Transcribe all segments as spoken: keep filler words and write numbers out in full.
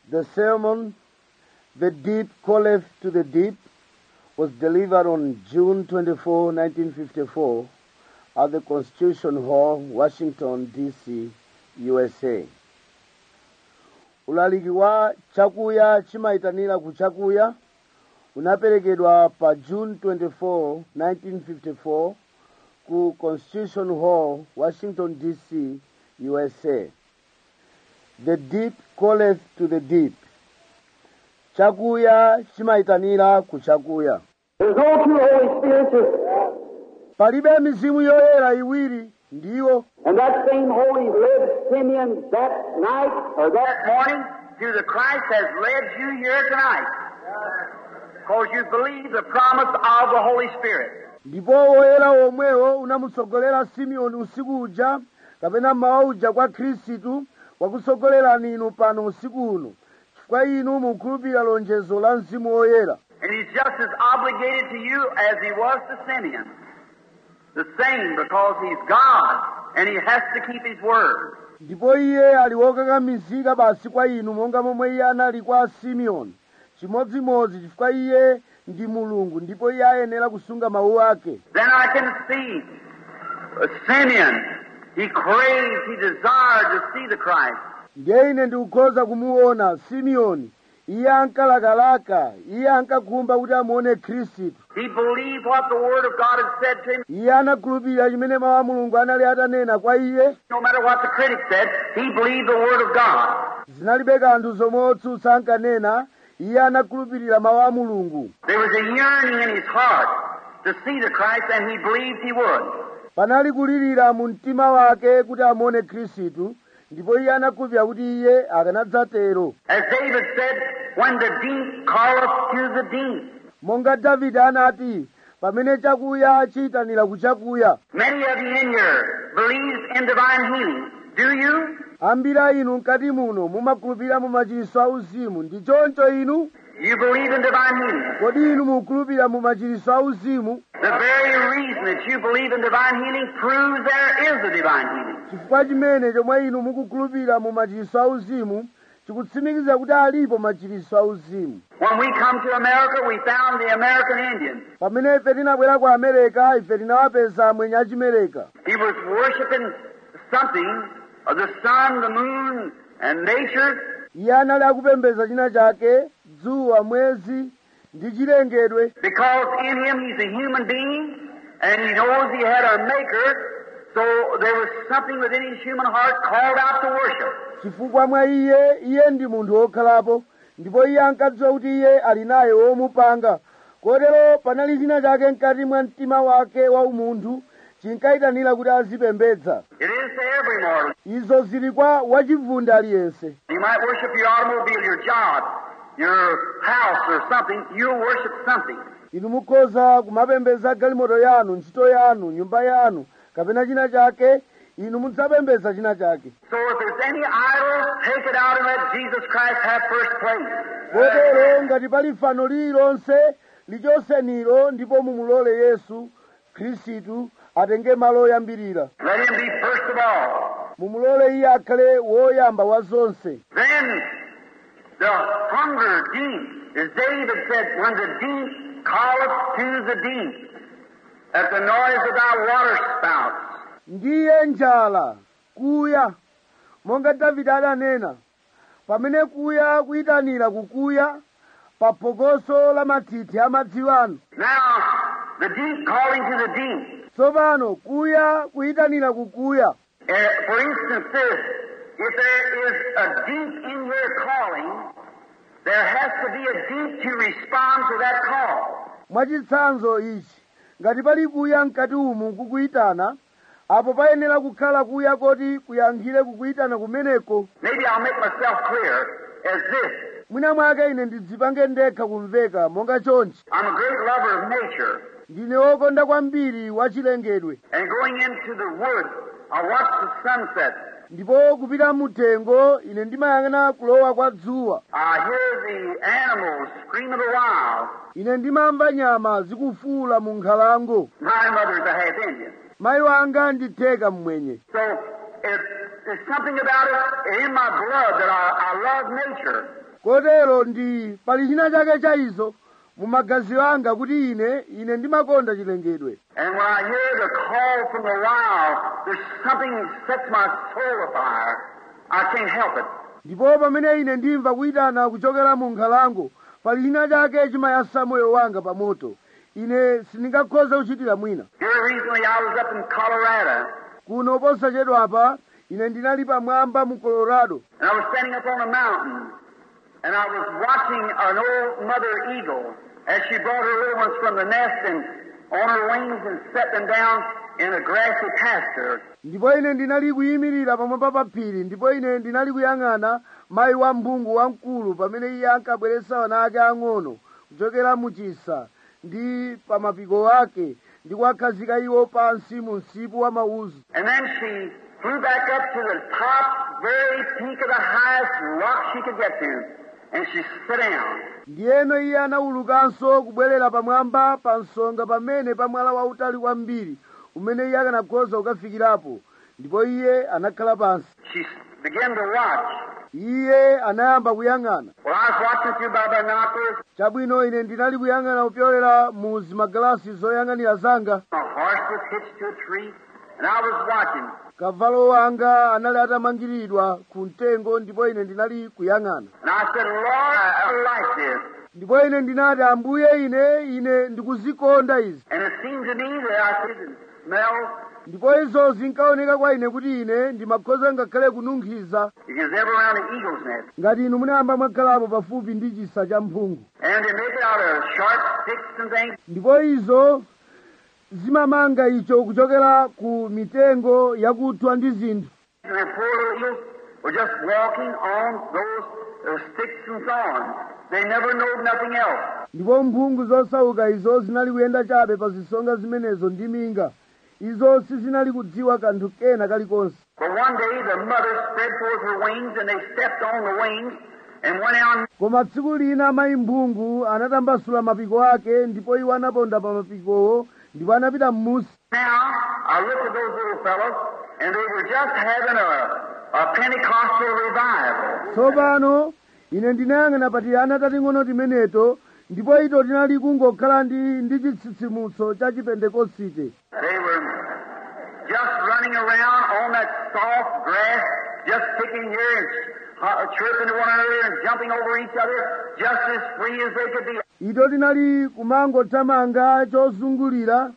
The sermon, The Deep Calleth to the Deep, was delivered on June twenty-fourth, nineteen fifty-four, at the Constitution Hall, Washington, D C, U S A. Ulaliki wa chakuya chimaitanira kuchakuya unaperekedwa pa June twenty-fourth, nineteen fifty-four, ku Constitution Hall, Washington, D C, U S A. The deep calleth to the deep. Chakuya chimaitanira kuchakuya. There's no two Holy Spirits. Palibe mizimu yoyera iwiri ndiwo. And that same Holy led Simeon that night or that morning to the Christ has led you here tonight. Because you believe the promise of the Holy Spirit. Ndipo woyera omwewo unamutsogolera Simeoni usiku uja kapena mmawa uja kwa Khristu wakusogolerani inu pano usiku uno chifukwa inu mukhulupirira lonjezo la Mzimu Woyera. And he's just as obligated to you as he was to Simeon. The same, because he's God and he has to keep his word. Ndipo iye ali wokakamizika basi kwa inu monga momwe iye anali kwa Simeoni chimodzimodzi chifukwa iye ndi Mulungu ndipo iye ayenera kusunga mawu ake. Then I can see uh, Simeon. He craved, he desired to see the Christ. Ndiye ine ndikukhoza kumuona Simeoni. Iye ankalakalaka, iye ankakhumba kuti amuone Khristu. He believed what the Word of God had said to him. Iye anakhulupirira chimene mawu a Mulungu anali atanena kwa iye. No matter what the critics said, he believed the Word of God. Zinalibe kanthu zomwe otsutsa ankanena, iye anakhulupirira mawu a Mulungu. There was a yearning in his heart to see the Christ, and he believed he would. Panali kulirira mu mtima wake kuti amuone Khristu, ndipo iye anakhulupirira kuti iye akanadzatero. As David said, when the deep calleth to the deep. Monga Davide anati, pamene chakuya chiyitanira kuchakuya. Many of you in here believes in divine healing. Do you? Ambiri inu mkati muno mumakhulupirira mu machiritso auzimu. Ndi choncho inu? You believe in divine healing. Kodi inu mukhulupirira mu machiritso auzimu? The very reason that you believe in divine healing proves there is a divine healing. Chifukwa chimene chomwe inu mukukhulupirira mu machiritso auzimu chikutsimikiza kuti alipo machiritso auzimu. When we come to America, we found the American Indian. Pamene ife tinabwera ku Amerika, ife tinawapeza amwenye achimereka. He was worshiping something of the sun, the moon, and nature. Iye anali akupembedza china chake, dzuwa, mwezi ndi chilengedwe. Because in him he's a human being, and he knows he had a maker, so there was something within his human heart called out to worship. Chifukwa mwa iye, iye ndi munthu wokhalapo, ndipo iye ankadziwa kuti iye ali naye womupanga. Kotero panali china chake mkati mwa mtima wake wa umunthu chinkayitanira kuti azipembedza. It is to every mortal. Izo zili kwa wachivunda aliyense. You might worship your automobile, your job, your house or something. You'll worship something. Inu mukhoza kumapembedza galimoto yanu, ntchito yanu, nyumba yanu, kapena china chake, inu mudzapembedza china chake. So if there's any idol, take it out and let Jesus Christ have first place. Kotero ngati pali fano lililonse lichosenilo ndipo mumulole Yesu Khristu atenge malo oyambirira. Let him be first of all. Mumulole iye akhale woyamba wa zonse. Then the hunger deep, as David said, when the deep calleth to the deep, at the noise of thy water spouts. Ndiye njala, kuya, monga Davide adanena, pamene kuya kuyitanira kukuya, pa phokoso la mathithi a madzi anu. Now, the deep calling to the deep. Tsopano kuya kuyitanira kukuya. Uh, for instance, this, if there is a deep in your calling, there has to be a deep to respond to that call. Mwachitsanzo ichi, ngati pali kuya mkati umu kukuyitana, apo payenera kukhala kuya koti kuyankhire kukuyitana kumeneko. Maybe I'll make myself clear as this. Mwina mwake ine ndidzipange ndekha kumveka monga chonchi. I'm a great lover of nature. Ndine wokonda kwambiri wa chilengedwe. And going into the woods, I watch the sunset. Ndipo kupita muthengo, ine ndimayang'ana kulowa kwa dzuwa. I hear the animals scream of the wild. Ine ndimamva nyama zikufuula mu nkhalango. My mother's a half Indian. Mayi wanga nditheka mmwenye. So if there's something about it in my blood that I, I love nature. kotero ndi pali china chake cha izo mumagazi wanga kuti ine ine ndimakonda chilengedwe. And when I hear the call from the wild, there's something that sets my soul afire. I can't help it. ndipo pamene ine ndimva kuyitana kuchokera mu nkhalango pali china chake chimayasa moyo wanga pa moto ine sindingakhoza kuchitira mwina. Here recently I was up in Colorado. Kuno posachedwapa ine ndinali pamwamba mu Colorado. And I was standing up on a mountain, and I was watching an old mother eagle as she brought her little ones from the nest and on her wings and set them down in a grassy pasture. Ndipo ine ndinali kuyimirira pamwamba pa phiri ndipo ine ndinali kuyang'ana mayi wa mphungu wamkulu pamene iye ankabweretsa wana ake ang'ono kuchokera mu chisa ndi pa mapiko ake ndi kuwakhazika iwo pansi mu msipu wa mauzu. And then she flew back up to the top, very peak of the highest rock she could get to, and she sat down. Ndiyeno iye anawulukanso kubwerera pamwamba pa nsonga pamene pa mwala wautali kwambiri umene iye akanakhoza kukafikirapo ndipo iye anakhala pansi. She began to watch. Iye anayamba kuyang'ana. Well, I was watching through my binoculars. Chabwino ine ndinali kuyang'ana kupyolera mu zimagalasi zoyang'anira zanga. My horse was hitched to a tree, and I was watching. Kavalo wanga anali atamangiridwa ku mtengo ndipo ine ndinali kuyang'ana. And I said, Lord, I like this. Ndipo ine ndinati Ambuye ine ine ndikuzikonda izi. And it seemed to me that I could smell. Ndipo izo zinkaoneka kwa ine kuti ine ndimakhoza ngakhale kununkhiza. If you was ever around an eagle's nest. Ngati inu munayamba mwakhalapo pafupi ndi chisa cha mphungu. And they make it out of sharp sticks and things. Ndipo izo zimamanga icho kuchokera ku mitengo yakuthwa ndi zinthu. And the poor little eagles were just walking on those uh, sticks and thorns. They never knowed nothing else. Ndipo mphungu zosauka izo zinali kuyenda chabe pa zisonga zimenezo ndi minga. Izo sizinali kudziwa kanthu kena kalikonse. But one day the mother spread forth her wings and they stepped on the wings and went out. Koma tsiku lina mayi mphungu anatambasula mapiko ake ndipo iwo anaponda pa mapikowo ndipo anapita m'munsi. Now, I looked at those little fellows and they were just having a, a Pentecostal revival. Tsopano ine ndinayang'ana pa tiyana tating'ono timeneto ndipo ito tinali kungokhala ndi ndi chitsitsimutso cha Chipentekosite. They were just running around on that soft grass, just picking here and uh, chirping to one another and jumping over each other, just as free as they could be. Ito tinali kumangothamanga chozungulira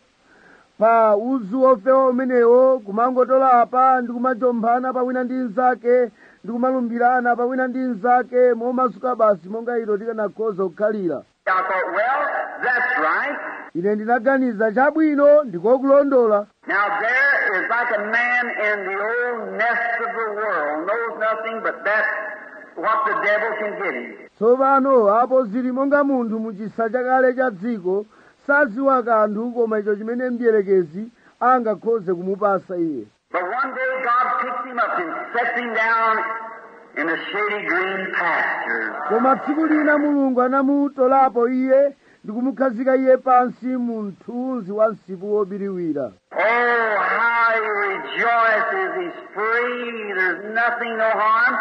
pa uzu ofewa umenewo kumangotola apa ndi kumajomphana pa wina ndi mnzake ndi kumalumbirana pa wina ndi mnzake momasuka basi monga ito tikanakhoza kukhalira. I thought, well, that's right. Ine ndinaganiza chabwino ndikokulondola. Now there is like a man in the old nest of the world, knows nothing but that's what the devil can get him. Tsopano apo zili monga munthu mu chisa chakale cha dziko sadziwa kanthu koma icho chimene mdierekezi angakhoze kumupasa iye. But one day God picks him up and sets him down in the shady green pastures. Koma tsiku lina Mulungu anamutolapo iye ndi kumukhazika iye pansi mu mthunzi wa msipu wobiriwira. Oh, how he rejoices, he's free, there's nothing, no harm.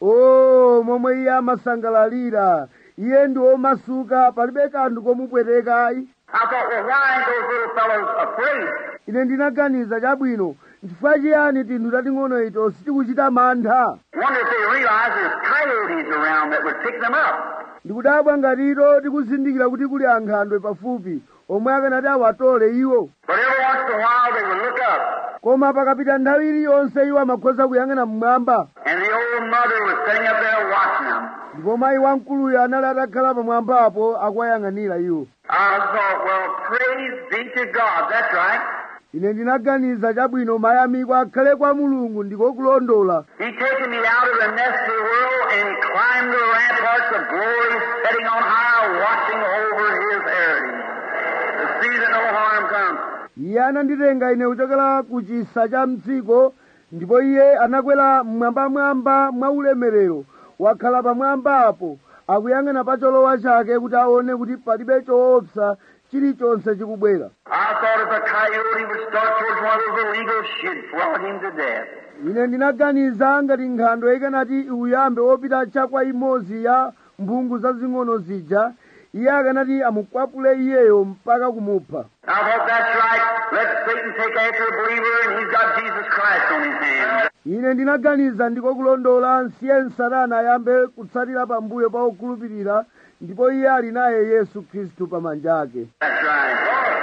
Oh, momwe iye amasangalalira, iye ndi womasuka palibe kanthu komupwetekayi. I thought, well, why ain't those little fellows afraid? Ine ndinaganiza chabwino, chifukwa chiyani tinthu tating'ono ito sitikuchita mantha? Wonder if they realize there's coyotes around that would pick them up. Ndikudabwa ngati ito tikuzindikira kuti kuli ankhandwe pafupi omwe akanati awatole iwo. But every once in a while they would look up. Koma pakapita nthawi iliyonse iwo amakhoza kuyang'ana mmwamba. And the old mother was sitting up there watching them. Ndipo mayi wamkuluyo anali atakhala pamwambapo akuwayang'anira iwo. I thought, well, praise be to God. That's right. Ine ndinaganiza chabwino mayamiko akhale kwa Mulungu ndikokulondola. He taken me out of the nest of the world and he climbed the ramparts of glory, sitting on high, watching over his heritage, to see that no harm comes. Iye ananditenga ine kuchokera ku chisa cha mdziko ndipo iye anakwera mmwambamwamba mwa ulemerero wakhala pamwambapo akuyang'ana pa cholowa chake kuti aone kuti palibe choopsa chilichonse chikubwera. I thought if a coyote would start towards one of those little eagles, she'd flog him to death. Ine ndinaganiza ngati nkhandwe ikanati uyambe wopita chakwa imodzi ya mphungu zazing'ono zija, iye akanati amukwapule iyeyo mpaka kumupha. I thought that's right. Let Satan take after a believer, and he's got Jesus Christ on his hands. Ine ndinaganiza ndiko kulondola, nsiye Satana ayambe kutsatira pambuyo pa okhulupirira, ndipo iye ali naye Yesu Khristu pamanja ake. That's right.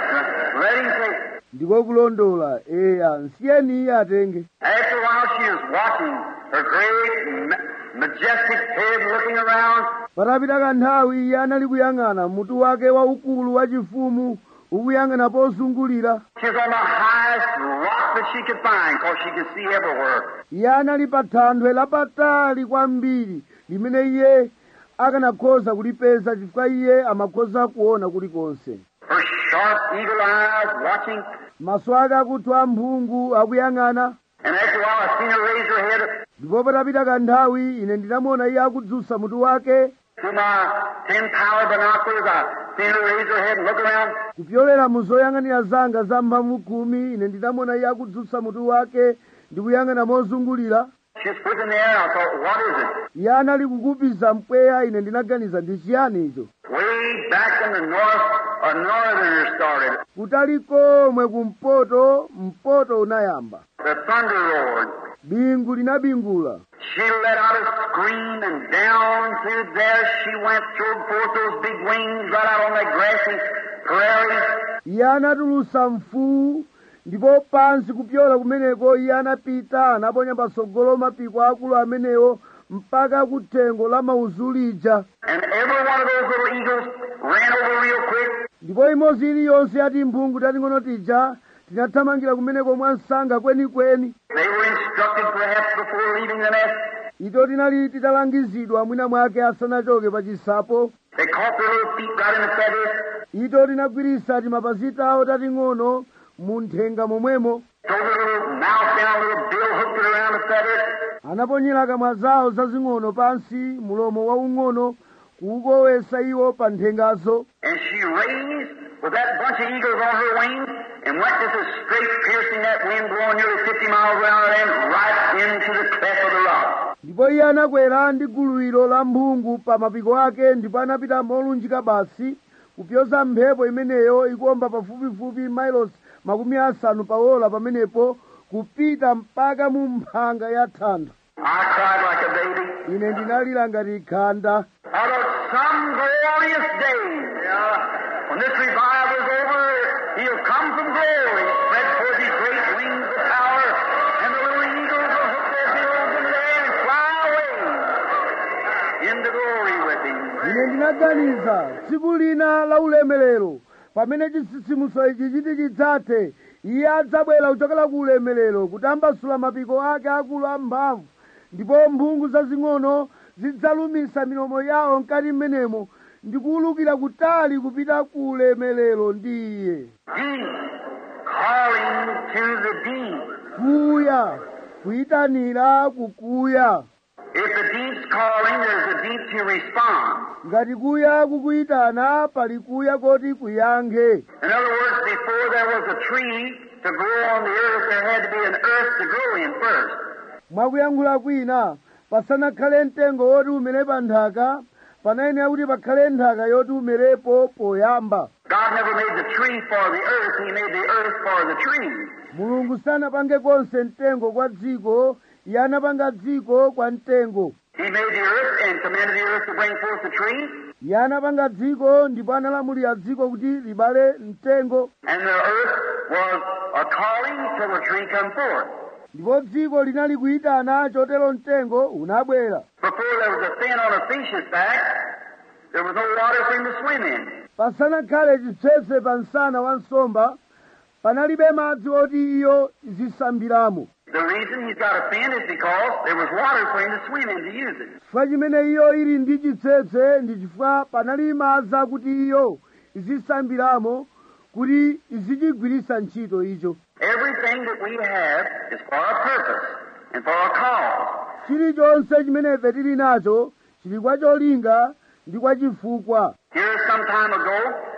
Let him take. Ndiko kulondola, eya, nsiyeni iye atenge. After a while, she was watching her great, ma- majestic head looking around. Patapita kanthawi iye anali kuyang'ana mutu wake waukulu wachifumu ukuyang'ana pozungulira. She was on the highest rock that she could find, because she could see everywhere. Iye anali pa thanthwe lapatali kwambiri limene iye akanakhoza kulipeza chifukwa iye amakhoza kuona kulikonse. Her sharp eagle eyes watching. Maso ake akuthwa amphungu akuyang'ana. And after a while, I seen her raise her head Ndipo patapita kanthawi ine ndinamuona iye akudzutsa mutu wake. to my ten power binoculars. I seen her raise her head and look around. Kupyolera mu zoyang'anira zanga za mphamvu khumi ine ndinamuona iye akudzutsa mutu wake ndi kuyang'ana mozungulira. She was whipping the air. I thought, what is it? Iye anali kukupiza mpweya, ine ndinaganiza ndi chiyani icho. Way back in the north, a northerner started. Kutali komwe kumpoto, mpoto unayamba. The thunder roared. Bingu linabingula. She let out a scream, and down through there she went, threw forth those big wings right out on that grassy prairie. Iye anatulusa mfuwu, ndipo pansi kupyola kumeneko iye anapita anaponya patsogolo mapiko akulu amenewo mpaka kuthengo la mauzulija. And every one of those little eagles ran over real quick. Ndipo imodzi iliyonse yati mphungu tating'ono tija tinathamangira kumeneko mwansanga kwenikweni. They were instructed perhaps before leaving the nest. Ito tinali titalangizidwa mwina mwake asanachoke pa chisapo. They caught their little feet right in the feathers. Ito tinagwirisa timapazi tawo tating'ono mu nthenga momwemo. Threw their little mouth down, little bill hooked it around the feathers. Anaponyera kamwa zawo zazing'ono pansi, mulomo waung'ono kuukowesa iwo pa nthengazo. And she raised with that bunch of eagles on her wings and went just as straight, piercing that wind blowing nearly fifty miles an hour, and right into the cleft of the rock. Ndipo iye anakwera ndi guluwiro la mphungu pa mapiko ake, ndipo anapita molunjika basi kupyoza mphepo imeneyo ikuomba pafupifupi mailosi makumi asanu pa ola pamenepo, kupita mpaka mu mphanga ya thanthwe. I cried like a baby. Ine ndinalira ngati khanda. Out of some glorious day, yeah, when this revival is over, he'll come from glory, spread forth his great wings of power, and the little eagles will hook their bills in the air and fly away into glory with him. Ine ndinaganiza tsiku lina la ulemerero, pamene chitsitsimutso ichi chiti chidzathe, iye adzabwera kuchokera ku ulemerero kutambasula mapiko ake akulu amphamvu, ndipo mphungu zazing'ono zidzalumisa milomo yawo mkati mmenemo ndi kuwulukira kutali kupita ku ulemerero ndi iye. Deep, calling to the deep. Kuya, kuyitanira kukuya. If the deep's calling, there's a deep to respond. Ngati kuya kukuyitana, pali kuya koti kuyankhe. In other words, before there was a tree to grow on the earth, there had to be an earth to grow in first. Mwakuyankhula kwina, pasanakhale mtengo woti umere pa nthaka, panayenera kuti pakhale nthaka yoti umerepo poyamba. God never made the tree for the earth, He made the earth for the tree. Mulungu sanapange konse mtengo kwa dziko, iye anapanga dziko kwa mtengo. He made the earth and commanded the earth to bring forth the tree. Iye anapanga dziko ndipo analamulira dziko kuti libale mtengo. And the earth was a calling till the tree come forth. Ndipo dziko linali kuyitana chotero mtengo unabwera. Before there was a fin on a fish's back, there was no water for him to swim in. Pasanakhale chitsetse pa msana wa nsomba, panalibe madzi oti iyo izisambiramo. The reason he's got a fin is because there was water for him to swim in to use it. Chifukwa chimene iyo ili ndi chitsetse ndi chifukwa panali madzi akuti iyo izisambiramo kuti izichigwiritsa ntchito icho. Everything that we have is for a purpose and for a cause. Chilichonse chimene ife tili nacho chili kwa cholinga ndi kwa chifukwa. Here some time ago,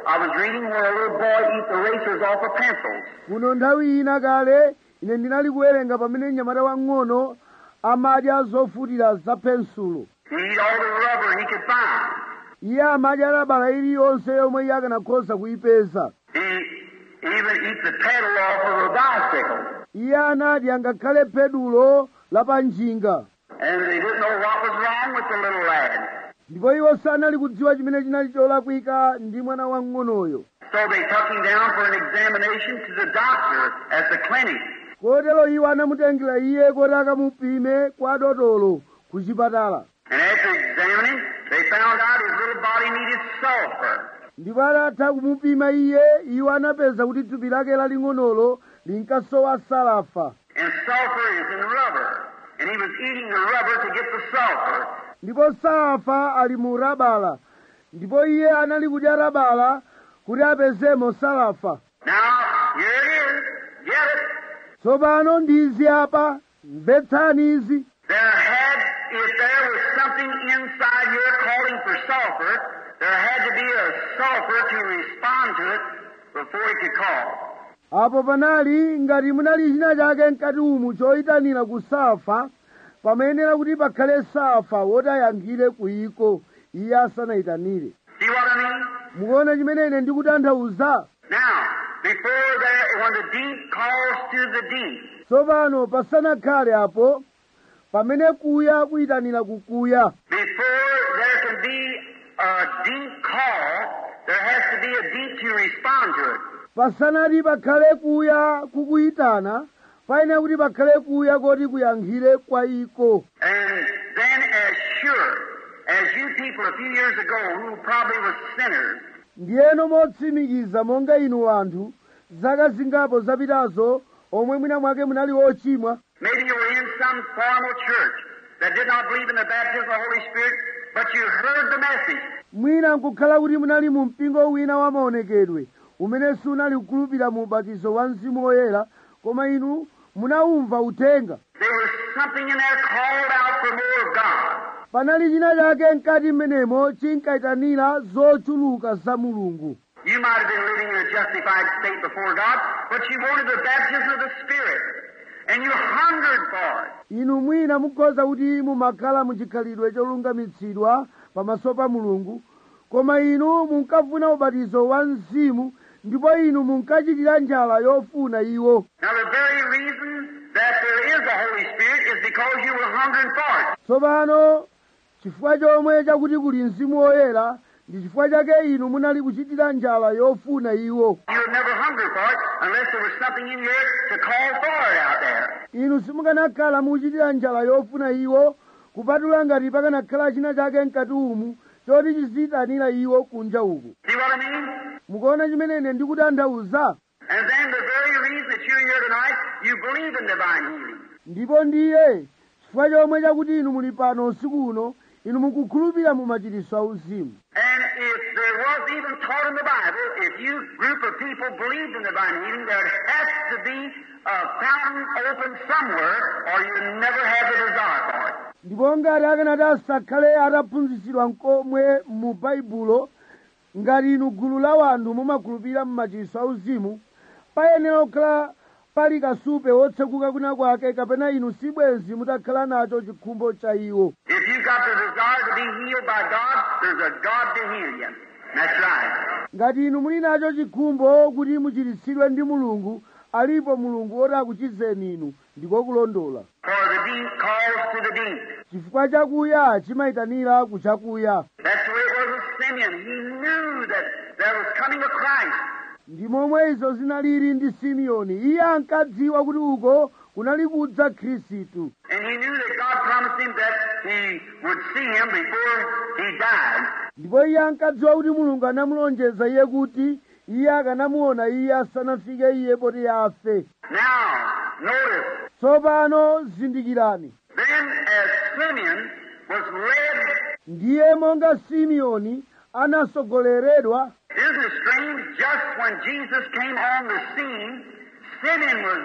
I was reading where a little boy eat the racers off of pencils. kuno nthawi ina kale ine ndinali kuwerenga pamene mnyamata wang'ono amadya zofutira za pensulo. He eat all the rubber he could find. iye amadya labala iliyonse yomwe iye akanakhoza kuyipeza. He even eats the pedal off of a bicycle. iye anadya ngakhale pedulo la panjinga. And they didn't know what was wrong with the little lad. ndipo iwo sanali kudziwa chimene chinali cholakwika ndi mwana wang'onoyo. So they took him down for an examination to the doctor at the clinic. kotero iwo anamutengera iye kuti akamupime kwa dotolo ku chipatala. And after examining, they found out his little body needed sulfur. ndipo atatha kumupima iye iwo anapeza kuti thupi lake laling'onolo linkasowa salafa. And sulfur is in rubber. And he was eating the rubber to get the sulfur. ndipo salafa ali mu rabala, ndipo iye anali kudya rabala kuti apezemo salafa. Now, here it is. Get it? tsopano ndizi apa, mvetsani izi. There had, if there was something inside here calling for sulfur, there had to be a sulfur to respond to it before he could call. apo panali ngati munali china chake mkati umu choyitanira ku safa, pamayenera kuti pakhale safa wotayankhire kuyiko iye asanayitanire. See what I mean? mukuona chimene ine ndikutanthauza? Now, before there, when the deep calls to the deep, tsopano pasanakhale apo pamene kuya kuyitanira kukuya. before there can be a deep call, there has to be a deep to respond to it. pasanati pakhale kuya kukuyitana, payenera kuti pakhale kuya koti kuyankhire kwa iko. And then as sure as you people a few years ago who probably were sinners, ndiyeno motsimikiza monga inu anthu zaka zingapo zapitazo omwe mwina mwake munali ochimwa. maybe you were in some formal church that did not believe in the baptism of the Holy Spirit, but you heard the message. mwina nkukhala kuti munali mu mpingo wina wa maonekedwe umene sunali kukhulupirira mu ubatizo wa mzimu woyera, koma inu munawumva uthenga. There was something in there called out for more of God. panali china chake mkati mmenemo chinkayitanira zochuluka za mulungu. You might have been living in a justified state before God, but you wanted the baptism of the Spirit, and you hungered for it. inu mwina mukhoza kuti mumakhala muchikhalidwe cholungamitsidwa pamaso pa mulungu, koma inu munkafuna ubatizo wa mzimu, ndipo inu munkachitira njala yofuna iwo. Now the very reason that there is a Holy Spirit is because you were hungering for it. tsopano chifukwa chomwe chakuti kuli mzimu woyera ndi chifukwa chake inu munali kuchitira njala yofuna iwo. You would never hunger for it unless there was something in here to call for it out there. inu simukanakhala mukuchitira njala yofuna iwo kupatula ngati pakanakhala china chake mkati umu choti chiziyitanira iwo kunja uku. See what I mean? mukuona chimene ine ndikutanthauza? And then the very reason that you're here tonight, you believe in divine healing. ndipo ndiye chifukwa chomwe chakuti inu muli pano usiku uno, inu mukukhulupirira mu machiritso auzimu. And if there was even taught in the Bible, if you group of people believed in divine healing, there has to be a fountain open somewhere, or you never have the desire for it. ndipo ngati akanati asakhale ataphunzitsidwa nkomwe mu baibulo, ngati inu gulu la wanthu mumakhulupirira mu machiritso auzimu, payenera kukhala pali kasupe wotsekuka kwina kwake, kapena inu sibwenzi mutakhala nacho chikhumbo cha iwo. If you've got the desire to be healed by God, there's a God to heal you. That's right. ngati inu muli nacho chikhumbo kuti muchiritsidwe ndi mulungu, alipo mulungu woti akuchizeni inu, ndiko kulondola. For the deep calls to the deep. chifukwa chakuya chimayitanira kuchakuya. That's the way it was with Simeon. He knew that there was coming a Christ. ndi momwe izo zinalili ndi Simeoni. iye ankadziwa kuti uko kunali kudza Khristu. And he knew that God promised him that he would see him before he died. ndipo iye ankadziwa kuti mulungu anamulonjeza iye kuti iye akanamuona iye asanafike iye poti afe. Now, notice, tsopano zindikirani, then as Simeon was led, ndiye monga Simeoni anasogoleredwa. isn't it strange, just when Jesus came on the scene, Simeon was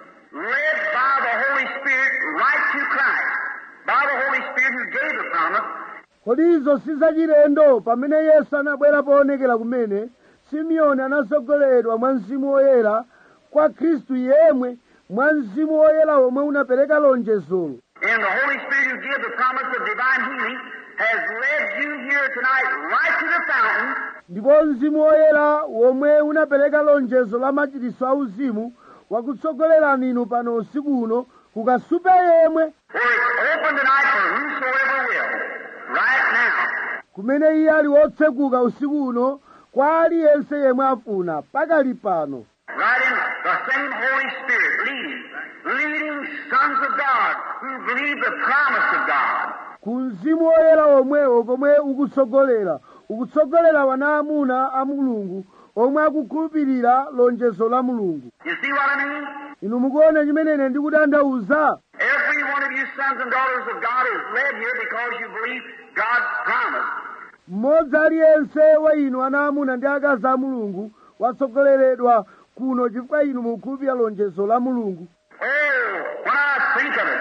led by the Holy Spirit right to Christ, by the Holy Spirit who gave the promise. kodi izo si zachilendo? pamene Yesu anabwera poonekera kumene, Simeoni anasogoleredwa mwa Mzimu Woyera kwa Khristu yemwe mwa Mzimu Woyera omwe unapereka lonjezolo. And the Holy Spirit who gives the promise of divine healing has led you here tonight right to the fountain. Ndipo Mzimu Woyera womwe unapereka lonjezo la machiritso auzimu wakutsogolerani inu pano usiku uno kukasupe yemwe. For it's open tonight for whosoever will. Right now. Kumene iye ali wotsekuka usiku uno kwa aliyense yemwe afuna pakali pano. Right in the same Holy Spirit leading, leading sons of God who believe the promise of God. Ku Mzimu Woyera omwewo komwe ukutsogolera ukutsogolera wana amuna a Mulungu omwe akukhulupirira lonjezo la Mulungu. You see what I mean? Inu mukuona chimene ine ndikutanthauza? Every one of you sons and daughters of God is led here because you believe God's promise. Mmodzi aliyense wa inu ana amuna ndi akazi a Mulungu watsogoleredwa kuno chifukwa inu mukukhulupirira lonjezo la Mulungu. Oh, when I think of it,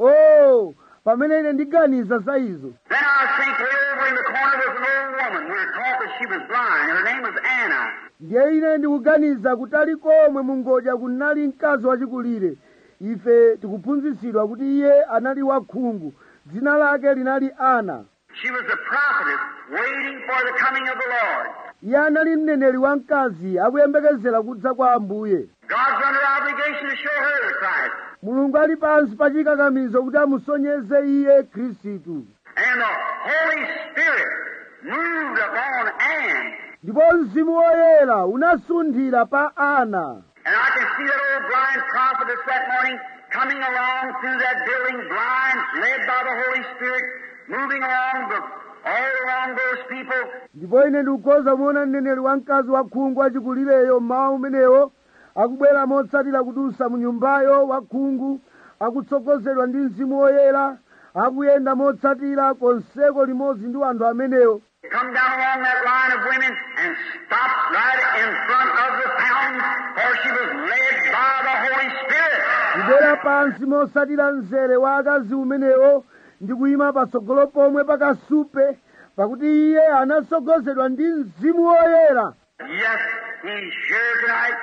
Oh, pamene ine ndiganiza za izo, then I think way over in the corner was an old woman. We were taught that she was blind. Her name was Anna. ndiye ine ndikuganiza kutali komwe mungodya kunali mkazi wachikulire. Ife tikuphunzitsidwa kuti iye anali wakhungu, dzina lake linali Ana. She was a prophetess waiting for the coming of the Lord. Iye anali mneneri wamkazi akuyembekezera kudza kwa Ambuye. God's under obligation to show her the Christ. Mulungu ali pansi pa chikakamizo kuti amusonyeze iye Khristu. And the Holy Spirit moved upon Anne. Ndipo Mzimu Woyera unasunthira pa Ana. And I can see that old blind prophetess that morning coming along through that building blind, led by the Holy Spirit, moving along the, all along those people. Ndipo ine ndikukhoza muona mneneri wamkazi wakhungu wachikulireyo mmawa umenewo akubwera motsatira kudusa mu nyumbayo wakhungu akutsogozedwa ndi Mzimu Woyera akuyenda motsatira konseko limodzi ndi anthu amenewo. Come down along that line of women and stopped right in front of the fountain, for she was led by the Holy Spirit. Kubwera pansi motsatira mzere wa akazi umenewo ndi kuyima patsogolo pomwe pakasupe pakuti iye anatsogozedwa ndi Mzimu Woyera. Yes, he's here tonight.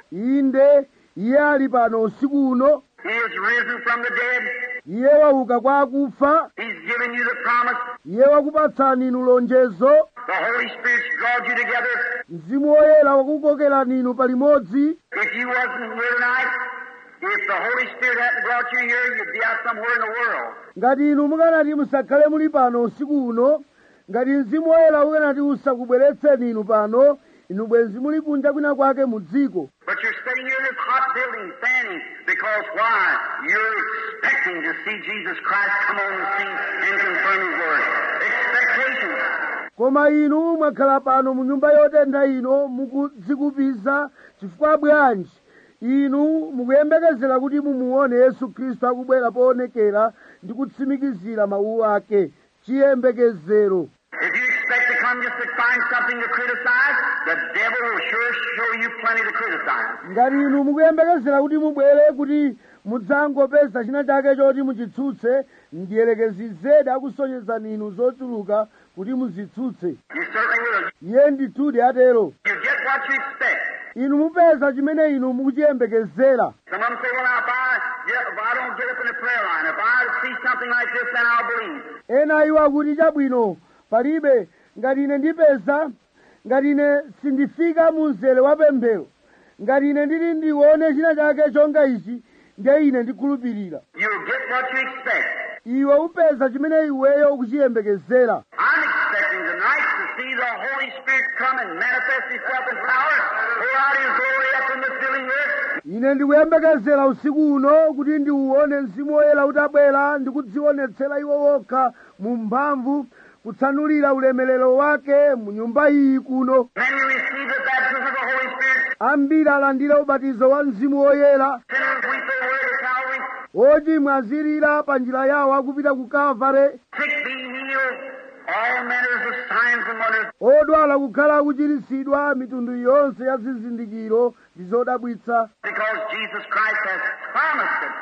Inde iye ali pano usiku uno. He is risen from the dead. Iye wauka kwa akufa. He's given you the promise. Iye wakupatsani inu lonjezo. The Holy Spirit's drawed you together. Mzimu Woyera wakukokerani inu palimodzi. If you wasn't here tonight, if the Holy Spirit hadn't brought you here, you'd be out somewhere in the world. Ngati inu mukanati musakhale muli pano usiku uno, ngati Mzimu Woyera ukanati usakubweretseni inu pano, inu bwenzi muli kunja kwina kwake mu dziko. But you're sitting here in this hot building, fanning, because why? You're expecting to see Jesus Christ come on the scene and confirm His word. Expectations. Koma inu mwakhala pano mu nyumba yotentha ino mukudzikupiza chifukwa bwanji? Inu mukuyembekezera kuti mumuone Yesu Khristu akubwera poonekera ndi kutsimikizira mawu ake. Chiyembekezero. If you expect to come just to find something to criticize, the devil will sure show you plenty to criticize. Ngati inu mukuyembekezera kuti mubwere kuti mudzangopeza china chake choti muchitsutse, ndiyelekezi zedi akusonyezani inu zochuluka kuti muzitsutse. You certainly will. Iye ndithudi atero. You get what you expect. Inu mupeza chimene inu mukuchiyembekezera. Some of them say, well, now, if I, get, if I don't get up in the prayer line, if I see something like this, then I'll believe. Ena iwo akuti chabwino palibe, ngati ine ndipeza, ngati ine sindifika mu mzere wa pemphero, ngati ine ndili ndione china chake chonga ichi, ndiye ine ndikhulupirira. You'll get what you expect. Iwe upeza chimene iweyo ukuchiyembekezera. I'm expecting tonight to see the Holy Spirit come and manifest Himself in power, pour out His glory up in this building here. Ine ndikuyembekezera usiku uno kuti ndiuone Mzimu Woyera utabwera ndi kudzionetsera iwo wokha mu mphamvu, kutsanulira ulemerero wake mu nyumba iyi kuno. Many receive the baptism of the Holy Spirit. Ambiri alandira ubatizo wa Mzimu Woyera. Sinners weep their way to Calvary. Ochimwa azirira pa njira yawo akupita ku Kalvare. Sick be healed. All manners of signs and wonders. Odwala kukhala akuchiritsidwa, mitundu yonse ya zizindikiro ndi zodabwitsa. Because Jesus Christ has promised it.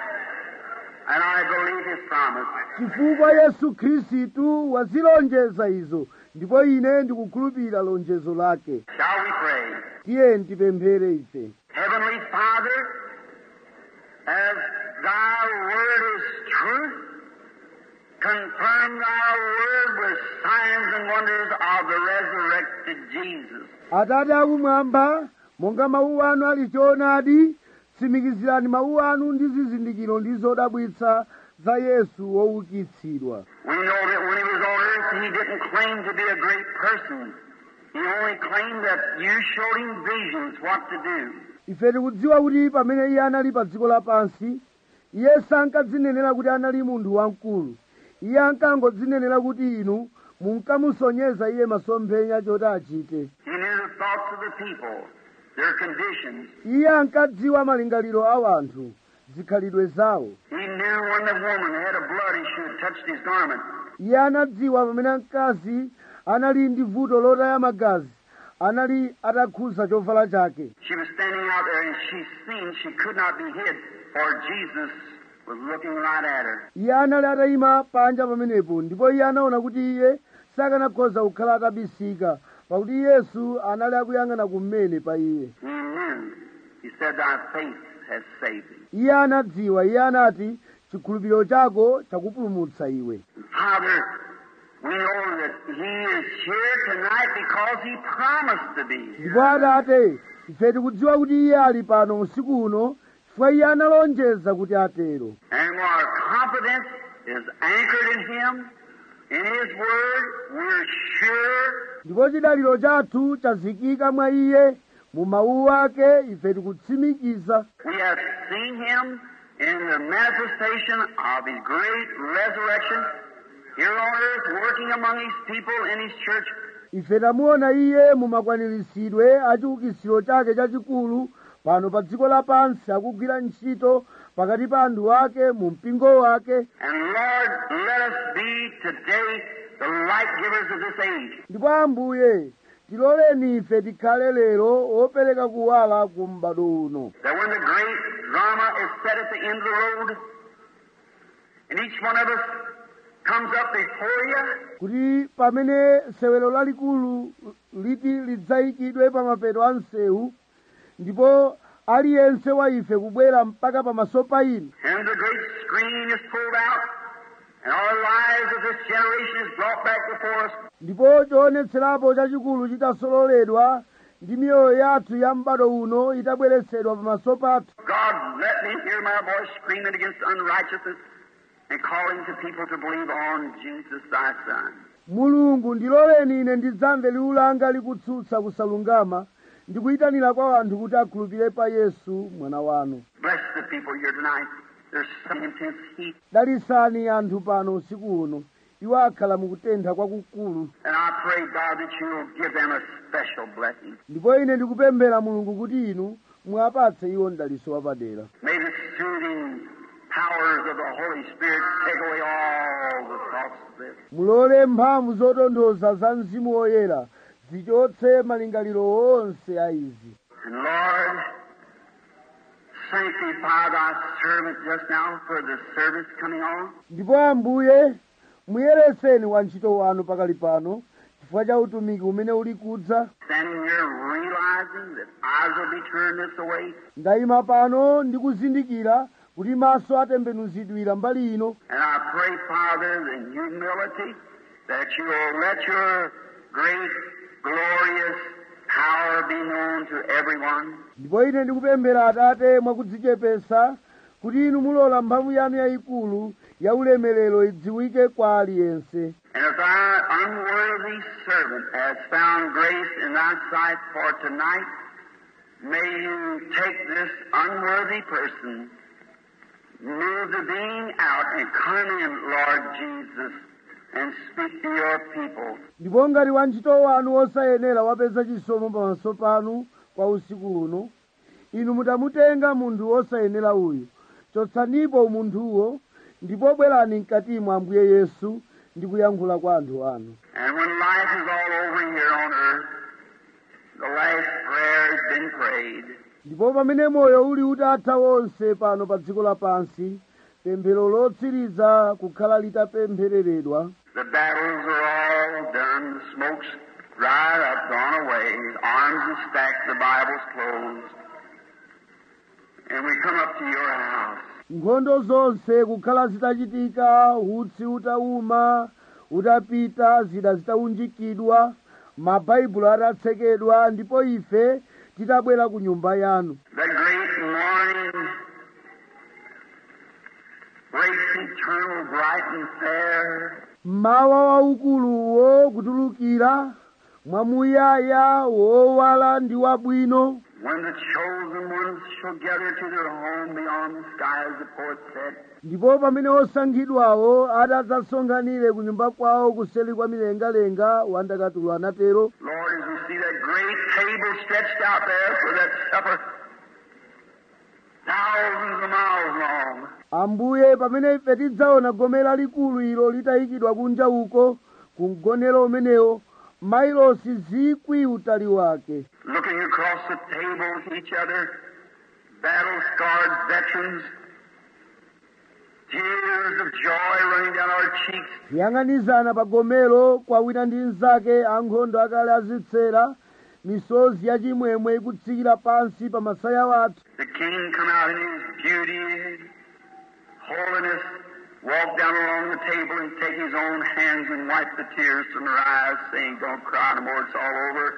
And I believe His promise. Chifukwa Yesu Khristu wazilonjeza izo, ndipo ine ndikukhulupirira lonjezo lake. Shall we pray? Tiye tipemphere ife. Heavenly Father, as thy word is truth, confirm thy word with signs and wonders of the resurrected Jesus. Atate akumwamba, monga mawu anu ali choonadi, tsimikizirani mawu anu ndi zizindikiro ndi zodabwitsa za Yesu woukitsidwa. We know that when he was on earth, he didn't claim to be a great person. He only claimed that you showed him visions what to do. Ife tikudziwa kuti pamene iye anali pa dziko lapansi, iye sankadzinenera kuti anali munthu wamkulu. Iye ankangodzinenera kuti inu munkamusonyeza iye masomphenya choti achite. He knew the thoughts of the people, their conditions. Iye ankadziwa malingaliro a anthu, zikhalidwe zawo. He knew when the woman had a blood issue had touched his garment. Iye anadziwa pamene mkazi anali ndi vuto lotaya magazi, anali atakhuza chovala chake. She was standing out there and she seen she could not be hid, for Jesus was looking right at her. Iye anali atayima panja pamenepo, ndipo iye anaona kuti iye sakanakhoza kukhala atabisika, pakuti Yesu anali akuyang'ana kumene pa iye. He knew. He said, thy faith has saved thee. Iye anadziwa, iye anati, chikhulupiriro chako chakupulumutsa iwe. Father, we know that he is here tonight because he promised to be. Ndipo Atate, ife tikudziwa kuti iye ali pano usiku uno, chifukwa iye analonjeza kuti atero. And our confidence is anchored in him, in his word. We're sure. Ndipo chidaliro chathu chazikika mwa iye, mu mawu ake ife tikutsimikiza. We have seen him in the manifestation of his great resurrection here on earth, working among his people in his church. Ife tamuona iye mu makwaniritsidwe a chiukitsiro chake chachikulu pano pa dziko lapansi akugwira ntchito pakati pa anthu ake mu mpingo wake. And Lord, let us be today the light givers of this age. Ndipo Ambuye, tiloleni ife tikhale lero opereka kuwala ku m'bado uno. That when the great drama is set at the end of the road, and each one of us comes up before you, Kuti pamene sewero lalikulu liti lidzayikidwe pa mapeto a msewu, ndipo aliyense wa ife kubwera mpaka pamaso pa inu. and the great screen is pulled out, and our lives of this generation is brought back before us. Ndipo choonetserapo chachikulu chitasololedwa ndi miyoyo yathu ya m'bado uno itabweretsedwa pamaso pathu. God, let me hear my voice screaming against unrighteousness and calling to people to believe on Jesus thy Son. Mulungu, ndiloleni ine ndidzamve liwu langa likutsutsa kusalungama ndi kuyitanira kwa anthu kuti akhulupirire pa Yesu mwana wanu. Bless the people here tonight. There's some intense heat. Dalisani anthu pano usiku uno, iwo akhala mukutentha kwakukulu. And I pray, God, that you'll give them a special blessing. Ndipo ine ndikupemphera Mulungu kuti inu muwapatse iwo mdaliso wapadera. May the soothing powers of the Holy Spirit take away all the thoughts of this. Mulole mphamvu zotonthoza za Mzimu Woyera zichotse malingaliro onse a izi. And Lord, sanctify thy servant just now for the service coming on. Ndipo Ambuye, muyereseni wantchito wanu pakali pano chifukwa cha utumiki umene uli kudza. Standing here realizing that eyes will be turned this way. Ndayima pano ndikuzindikira kuti maso atembenuzidwira mbali ino. And I pray, Father, in humility, that you will let your great, glorious power be known to everyone. Ndipo ine ndikupemphera Atate mwakudzichepesa kuti inu mulola mphamvu yanu yayikulu ya ulemerero idziwike kwa aliyense. And if thy unworthy servant has found grace in thy sight for tonight, may you take this unworthy person, move the being out, and come in, Lord Jesus, and speak to your people. Ndipo ngati wantchito wanu osayenera wapeza chisomo pamaso panu kwa usiku uno, inu mutamutenga munthu osayenera uyu, chotsanipo umunthuwo, ndipo bwerani mkatimo Ambuye Yesu ndi kuyankhula kwa anthu anu. And when life is all over here on earth, the last prayer has been prayed. Ndipo pamene moyo uli utatha wonse pano pa dziko lapansi, pemphero lotsiriza kukhala litapemphereredwa. The battles are all done. The smoke's dried up, gone away. Arms are stacked, the Bible's closed. And we come up to your house. nkhondo zonse kukhala zitachitika, utsi utauma, utapita, zida zitaunjikidwa, mabaibulo atatsekedwa, ndipo ife titabwera ku nyumba yanu. The great morning breaks eternal, bright and fair. Mawa waukuluwo kutulukira, mwamuyaya wowala ndi wabwino. When the chosen ones shall gather to their home beyond the skies, the poet said. Ndipo pamene osankhidwawo adadzasonkhanire ku nyumba kwawo kuseli kwa milengalenga, wandakatulo anatero. Lord, as we see that great table stretched out there for that supper, thousands of miles long. Ambuye, pamene ife tidzaona gomera likulu ilo litayikidwa kunja uko, ku mgonero umenewo, mailosi zikwi utali wake. Looking across the table to each other, battle-scarred veterans, tears of joy running down our cheeks. Kuyang'anizana pa gomero kwa wina ndi mnzake, ankhondo akale azitsera, misozi ya chimwemwe ikutsikira pansi pa masaya wathu. The King come out in his beauty, holiness, walk down along the table and take his own hands and wipe the tears from her eyes, saying, "Don't cry no more, it's all over.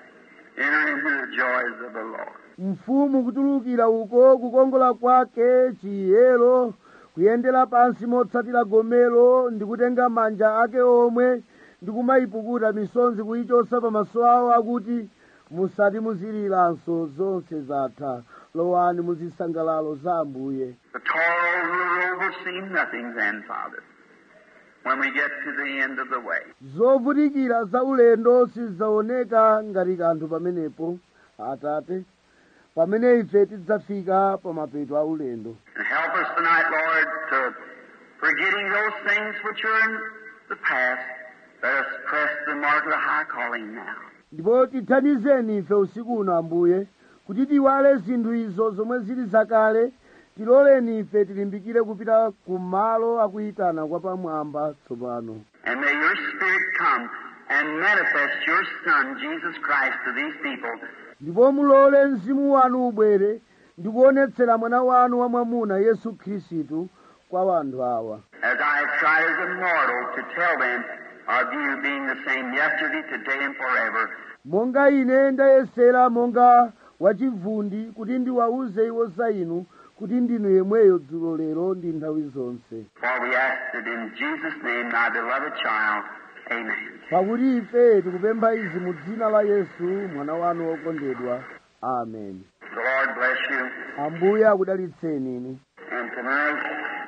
Enter into the joys of the Lord." Mfumu kutulukira uko kukongola kwake, chiyero, kuyendera pansi motsatira gomero, ndikutenga manja ake omwe, ndikumayipukuta misonzi kuyichosa pa maso awo akuti, musati muziliranso, zonse zatha, lowani muzisangalalo za Ambuye. The toils of the road will seem nothing then, Father, when we get to the end of the way. Zovutikira za ulendo sizidzaoneka ngati kanthu pamenepo, Atate, pamene ife tidzafika pa mapeto a ulendo. And help us tonight, Lord, to forgetting those things which are in the past, let us press the mark of the high calling now. Ndipo tithandizeni ife usiku uno Ambuye, kuti tiwale zinthu izo zomwe zili zakale, tiloleni ife tilimbikire kupita ku malo akuyitana kwa pamwamba tsopano. And may your Spirit come and manifest your Son, Jesus Christ, to these people. Ndipo mulole mzimu wanu ubwere ndi kuonetsera mwana wanu wamwamuna Yesu Khristu kwa wanthu awa. As I have tried as a mortal to tell them of you being the same yesterday, today, and forever. Monga ine ndayesera monga wachivundi kuti ndiwauze iwo za inu kuti ndinu yemweyo dzulo lero ndi nthawi zonse. For we ask it in Jesus' name, thy beloved child. Amen. Pakuti ife tikupempha izi mu dzina la Yesu mwana wanu wokondedwa. Amen. The Lord bless you. Ambuye akudalitseni inu. And tonight,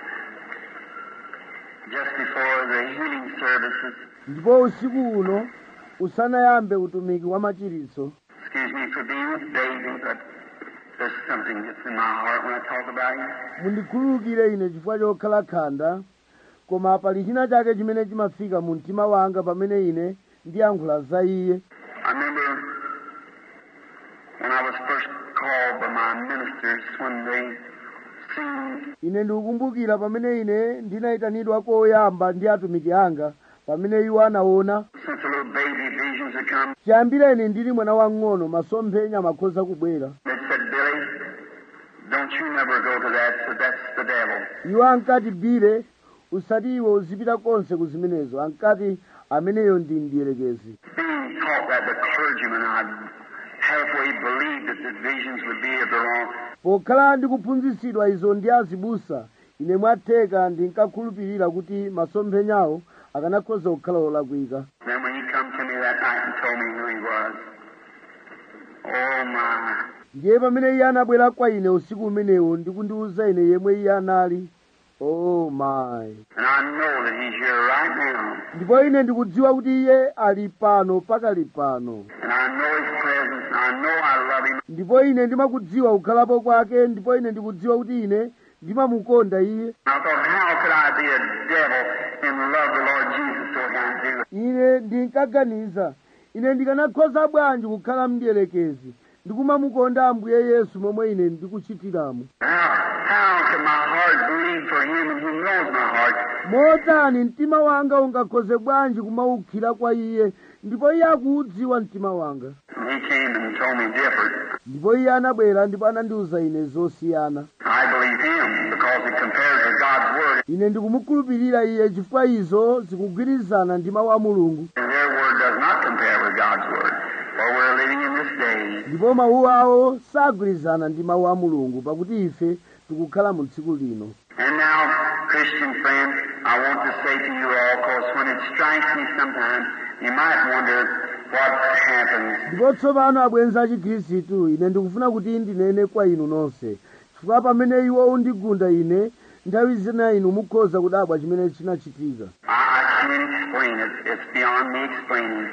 just before the healing services, Ndipo usiku uno usanayambe utumiki wa machiritso. excuse me for being with David, but there's something that's in my heart when I talk about you. Mundikhululukire ine chifukwa chokhala khanda, koma pali china chake chimene chimafika mu mtima wanga pamene ine ndiyankhula za iye. I remember when I was first called by my ministers when they seen Ine ndikukumbukira pamene ine ndinayitanidwa koyamba ndi atumiki anga, pamene iwo anaona. since a little baby visions had come. Chiyambireni ndili mwana wang'ono, masomphenya amakhoza kubwera. They said, "Billy, don't you never go to that, so that's the devil." Iwo ankati, Bile, usati iwe uzipita konse ku zimenezo, ankati ameneyo ndi mdierekezi. Being taught that the clergyman, I halfway believed that the visions would be of their own. Pokhala ndikuphunzitsidwa izo ndi azibusa, ine mwatheka ndinkakhulupirira kuti masomphenyawo akanakhoza kukhala olakwika. Then when he come to me that night and told me who he was, oh my. Ndiye pamene iye anabwera kwa ine usiku umenewo ndi kundiwuza ine yemwe iye anali, oh my. And I know that he's here right now. Ndipo ine ndikudziwa kuti iye ali pano pakali pano. And I know his presence, and I know I love him. Ndipo ine ndimakudziwa kukhalapo kwake, ndipo ine ndikudziwa kuti ine ndimamukonda iye. I thought, how could I be a devil and love the Lord Jesus so I can do it? Ine ndinkaganiza, ine ndikanakhoza bwanji kukhala mdierekezi ndikumamukonda Ambuye Yesu momwe ine ndikuchitiramo. How, how can my heart believe grieve for him, and he knows my heart. motani mtima wanga ungakhoze bwanji kumawukhira kwa iye ndipo iye akuudziwa mtima wanga. And he came and told me different. ndipo iye anabwera ndipo anandiwuza ine zosiyana. I believe him because it compares with God's word. ine ndikumukhulupirira iye chifukwa izo zikugwirizana ndi mawu a mulungu. And their word does not compare with God's word. For we're living in this day. ndipo mawu awo sagwirizana ndi mawu a mulungu pakuti ife tikukhala mu tsiku lino. And now, Christian friend, I want to say to you all, because when it strikes me sometimes, you might wonder what happens. ndipo tsopano abwenzi a chikhristu, ine ndikufuna kuti ndinene kwa inu nonse chifukwa pamene iwo undigunda ine nthawi zina inu mukhoza kudabwa chimene chinachitika. I, I can't explain it. It's beyond me explaining.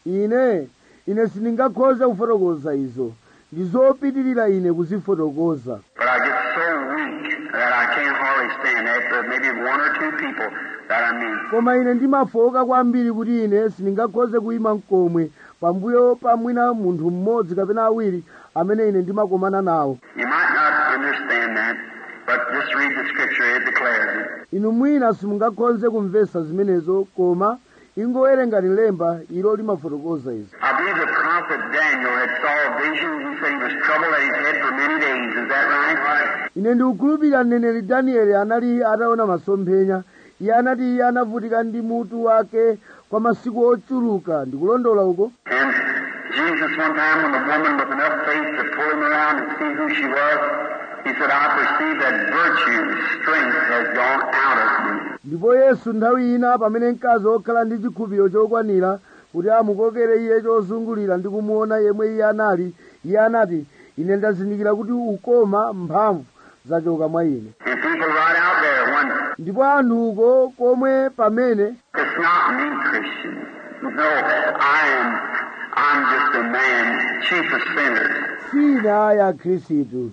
ine ine sindingakhoze kufotokoza izo, ndizopitirira ine kuzifotokoza. But I get so weak that I can't hardly stand after maybe one or two people that I meet. koma ine ndimafowoka kwambiri kuti ine sindingakhoze kuyima mkomwe pambuyo pa mwina munthu mmodzi kapena awiri amene ine ndimakomana nawo. You might not understand that, but just read the scripture, it declares it. inu mwina simungakhoze kumvetsa zimenezo, koma ingowerengani lemba ilo limafotokoza izo. I believe the prophet Daniel had saw a vision. He said he was troubled at his head for many days. Is that right? ine ndikukhulupirira mneneri Danieli anali ataona masomphenya. iye anati iye anavutika ndi mutu wake kwa masiku ochuluka. ndikulondola uko. And Jesus one time when the woman with enough faith to pull him around and see who she was, he said, I perceive that virtue, strength has gone out of me. ndipo yesu nthawi ina pamene mkazi okhala ndi chikhulupiriro chokwanira kuti amukokere iye chozungulira ndi kumuona yemwe iye anali, iye anati, ine ndazindikira kuti ukoma mphamvu zachoka mwa ine. And people right out there, when ndipo anthu uko komwe pamene it's not me, Christian. No, I am, I'm just a man, chief of sinners. sina ya khristu,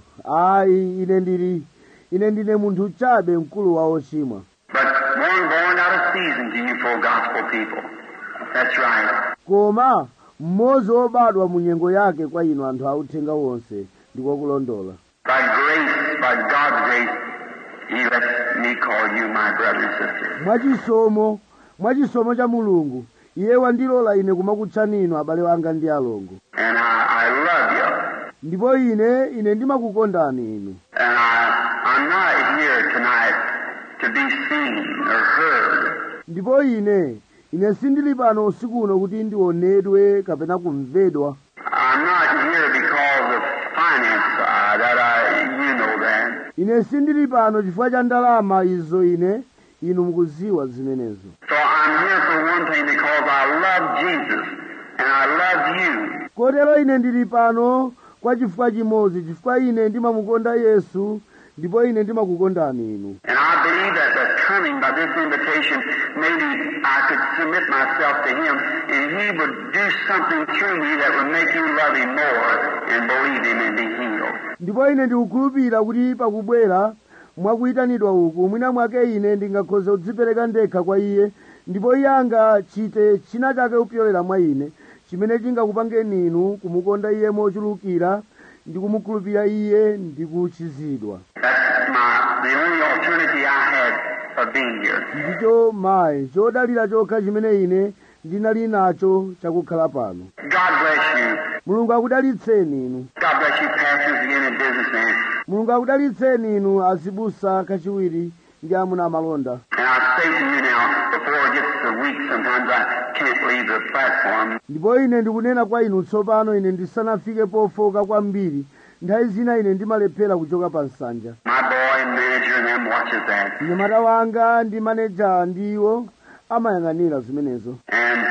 ayi ine ndili ine ndine munthu chabe mkulu wa ochimwa. But one born out of season to you full gospel people. That's right. koma mmodzi wobadwa mu nyengo yake kwa inu anthu authenga wonse ndiko kulondola. By grace, by God's grace, he lets me call you my brother and sister. mwachisomo mwachisomo cha mulungu iye wandilola ine kumakutchani inu abale wanga ndi alongo. And I, I love you. ndipo ine ine ndimakukondani inu. And I, I'm not here tonight to be seen or heard. ndipo ine ine sindili pano usiku uno kuti ndionedwe kapena kumvedwa. I'm not here because of finance, uh, that I, you know that. ine sindili pano chifukwa cha ndalama izo, ine inu mukuziwa zimenezo. So I'm here for one thing because I love Jesus and I love you. kotero ine ndili pano kwa chifukwa chimodzi, chifukwa ine ndimamukonda Yesu ndipo ine ndimakukondani inu. And I believe that the coming by this invitation, maybe I could submit myself to him and he would do something through me that would make you love him more and believe him and be healed. ndipo ine ndikukhulupirira kuti pakubwera mwakuyitanidwa uku mwina mwake ine ndingakhoze kudzipereka ndekha kwa iye ndipo iye angachite china chake kupyolera mwa ine chimene chingakupangeni inu kumukonda iye mochulukira ndi kumukhulupirira iye ndi kuchizidwa. That's my, the only alternative I had of being here. ndicho mayi chodalira chokha chimene ine ndinali nacho chakukhala pano. God bless you. mulungu akudalitseni inu. God bless you pastors again and businessmen. mulungu akudalitseni inu azibusa kachiwiri ndi amuna amalonda. And I say to you now, before it gets so weak, sometimes I can't leave the platform. ndipo ine ndikunena kwa inu tsopano, ine ndisanafike pofoka kwambiri nthawi zina ine ndimalephera kuchoka pa nsanja. My boy and manager and them watches that. mnyamata wanga ndi maneja ndiwo amayang'anira zimenezo. And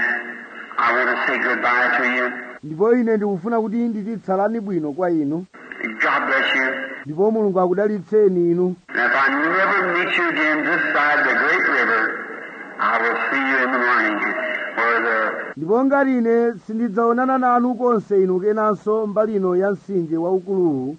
I want to say goodbye to you. ndipo ine ndikufuna kuti ndititsalani bwino kwa inu. God bless you. ndipo mulungu akudalitseni inu. And if I never meet you again this side of the great river, I will see you in the morning where the... ndipo ngati ine sindidzaonana nanu konse inu kenanso mbali ino ya mtsinje waukuluwu,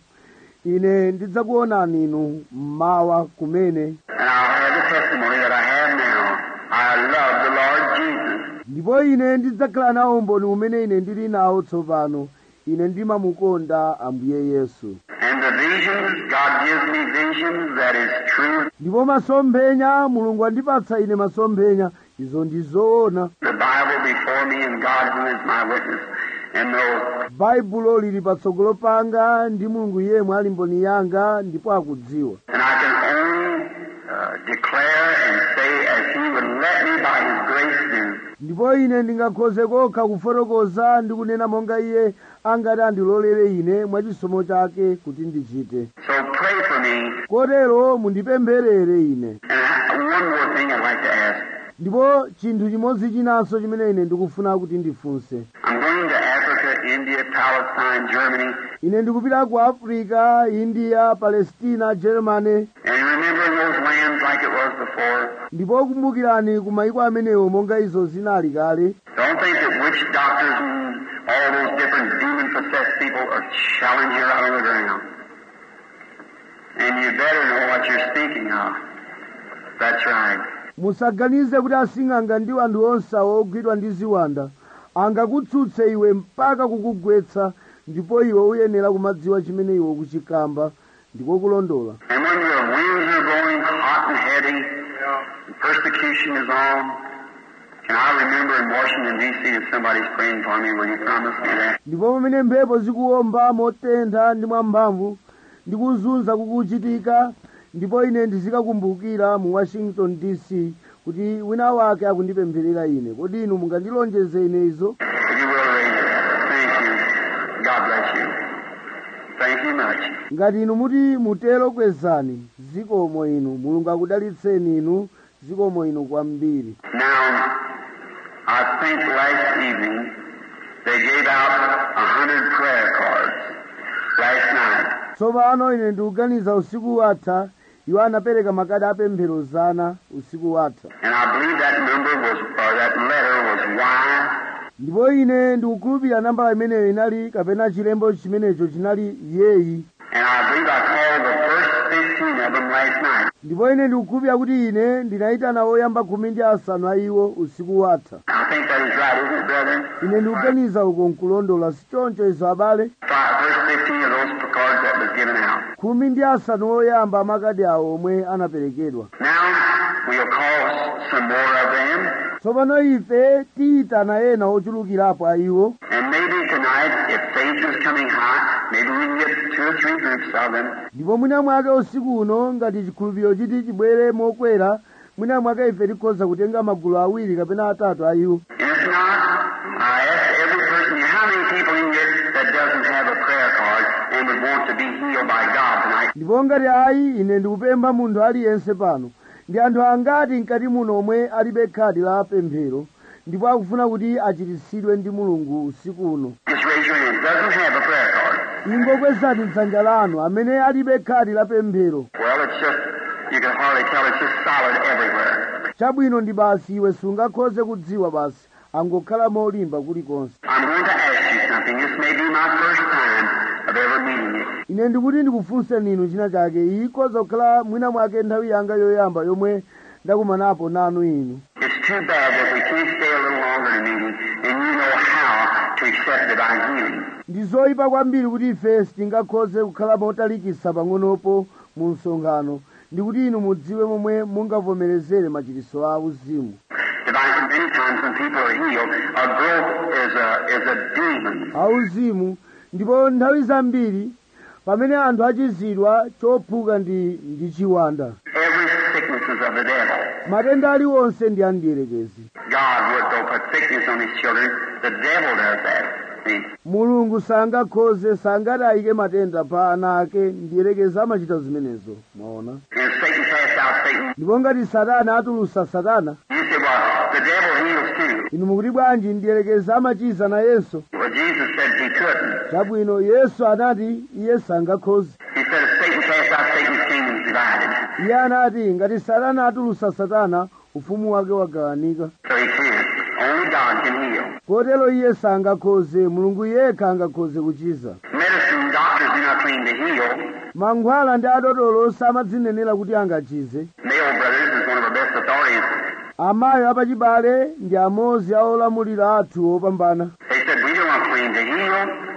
ine ndidzakuonani inu mmawa kumene. And I'll have the testimony that I have now. I love the Lord Jesus. ndipo ine ndidzakhala nawo umboni umene ine ndili nawo tsopano, ine ndimamukonda Ambuye Yesu. And the visions, God gives me visions that is true. ndipo masomphenya mulungu andipatsa ine masomphenya izo ndizoona. The Bible before me and God who is my witness. And those baibulo lili patsogolo panga ndi mulungu yemwe ali mboni yanga ndipo akudziwa. and I can only uh, declare and say as He would let me by His grace do. ndipo ine ndingakhoze kokha kufotokoza ndi kunena monga iye angati andilolere ine mwachisomo chake kuti ndichite. So pray for me. kotero mundipempherere ine. And one more thing I'd like to ask. ndipo chinthu chimodzi chinanso chimene ine ndikufuna kuti ndifunse. I'm going to Africa, India, Palestine, Germany. ine ndikupita ku Africa, India, Palestina, Germany. And remembering those lands like it was before. ndipo kumbukirani ku mayiko amenewo monga izo zinali kale. Don't think that witch doctors and all those different demon-possessed people are challenging you out on the ground. And you better know what you're speaking of. That's right. musaganize kuti asing'anga ndi anthu onse ogwidwa ndi ziwanda angakutsutse iwe mpaka kukugwetsa, ndipo iwe uyenera kumadziwa chimene iwe ukuchikamba ndiko kulondola. And when your winds are blowing hot and heavy, and persecution is on, can I remember in Washington, D C that somebody's praying for me when you promised me that? ndipo pamene mphepo zikuwomba motentha ndi mwamphamvu ndi kuzunza kukuchitika, ndipo ine ndizikakumbukira mu Washington D C kuti wina wake akundipempherera ine. Kodi inu mungandilonjeze ine izo? If you will raise it. Thank you. God bless you. Thank you much. ngati inu muti mutero kwezani, zikomo inu, mulungu akudalitseni inu, zikomo inu kwambiri. Now, I think last evening they gave out a hundred prayer cards last night. tsopano ine ndikuganiza usiku watha iwo anapereka makadi apemphero zana usiku watha. And I believe that number was, or that letter was Y. ndipo ine ndikukhulupirira nambala imeneyo inali kapena chilembo chimenecho chinali yeyi. And I believe I called the first fifteen of them last night. ndipo ine ndikukhulupirira kuti ine ndinayitana oyamba khumi ndi asanu a iwo usiku watha. I think that is right, isn't it, brethren? ine ndikuganiza uko nkulondola, sichoncho izo abale? Five, first fifteen of those cards that was given out. khumi ndi asanu oyamba amakadi awo omwe anaperekedwa. Now, we'll call some more of them. tsopano ife tiyitana ena ochulukirapo a iwo. And maybe tonight, if faith is coming hot, maybe we can get two or three groups of them. ndipo mwina mwake usiku uno ngati chikhulupiriro chiti chibwere mokwera, mwina mwake ife tikhoza kutenga magulu awiri kapena atatu a iwo. If not, I ask every person here, how many people in here that doesn't have a prayer card and would want to be healed by God tonight? ndipo ngati ayi, ine ndikupempha munthu aliyense pano, ndi anthu angati mkati muno omwe alibe khadi la pemphero ndipo akufuna kuti achiritsidwe ndi mulungu usiku uno? Just raise your hand. Doesn't have a prayer card. ingokwezani dzanja lanu amene alibe khadi la pemphero. Well, it's just, you can hardly tell, it's just solid everywhere. chabwino ndi basi iwe sungakhoze kudziwa, basi angokhala molimba kulikonse. I'm going to ask you something. This may be my first time of ever meeting you. ine ndikuti ndikufunseni inu china chake, iyi ikhoza kukhala mwina mwake nthawi yanga yoyamba yomwe ndakumanapo nanu inu. It's too bad that we can't stay a little longer in a meeting and you know how to accept divine healing. ndi zoyipa kwambiri kuti ife sitingakhoze kukhala motalikisa pang'onopo mu msonkhano, ndikuti inu mudziwe momwe mungavomerezere machiritso a uzimu. Divine, many times when people are healed, a growth is a, is a demon. auzimu, ndipo nthawi zambiri pamene anthu achizidwa chophuka ndi ndi chiwanda. Every sickness is of the devil. matenda aliwonse ndi amdierekezi. God would go put sickness on his children. The devil does that. See? mulungu sangakhoze sangati ayike matenda pa ana ake, mdierekezi amachita zimenezo. mwaona? And Satan cast out Satan. ndipo ngati satana atulusa satana, You say, well, the devil heals too. inu mukuti bwanji mdierekezi amachiza nayenso? Well, Jesus said he couldn't. chabwino, yesu anati iye sangakhoze. He said if Satan cast out Satan's kingdom is divided. iye anati ngati satana atulusa satana, ufumu wake wagawanika. So he can't. Only God can heal. kotero iye sangakhoze, mulungu yekha angakhoze kuchiza. Medicine doctors do not claim to heal. mankhwala ndi adotolo samadzinenera kuti angachize. Mayo Brothers is one of our best authorities. amayi apachibale ndi amodzi a olamulira athu opambana. They said we don't claim to heal.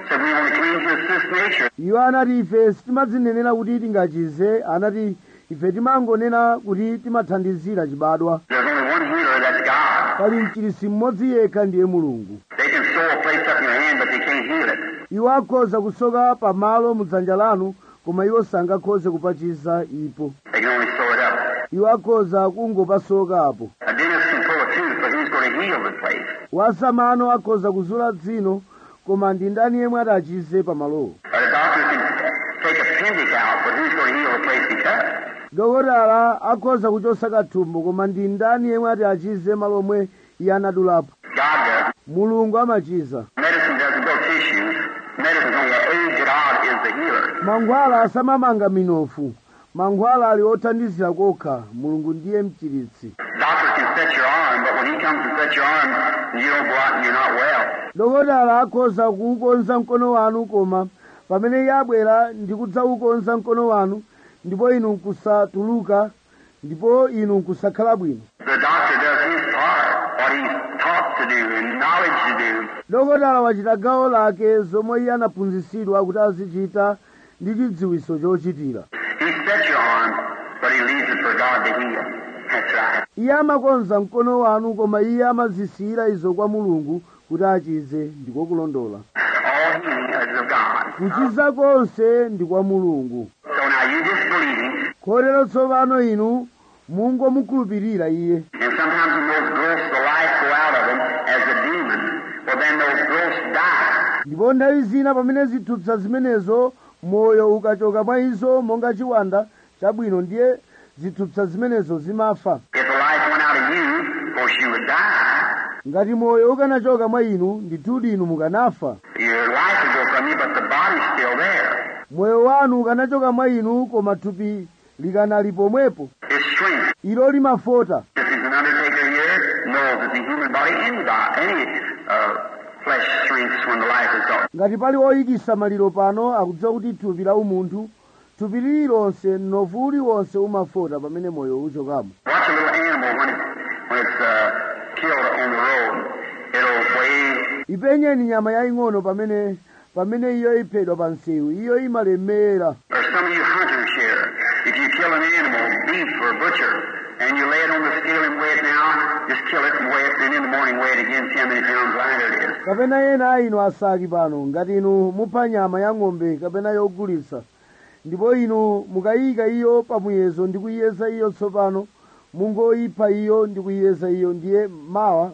said we only claim to assist nature. iwo anati ife sitimadzinenera kuti tingachize, anati ife timangonena kuti timathandizira chibadwa. There's only one healer, that's God. Pali mchiritsi mmodzi yekha, ndiye Mulungu. They can sew a place up in your hand, but they can't heal it. Iwo akhoza kusoka pamalo mudzanja lanu, koma iwo sangakhoze kupachiza ipo. They can only sew it up. Iwo akhoza kungopasoka apo. A dentist can pull a tooth, but who's going to heal the place? Wasamano akhoza kuzula dzino, koma ndi ndani yemwe atachize pamalowo. Or a doctor can take appendix out, but who's going to heal the place he cut? Dokotala akhoza kuchosa kathumbo, koma ndi ndani yemwe ati achize malo omwe iye anadulapo. God does. Mulungu amachiza. Medicine doesn't grow tissues. Medicine only aids. God is the healer. Mankhwala asamamanga minofu. Mankhwala ali othandizira kokha. Mulungu ndiye mchiritsi. Doctor can set your arm, but when he comes to set your arm, you don't go out and you're not well. Dokotala akhoza kuukonza mkono wanu, koma pamene iye abwera ndi kudzaukonza mkono wanu, ndipo inu nkusatuluka, ndipo inu nkusakhala bwino. The doctor does his part, what he's taught to do and knowledge to do. Dokotala wachita gawo lake, zomwe iye anaphunzitsidwa kuti azichita ndi chidziwitso chochitira. He sets your arm, but he leaves it for God to heal. That's right. Iye amakonza mkono wanu, koma iye amazisiyira izo kwa Mulungu kuti achize, ndiko kulondola. All healing is of God. Kuchiza konse ndi kwa Mulungu. So now you just believing, Kotero tsopano inu mungomukhulupirira iye. and sometimes when those growths of life go out of them as a demon, well then those growths die. Ndipo nthawi zina pamene zithupsa zimenezo moyo ukachoka mwa izo monga chiwanda chabwino, ndiye zithupsa zimenezo zimafa. If the life went out of you, of course you would die. Ngati moyo ukanachoka mwa inu, ndithudi inu mukanafa. Your life would go from you, but the body's still there. Moyo wanu ukanachoka mwa inu, koma thupi likanali pomwepo, It shrinks. ilo limafota. If he's an undertaker here, knows that the human body, any body, any uh, flesh shrinks when the life is gone. Ngati pali oyikisa maliro pano, akudziwa kuti thupi la umunthu, thupi lililonse, mnofu uliwonse umafota pamene moyo uchokamo. Watch a little animal when it's, when it's uh, killed on the road. It'll wave. Ipenyeni nyama yaying'ono pamene pamene iyo iphedwa pa msewu, iyo imalemera. Or some of you hunters here, if you kill an animal, beef or butcher, and you lay it on the scale and weigh it now, just kill it and weigh it, and in the morning weigh it again, see how many pounds lighter it is. Kapena ena inu asaki pano, ngati inu mupha nyama ya ng'ombe kapena yogulitsa, ndipo inu mukayika iyo pamuyezo ndi kuyeza iyo tsopano, mungoyipha iyo ndi kuyeza iyo, ndiye mawa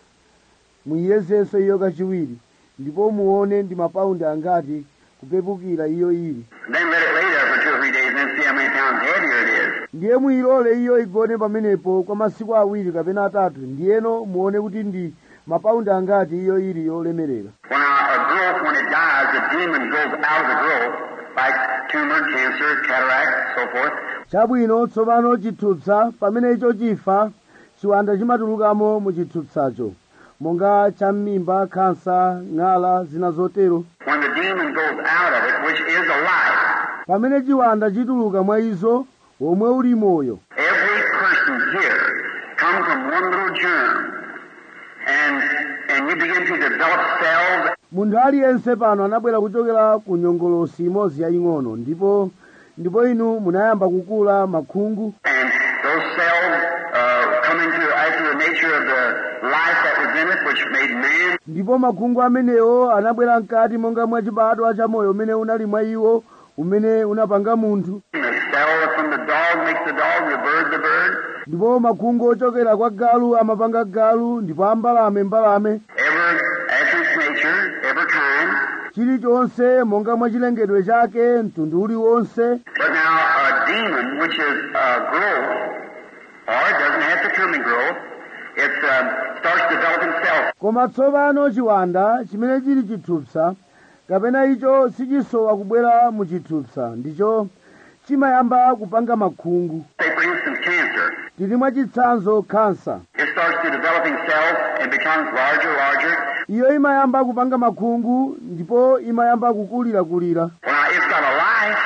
muyiyezenso iyo kachiwiri, ndipo muone ndi mapaundi angati kupepukira iyo ili. Then let it lay there for two or three days and then see how many pounds heavier it is. Ndiye muyilole iyo igone pamenepo kwa masiku awiri kapena atatu, ndiyeno muone kuti ndi mapaundi angati iyo ili yolemerera. When a, a growth, when it dies, the demon goes out of the growth, like tumor, cancer, cataract, so forth. Chabwino tsopano chithupsa pamene icho chifa, chiwanda chimatulukamo mu chithupsacho, monga cham'mimba, khansa, ng'ala, zina zotero. When the demon goes out of it, which is a life, Pamene chiwanda chituluka mwa izo, omwe uli moyo. every person here comes from one little germ, and and you begin to develop cells. Munthu aliyense pano anabwera kuchokera ku nyongolosi imodzi yaying'ono, ndipo ndipo inu munayamba kukula makhungu, And those cells uh, come into after the nature of the life that was in it, which made man. ndipo makhungu amenewo anabwera mkati monga mwa chibadwa cha moyo umene unali mwa iwo, umene unapanga munthu. The cell from the dog makes the dog, the bird the bird. Ndipo makhungu ochokera kwa galu amapanga galu, ndipo ambalame mbalame. Ever after its nature, every kind. Chilichonse monga mwa chilengedwe chake, mtundu uliwonse. But now a demon, which is a growth, or it doesn't have to come in growth, it um, starts developing cells. Koma tsopano chiwanda chimene chili chithupsa, kapena icho sichisowa kubwera mu chithupsa, ndicho chimayamba kupanga makhungu. Say, for instance, cancer. Tili mwa chitsanzo khansa. It starts to developing cells and becomes larger, larger. Iyo imayamba kupanga makhungu, ndipo imayamba kukulirakulira. Well, now it's got a life,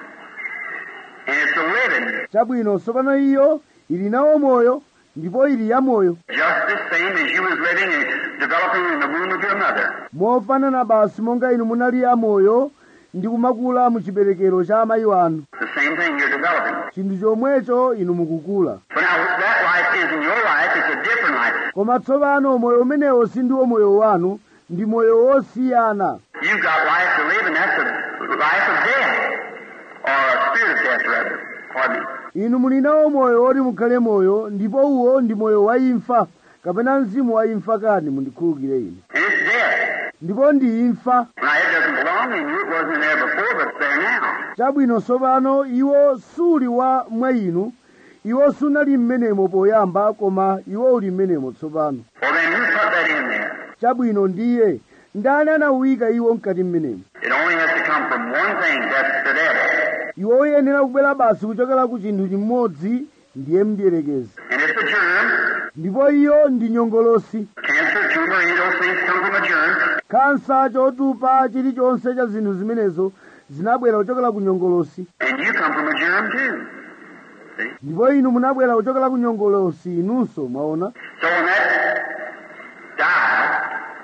and it's a living, Chabwino tsopano iyo ili nawo moyo, ndipo ili ya moyo. just the same as you was living and developing in the womb of your mother. mofanana basi monga inu munali amoyo ndi kumakula mu chiberekero cha amayi wanu. The same thing you're developing. Chinthu chomwecho inu mukukula. But now that life isn't your life, it's a different life. Koma tsopano moyo umenewo sindiwo moyo wanu, ndi moyo wosiyana. You've got life to live, and that's a life of death, or a spirit of death, rather. Pardon me. Inu mulinawo moyo woti mukhale moyo, ndipo uwo ndi moyo wa imfa, kapena mzimu wa imfa kani mundikhulukire ine. And it's death. Ndipo ndi imfa. Now, it doesn't belong in you. It wasn't there before, but it's there now. Chabwino tsopano iwo suli wa mwa inu, iwo sunali mmenemo poyamba, koma iwo uli mmenemo tsopano. Well, then who put that in there? Chabwino ndiye, ndani anawuyika iwo mkati mmenemo? It only has to come from one thing, that's the devil. Iwo uyenera kubwera basi kuchokera ku chinthu chimodzi, ndiye mdierekezi. And it's a germ. Ndipo iyo ndi nyongolosi. Cancer, tumor, any of those things come from a germ. Kansa, chotupa, chilichonse cha zinthu zimenezo zinabwera kuchokera ku nyongolosi. And you come from a germ too. See? Ndipo inu munabwera kuchokera ku nyongolosi inunso, mwaona? So when that died,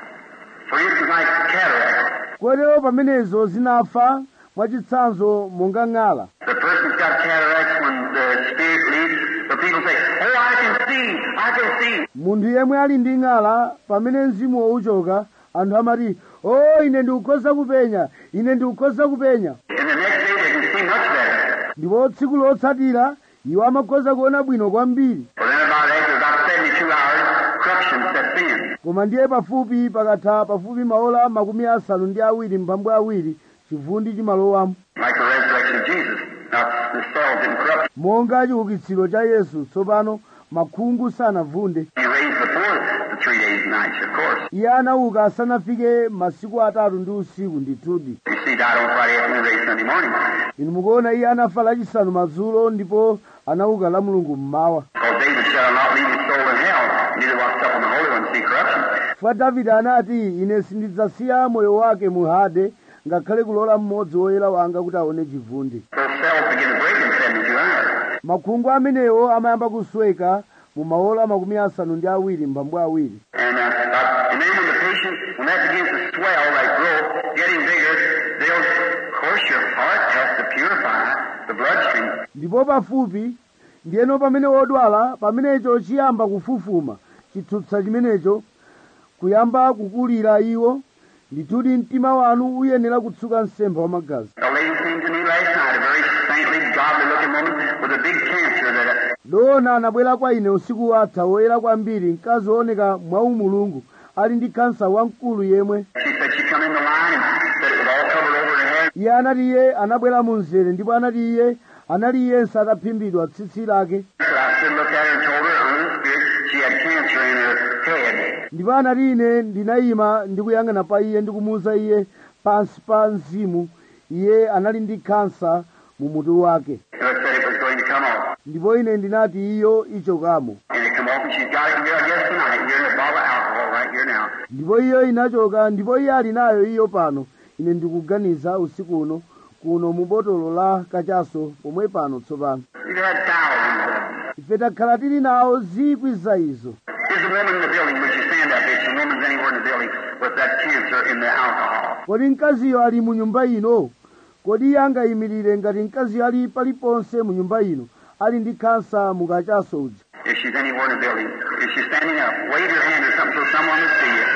for instance, like cataract, Kotero pamenezo zinafa mwachitsanzo monga ng'ala. the person's got cataracts when the spirit leaves. So people say, oh, I can see, I can see. Munthu yemwe ali ndi ng'ala pamene mzimu wauchoka, anthu amati, oh, ine ndikukhoza kupenya, ine ndikukhoza kupenya. And the next day they can see much better. Ndipo tsiku lotsatira iwo amakhoza kuona bwino kwambiri. Well, then about after about seventy-two hours, corruption sets in. Koma ndiye pafupi pakatha pafupi maola makumi asanu ndi awiri mphambu awiri chivundi chimalowamo. Like the resurrection of Jesus. Now, the cells in corruption. Monga chiukitsiro cha Yesu, tsopano makhungu sanavunde. He raised before the three days and nights, of course. Iye anauka asanafike masiku atatu ndi usiku ndithudi. You see, died on Friday afternoon, raised Sunday morning. Inu mukuona iye anafa lachisanu madzulo ndipo anauka la Mulungu mmawa. Because David shall not leave his soul in hell, neither will sup on the Holy One see corruption. Chifukwa Davide anati, ine sindidzasiya moyo wake mu Hade, ngakhale kulola mmodzi woyera wanga kuti aone chivundi. Those cells begin to break in seventy-two hours. Makhungu amenewo amayamba kusweka mu maola makumi asanu ndi awiri mphambu awiri. And, uh, uh, and then when the patient, when that begins to swell, like growth, getting bigger, they'll, of course, your heart has to purify the bloodstream. Ndipo pafupi, ndiyeno pamene wodwala, pamenecho chiyamba kufufuma, chithupsa chimenecho, kuyamba kukulira iwo, ndithudi mtima wanu uyenera kutsuka msempha wa magazi. A lady came to me last night, a very saintly, godly-looking woman with a big cancer that... Uh, Dona anabwera kwa ine usiku watha woyera kwambiri, mkazi wooneka mwaumulungu, ali ndi kansa wamkulu yemwe. she said she come in the line and said it was all covered over her head. Iye anati iye anabwera mu mzere, ndipo anati iye anali iyense ataphimbidwa tsitsi lake. So I stood and looked at her and told her, her own spirit, she had cancer in her head. Ndipo anati ine ndinayima ndikuyang'ana pa iye ndikumuwuza iye pansi pa mzimu, iye anali ndi kansa mu mutu wake. So it said it was going to come off. Ndipo ine ndinati iyo ichokamo. And it come off, and she's got it here, I guess, tonight. You're in a bottle of alcohol right here now. Ndipo iyo inachoka, ndipo iye ali nayo iyo pano. Ine ndikuganiza usiku uno kuno mu botolo la kachaso pomwe pano tsopano. We've had thousands of them. Ife takhala tili nawo zikwi za izo. There's a woman in the building. Would you stand up? If the woman's anywhere in the building with that cancer in the alcohol. Kodi mkaziyo ali mu nyumba ino? Kodi iye angayimirire ngati mkaziyo ali paliponse mu nyumba ino, ali ndi kansa mu kachaso uja? If she's anywhere in the building, if she's standing up, wave your hand or something so someone will see you.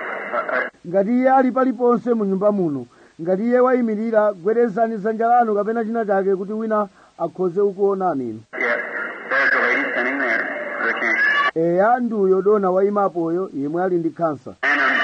Uh, uh, Ngati iye ali paliponse mu nyumba muno, ngati iye wayimirira, gwerezani dzanja lanu kapena china chake kuti wina akhoze kukuonani inu. yeah, there's the lady standing there with the cancer. Eya ndiuyo dona wayimapoyo yemwe ali ndi kansa. And um,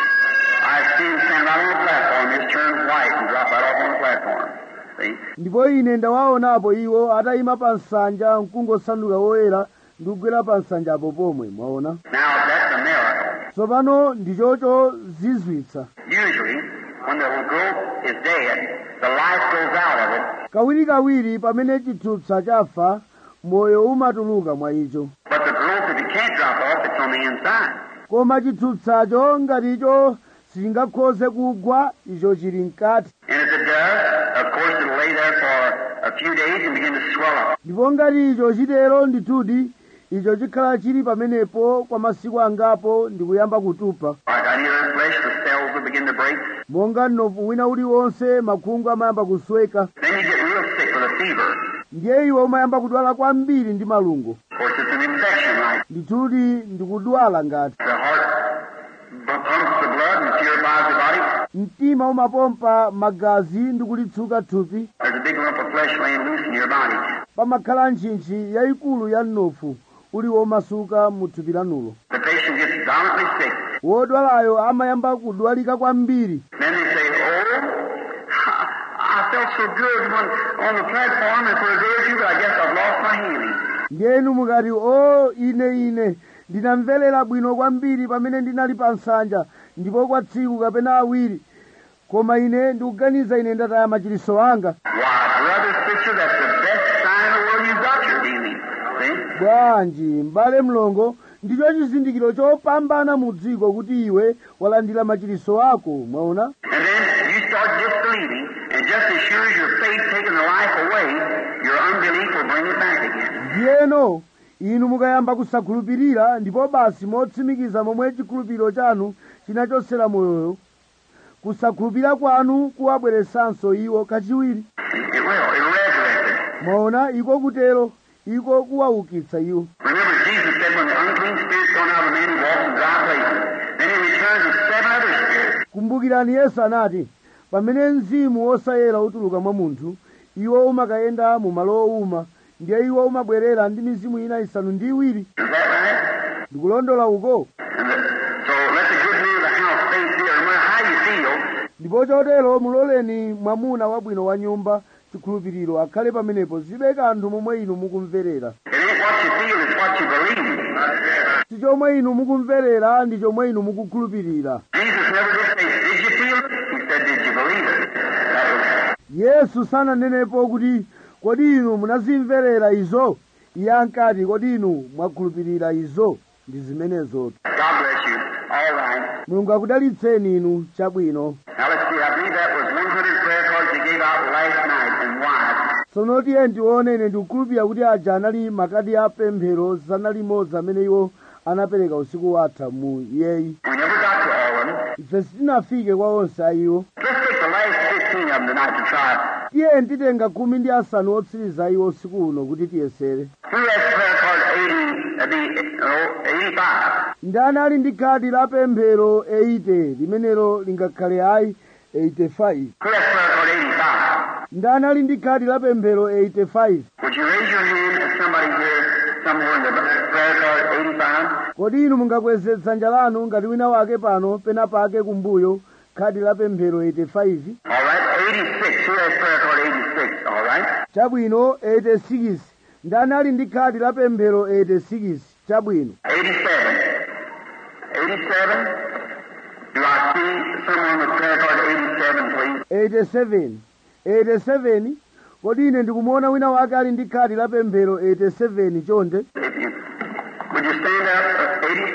I've seen him stand right on the platform, just turn white and drop right off on the platform. See? Ndipo ine ndawaonapo iwo atayima pa nsanja mkungosanduka woyera ndi kugwera pa nsanjapo pomwe, mwaona? Now, that's a miracle. Tsopano ndichocho zizwitsa. Usually, when the growth is dead, the life goes out of it. Kawirikawiri pamene chithupsa chafa, moyo umatuluka mwa icho. But the growth, if it can't drop off, it's on the inside. Koma chithupsacho ngati icho sichingakhoze kugwa, icho chili mkati. And if it does, of course, it'll lay there for a few days and begin to swell up. Ndipo ngati icho chitero ndithudi, icho chikhala chili pamenepo kwa masiku angapo ndi kuyamba kutupa. Like any other flesh, the cells will begin to break. Monga mnofu wina uliwonse makhungu amayamba kusweka. Then you get real sick with a fever. Ndiye iwe umayamba kudwala kwambiri ndi malungo. Of course, it's an infection, like Ndithudi ndikudwala ngati. the heart pumps the blood and purifies the body. Mtima umapompa magazi ndi kulitsuka thupi. There's a big lump of flesh laying loose in your body. Pamakhala ntchintchi yayikulu ya mnofu uli womasuka mu thupi lanulo. The patient gets violently sick. Wodwalayo amayamba kudwalika kwambiri. Then they say, oh, I felt so good when on the platform and for a day or two, but I guess I've lost my healing. Ndiyenu mukati o ine ine ndinamverera bwino kwambiri pamene ndinali pa nsanja ndipo kwa tsiku kapena awiri, koma ine ndikuganiza ine ndataya machiritso anga. Why, brother, sister, that's the best sign in the world you've got your healing. See? Bwanji m'bale mlongo, ndicho chizindikiro chopambana mu dziko kuti iwe walandira machiritso ako, mwaona? And then you start disbelieving, and just as sure as your faith taking the life away, your unbelief will bring it back again. Ndiyeno inu mukayamba kusakhulupirira, ndipo basi motsimikiza momwe chikhulupiriro chanu chinachosera moyoyo, kusakhulupirira kwanu kuwabweresanso iwo kachiwiri. It will. It'll resurrect it. Mwaona, iko kutero, iko kuwaukitsa iwo. Remember, Jesus said when the unclean spirit's gone out of a man, he walks in dry places. Then he returns with seven other spirits. Kumbukirani Yesu anati, pamene mzimu wosayera utuluka mwa munthu, iwo umakayenda mu malo owuma, ndiye iwo umabwerera ndi mizimu ina isanu ndi iwiri. Is that right? Ndikulondola uko. And the, so let the good news of the house stay there. No matter how you feel, Ndipo chotero muloleni mwamuna wabwino wa nyumba chikhulupiriro akhale pamenepo, zibe kanthu momwe inu mukumverera. it ain't what you feel, it's what you believe. Si chomwe inu mukumverera ndi chomwe inu mukukhulupirira. Jesus never did say, did you feel it? He said, did you believe it? That was Yesu sananenepo kuti kodi inu munazimverera izo, iye ankati kodi inu mwakhulupirira izo. Ndi zimenezotu. God bless you. All right. Mulungu akudalitseni inu chabwino. Now let's see. I believe that was one hundred prayer cards they gave out last night, and why? Tsono tiye ndione ine ndikukhulupirira kuti aja anali makadi a pemphero zana limodzi amene iwo anapereka usiku watha mu yeyi. We never got to all of them. Ife sitinafike kwa onse ayiwo. Let's take the last fifteen of them tonight to try. Tiye nditenga khumi ndi asanu otsiriza iwo usiku uno kuti tiyesere. Who has prayer card eighty? That'd be oh, eighty-five. Ndani ali ndi khadi la pemphero eighty limenelo lingakhale ayi eighty-five. Who has prayer card eighty-five? Ndani ali ndi khadi la pemphero eighty-five. Would you raise your hand if somebody here, somewhere in the prayer card eighty-five? Kodi inu mungakweze dzanja lanu ngati wina wake pano pena pake kumbuyo khadi la pemphero eighty-five. All right, eighty-six. Who has prayer card eighty-six? All right. Chabwino eighty-six. Ndani ali ndi khadi la pemphero eighty-six. Chabwino. eighty-seven. eighty-seven. Do I see someone with prayer card eighty-seven, please? eighty-seven. eighty-seven. Kodi ine ndikumuona wina wake ali ndi khadi la pemphero eighty-seven chonde. If you, would you stand up? Uh, eighty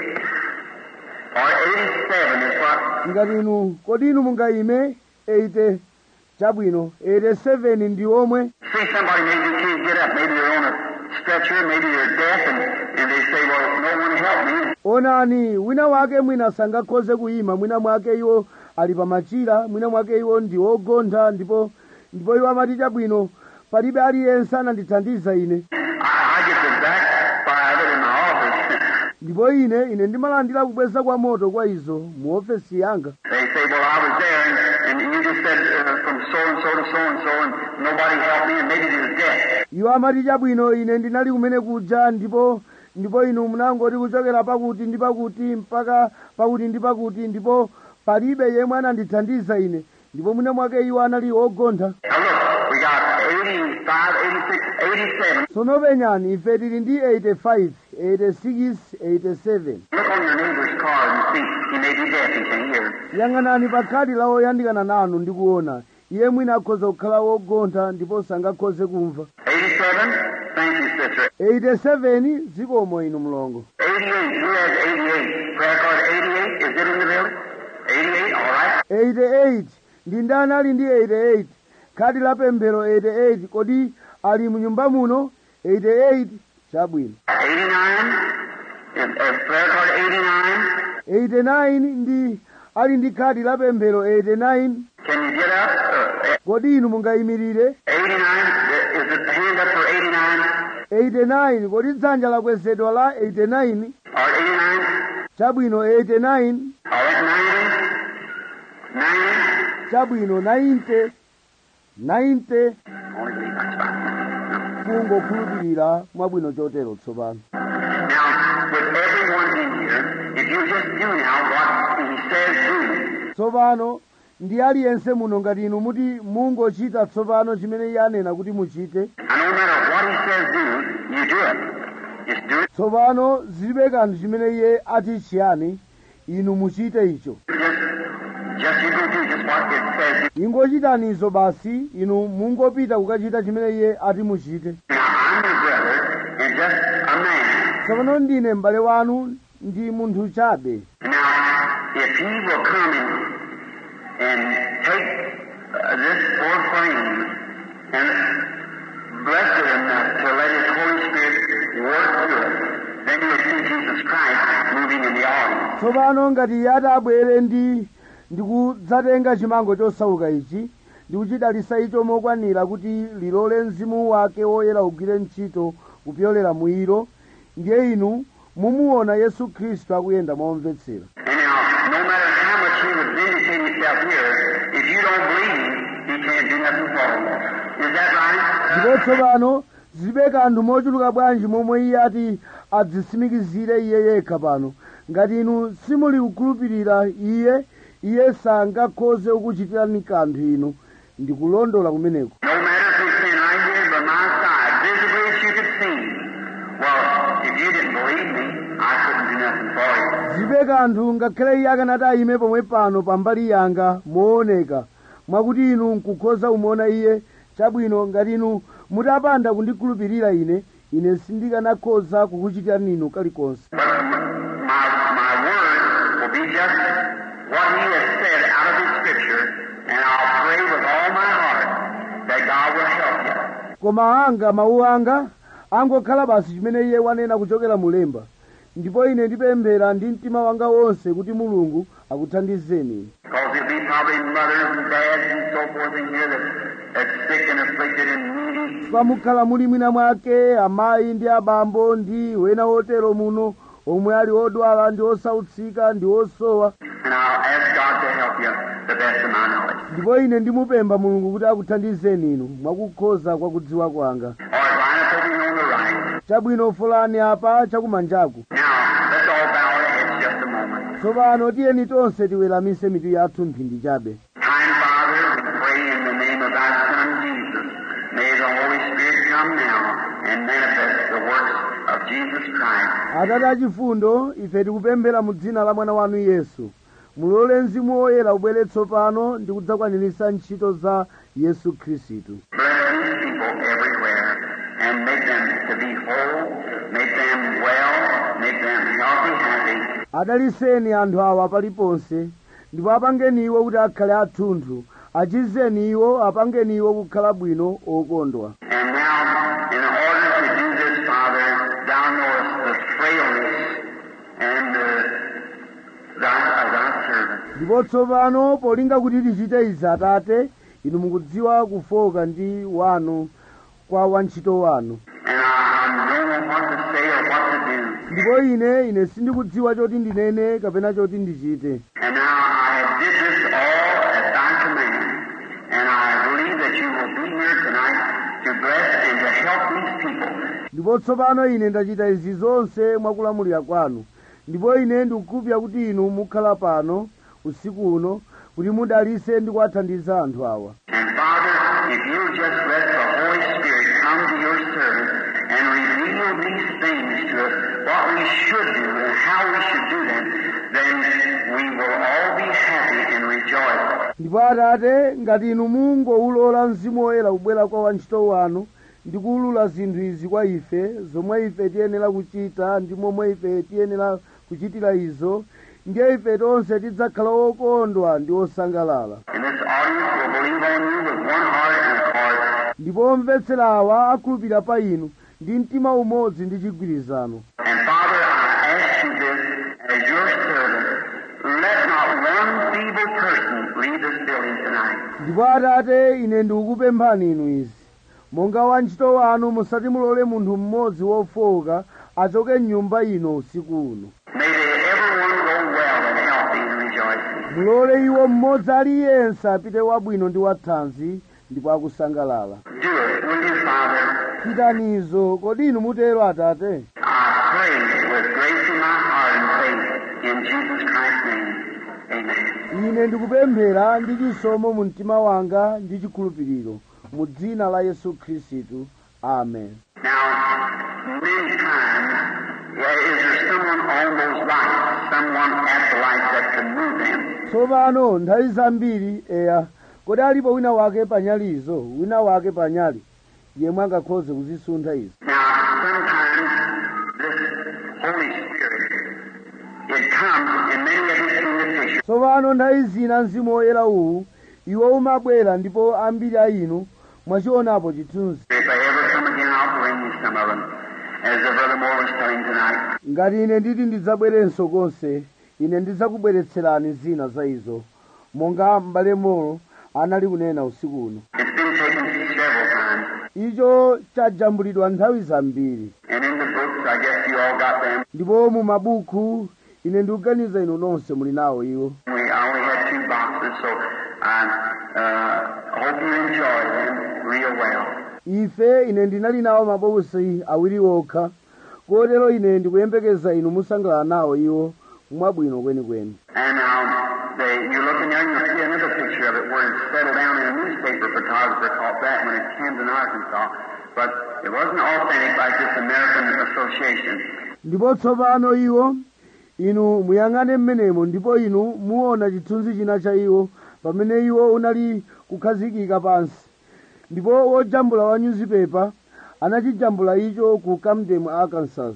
or eighty-seven is what? Ngati inu kodi inu mungayime eighty. Chabwino eighty-seven ndi omwe. See somebody, maybe you can't get up. Maybe you're on a stretcher. Maybe you're deaf, and, and they say, well, no one help me. Onani wina wake mwina sangakhoze kuyima, mwina mwake iwo ali pa machira, mwina mwake iwo ndi ogontha, ndipo ndipo iwo amati chabwino palibe aliyense anandithandiza ine. I, I get the backfire of it in my office. Ndipo ine ine ndimalandira kubweza kwa moto kwa izo mu ofesi yanga. They say, well, I was there, and, and you just said uh, from so and so to so and so, and nobody helped me, and maybe they was deaf. Iwo amati chabwino ine ndinali kumene kuja, ndipo ndipo inu munangoti kuchokera pakuti ndi pakuti mpaka pakuti ndi pakuti, ndipo palibe yemwe anandithandiza ine, ndipo mwina mwake iwo anali ogontha. Now look, we got eighty-five, eighty-six, eighty-seven. Tsono penyani ife tili ndi eighty-five, eighty-six, eighty-seven. Look on your neighbor's card and see. He may be deaf, he can't hear. Yang'anani pa khadi la oyandikana nanu ndi kuona iye mwina akhoza kukhala wogontha ndipo sangakhoze kumva. eighty-seven. Thank you, sister. eighty-seven zikomo inu mlongo. eighty-eight. Who has eighty-eight? Prayer card eighty-eight. Is it in the building? eighty-eight. All right. eighty-eight ndi ndani ali ndi eighty-eight? Khadi la pemphero eighty-eight kodi ali mu nyumba muno? eighty-eight chabwino. eighty-nine, is, is prayer card eighty-nine. eighty-nine ndi ali ndi khadi la pemphero eighty-nine. Can you get up? Uh, Kodi inu mungayimirire? eighty-nine, is it hand up for eighty-nine? eighty-nine, kodi dzanja lakwezedwa la eighty-nine? Or eighty-nine? Chabwino eighty-nine. All right, ninety? ninety? Chabwino ninety. ninety. Only three bucks back. Kungokhulupirira mwabwino chotero tsopano. Now, with everyone in here, if you just do now what he says do, Tsopano ndi aliyense muno ngati inu muti mungochita tsopano chimene iye anena kuti muchite. and no matter what he says do, you do it. Just do it. Tsopano zilibe kanthu chimene iye ati chiyani, inu muchite icho. Just, just you go do just what it says do. Ingochitanizo basi, inu mungopita kukachita chimene iye ati muchite. Now, I'm your brother, and just a man. Tsopano ndine m'bale wanu ndi munthu chabe. Now, if he will come and, and take uh, this poor frame and bless it enough to let his Holy Spirit work through it, then you'll see Jesus Christ moving in the audience. Tsopano ngati iye atabwere ndi ndikudzatenga chimango chosauka ichi ndikuchidalisa icho mokwanira kuti lilole mzimu wake woyera ugwire ntchito kupyolera mwiro, ndiye inu mumuona Yesu Khristu akuyenda momvetsera. And now, no matter how much he would vindicate himself here, if you don't believe him, he can't do nothing for you. Is that right? Ndipo tsopano zilibe kanthu mochuluka bwanji momwe iye ati adzisimikizire iye yekha pano. Ngati inu simuli kukhulupirira iye, iye sangakhoze kukuchitirani kanthu inu. Ndikulondola kumeneko. No matter if he's standing right here by my side, visibly as you could see him. Well, if you didn't believe me, I couldn't do nothing for you. Zilibe kanthu ngakhale iye akanati ayime pomwe pano pambali yanga mooneka, mwakuti inu nkukhoza kumuona iye. Chabwino ngati inu mutapanda kundikhulupirira ine, ine sindikanakhoza kukuchitirani inu kalikonse. But my, my word will be just what he has said out of his scripture, and I'll pray with all my heart that God will help you. Koma anga mawu anga angokhala basi chimene iye wanena kuchokera mulemba, ndipo ine ndipemphera ndi mtima wanga wonse kuti Mulungu akuthandizeni. Because there'll be probably mothers and dads and so forth in here that, that's sick and afflicted and needy. Pamukhala muli mwina mwake amayi ndi abambo ndi wena wotero muno omwe ali odwala ndi osautsika ndi osowa. And I'll ask God to help you the best of my knowledge. Ndipo ine ndimupempha Mulungu kuti akuthandizeni inu mwakukhoza kwa kudziwa kwanga. All right, line up over here on the right. Chabwino fulani apa chakumanjaku. Now, let's all bow our heads just a moment. Tsopano tiyeni tonse tiweramise mitu yathu mphindi chabe. Kind Father, we pray in the name of thy Son Jesus. May the Holy Spirit come now and manifest the works of Jesus Christ. Atate achifundo, ife tikupemphera mu dzina la mwana wanu Yesu. Mulole mzimu woyera ubwere tsopano ndi kudzakwaniritsa ntchito za Yesu Khristu. Bless these people everywhere and make them to be whole, make them well, make them healthy, happy. Adaliseni anthu awa paliponse, ndipo apangeni iwo kuti akhale athunthu, achizeni iwo, apangeni iwo kukhala bwino okondwa. And now, in order to do this, Father, thou knowest the frailness and the, thy, of thy servant. Ndipo tsopano polinga kuti tichite izi Atate, inu mukudziwa kufoka ndi wanu kwa wantchito wanu. And I, I don't know what to say or what to do. Ndipo ine ine sindikudziwa choti ndinene kapena choti ndichite. And now I have did this all at thy command. And I believe that you will be here tonight to bless and to help these people. Ndipo tsopano ine ndachita izi zonse mwakulamulira kwanu. Ndipo ine ndikukhulupirira kuti inu mukhala pano usiku uno kuti mudalise ndi kuwathandiza anthu awa. And Father, if you'll just let the Holy Spirit come to your servant and reveal these things to us, what we should do and how we should do them, then we will all be happy and rejoice. Ndipo Atate, ngati inu mungoulola mzimu woyera kubwera kwa wantchito wanu ndi kuwulula zinthu izi kwa ife, zomwe ife tiyenera kuchita ndi momwe ife tiyenera kuchitira izo, ndiye ife tonse tidzakhala okondwa ndi osangalala. And this audience will believe on you with one heart and a heart. Ndipo omvetsera awa akhulupirira pa inu ndi mtima umodzi ndi chigwirizano. And Father, I ask you this as your servant. Let not one feeble person leave this building tonight. Ndipo Atate, ine ndikukupemphani inu izi monga wantchito wanu, musati mulole munthu mmodzi wofowoka achoke mnyumba ino usiku uno. May they everyone go well and healthy and rejoicing. Mulole iwo mmodzi aliyense apite wabwino ndi wathanzi ndipo akusangalala. Do it, will you, Father? Chitanizo, kodi inu mutero Atate? I pray with grace in my heart and faith in Jesus Christ's name. Amen. Ine ndikupemphera ndi chisomo mu mtima wanga ndi chikhulupiriro mu dzina la Yesu Khristu. Amen. Now, many times, yeah, is there someone on those lights, someone at the lights that can move them? Tsopano nthawi zambiri eya kodi alipo wina wake panyalizo, wina wake panyali yemwe angakhoze kuzisuntha izi. Now, sometimes this Holy Spirit, it comes in many of these in the picture. Tsopano nthawi zina mzimu woyera uwu iwo umabwera ndipo ambiri a inu mwachionapo chithunzi. If they ever come again, I'll bring you some of them, as the Brother Moore was telling tonight. Ngati ine nditi ndidzabwerenso konse, ine ndidzakubweretserani zina za izo, monga m'bale Moore anali kunena usiku uno. It's been taken several times. Icho chajambulidwa nthawi zambiri. And in the books, I guess you all got them. Ndipo mu mabuku ine ndikuganiza inu nonse muli nawo iwo. We I only had two boxes, so I uh, hope you enjoy them real well. Ife ine ndinali nawo mabokosi awiri okha, kotero ine ndikuyembekeza inu musangalala nawo iwo mwabwino kwenikweni. And now, they, you look in there and you'll see another picture of it where it's settled down in a newspaper photographer caught that when it came to Arkansas. But it wasn't authentic like this American Association. Ndipo tsopano iwo inu muyang'ane mmenemo ndipo inu muona chithunzi china cha iwo pamene iwo unali kukhazikika pansi. Ndipo wojambula wa newspaper anachijambula icho ku Camden, Arkansas.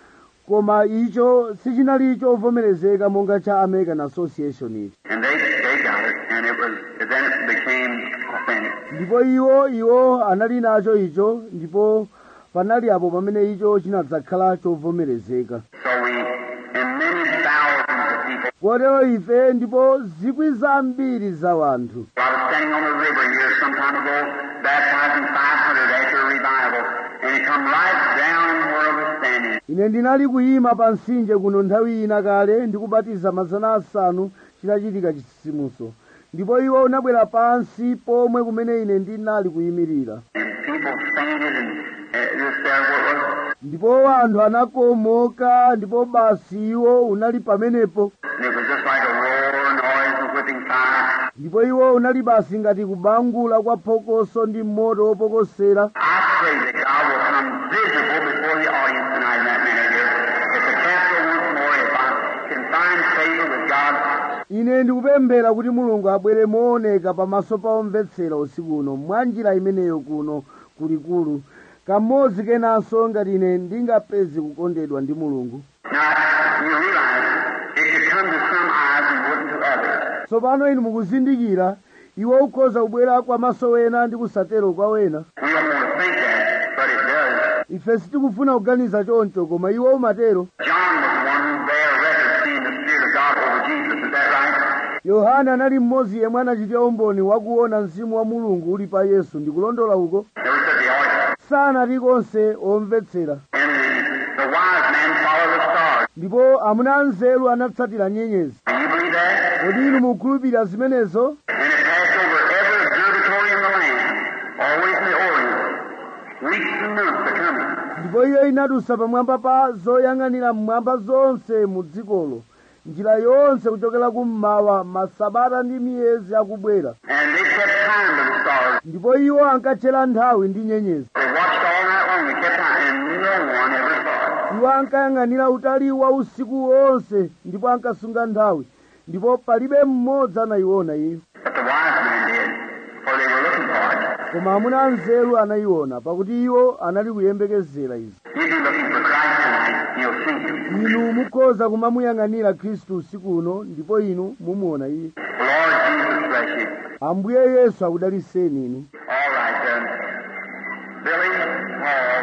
Koma icho sichinali chovomerezeka monga cha American Association ichi. And they, they got it, and it was, then it became authentic. Ndipo iwo iwo anali nacho icho ndipo panali apo pamene icho chinadzakhala chovomerezeka. So we, and many thousands of people. Kotero ife ndipo zikwi zambiri za wanthu. I was standing on the river here some time ago, baptizing five hundred after a revival, and it come right down where I was standing. Ine ndinali kuyima pa mtsinje kuno nthawi ina kale ndikubatiza mazana asanu chitachitika chitsitsimutso, ndipo iwo unabwera pansi pomwe kumene ine ndinali kuyimirira. And people fainted and uh, just there where it was. Ndipo anthu anakomoka ndipo basi iwo unali pamenepo. And it was just like a roar, noise, and whipping fire. Ndipo iwo unali basi ngati kubangula kwa phokoso ndi moto wopokosera. I pray that God will come visible before the audience tonight in that manner here. If the castle once more, if I can find favor with God. Ine ndikupemphera kuti Mulungu abwere mooneka pamaso pa omvetsera usiku uno mwanjira imeneyo kuno kulikulu. Kamodzi kenanso ngati ine ndingapeze kukondedwa ndi Mulungu. Now, you realize it could come to some eyes and wouldn't to others. Tsopano inu mukuzindikira iwo ukhoza kubwera kwa maso wena ndi kusatero kwa wena. We don't want to think that, but it does. Ife sitikufuna kuganiza choncho koma iwo umatero. John was the one who bare record seeing the Spirit of God over Jesus. Is that right? Yohana anali mmodzi yemwe anachitira umboni wakuona mzimu wa Mulungu uli pa Yesu, ndikulondola uko. Never said the audience. Sanati konse omvetsera. And the, the wise man followed the stars. Ndipo amuna anzeru anatsatira nyenyezi. Do you believe that? Kodi inu mukhulupirira zimenezo? And it passed over every observatory in the land, always in the Orient, weeks and months a coming. Ndipo iyo inadusa pamwamba pa zoyang'anira mmwamba zonse mu dzikolo, njira yonse kuchokera kummawa, masabata ndi miyezi akubwera. And they kept time to the stars. Ndipo iwo ankatchera nthawi ndi nyenyezi. They watched all night long. They kept time, and no one ever saw it. Iwo ankayang'anira utali wa usiku wonse ndipo ankasunga nthawi, ndipo palibe mmodzi anayiona iyo. But the wise man did, for they were looking for it. Koma amuna anzeru anayiona, pakuti iwo anali kuyembekezera izi. You be looking for Christ tonight, you'll see Him. Inu mukhoza kumamuyang'anira Khristu usiku uno, ndipo inu mumuona iye. Lord Jesus bless you. Ambuye Yesu akudaliseni inu. All right, then. Billy, Paul,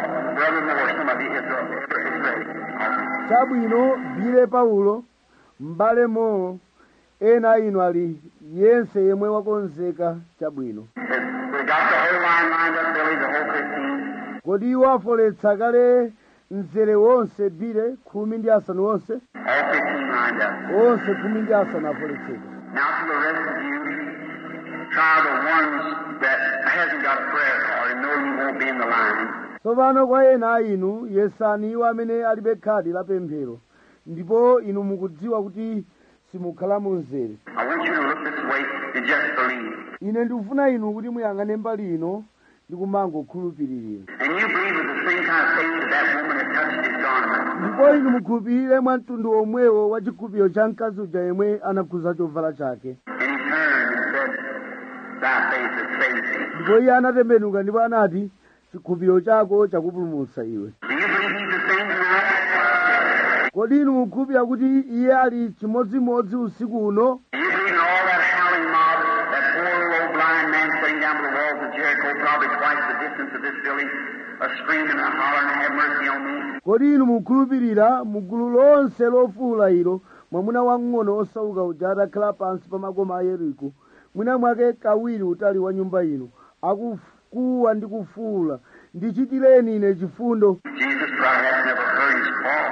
Brother Moore, somebody is, uh, is ready. chabwino bile Paulo m'bale Moore ena inu ali yense yemwe wakonzeka chabwino. We got the whole line lined up, Billy, the whole fifteen. Kodi iwo afoletsa kale mzere wonse bile khumi ndi asanu wonse? All fifteen lined up. Onse khumi ndi asanu afoletsedwa. Now to the rest of you, try the ones that hasn't got a prayer card and know you won't be in the line. Tsopano kwa ena inu yesani iwo amene alibe khadi la pemphero ndipo inu mukudziwa kuti simukhala mu mzere. I want you to look this way and just believe. Ine ndikufuna inu kuti muyang'ane mbali ino ndi kumangokhulupirira. And you believe with the same kind of faith that that woman had touched his garment. Ndipo inu mukhulupirire mwa mtundu omwewo wa chikhulupiriro cha mkazi uja yemwe anakhudza chovala chake. And he turned and said, thy faith has saved thee. Ndipo iye anatembenuka ndipo anati chikhulupiriro chako chakupulumutsa iwe. Do you believe he's the same tonight? Kodi inu mukhulupirira kuti iye ali chimodzimodzi usiku uno? Do you believe in all that howling mob, that poor little old blind man sitting down by the walls of Jericho, probably twice the distance of this village, a screaming and a hollering, have mercy on me? Kodi inu mukhulupirira mugulu lonse lofuwula ilo mwamuna wang'ono osauka uja atakhala pansi pa makoma a Yeriko mwina mwake kawiri utali wa nyumba ino akufuwula ndi kufuwula ndichitireni ine chifundo. Jesus probably has never heard his call,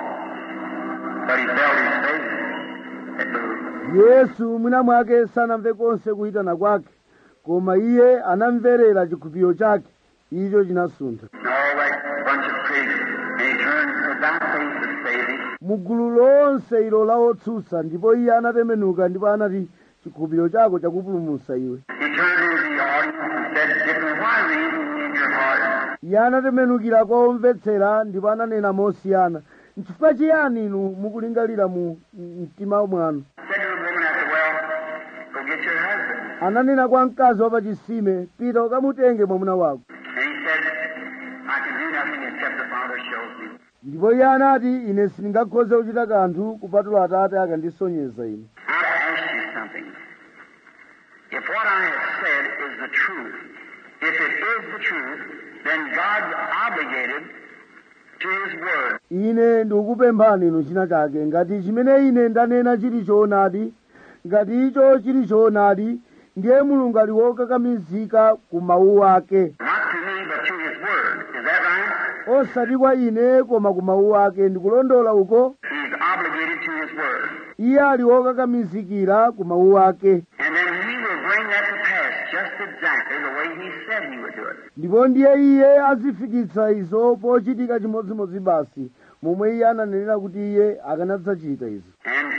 but he felt his faith. It moved. Yesu mwina mwake sanamve konse kuyitana kwake koma iye anamverera chikhulupiriro chake icho chinasuntha. And all that bunch of pigs, and he turned and said, thy faith has saved thee. Mugulu lonse ilo la otsutsa ndipo iye anatembenuka ndipo anati chikhulupiriro chako chakupulumutsa iwe. He turned to the audience and said, Didn't why reason in your heart? Iye anatembenukira kwa omvetsera ndipo ananena mosiyana nchifukwa chiyani inu mukulingalira mu mtima mwanu. Said to the woman at the well, go get your husband. Ananena kwa mkazi wa pachisime pita ukamutenge mwamuna wako. And he said, I can do nothing except the Father shows me. Ndipo iye anati ine sindingakhoze kuchita kanthu kupatula Atate akandisonyeza ine. I want to ask you something. If what I have said is the truth, if it is the truth, then God's obligated to His Word. Ine ndikukupemphani inu china chake ngati chimene ine ndanena chili choonadi ngati icho chili choonadi ndiye Mulungu ali wokakamizika ku mawu ake. Not to me, but to His Word. Is that right? Osati kwa ine koma ku mawu ake ndikulondola uko. He's obligated to His Word. Iye ali wokakamizikira ku mawu ake. And then He will bring that to pass just exactly the way He said He would do it. Ndipo ndiye iye azifikitsa izo pochitika chimodzimodzi basi momwe iye ananenera kuti iye akanadzachita izo. And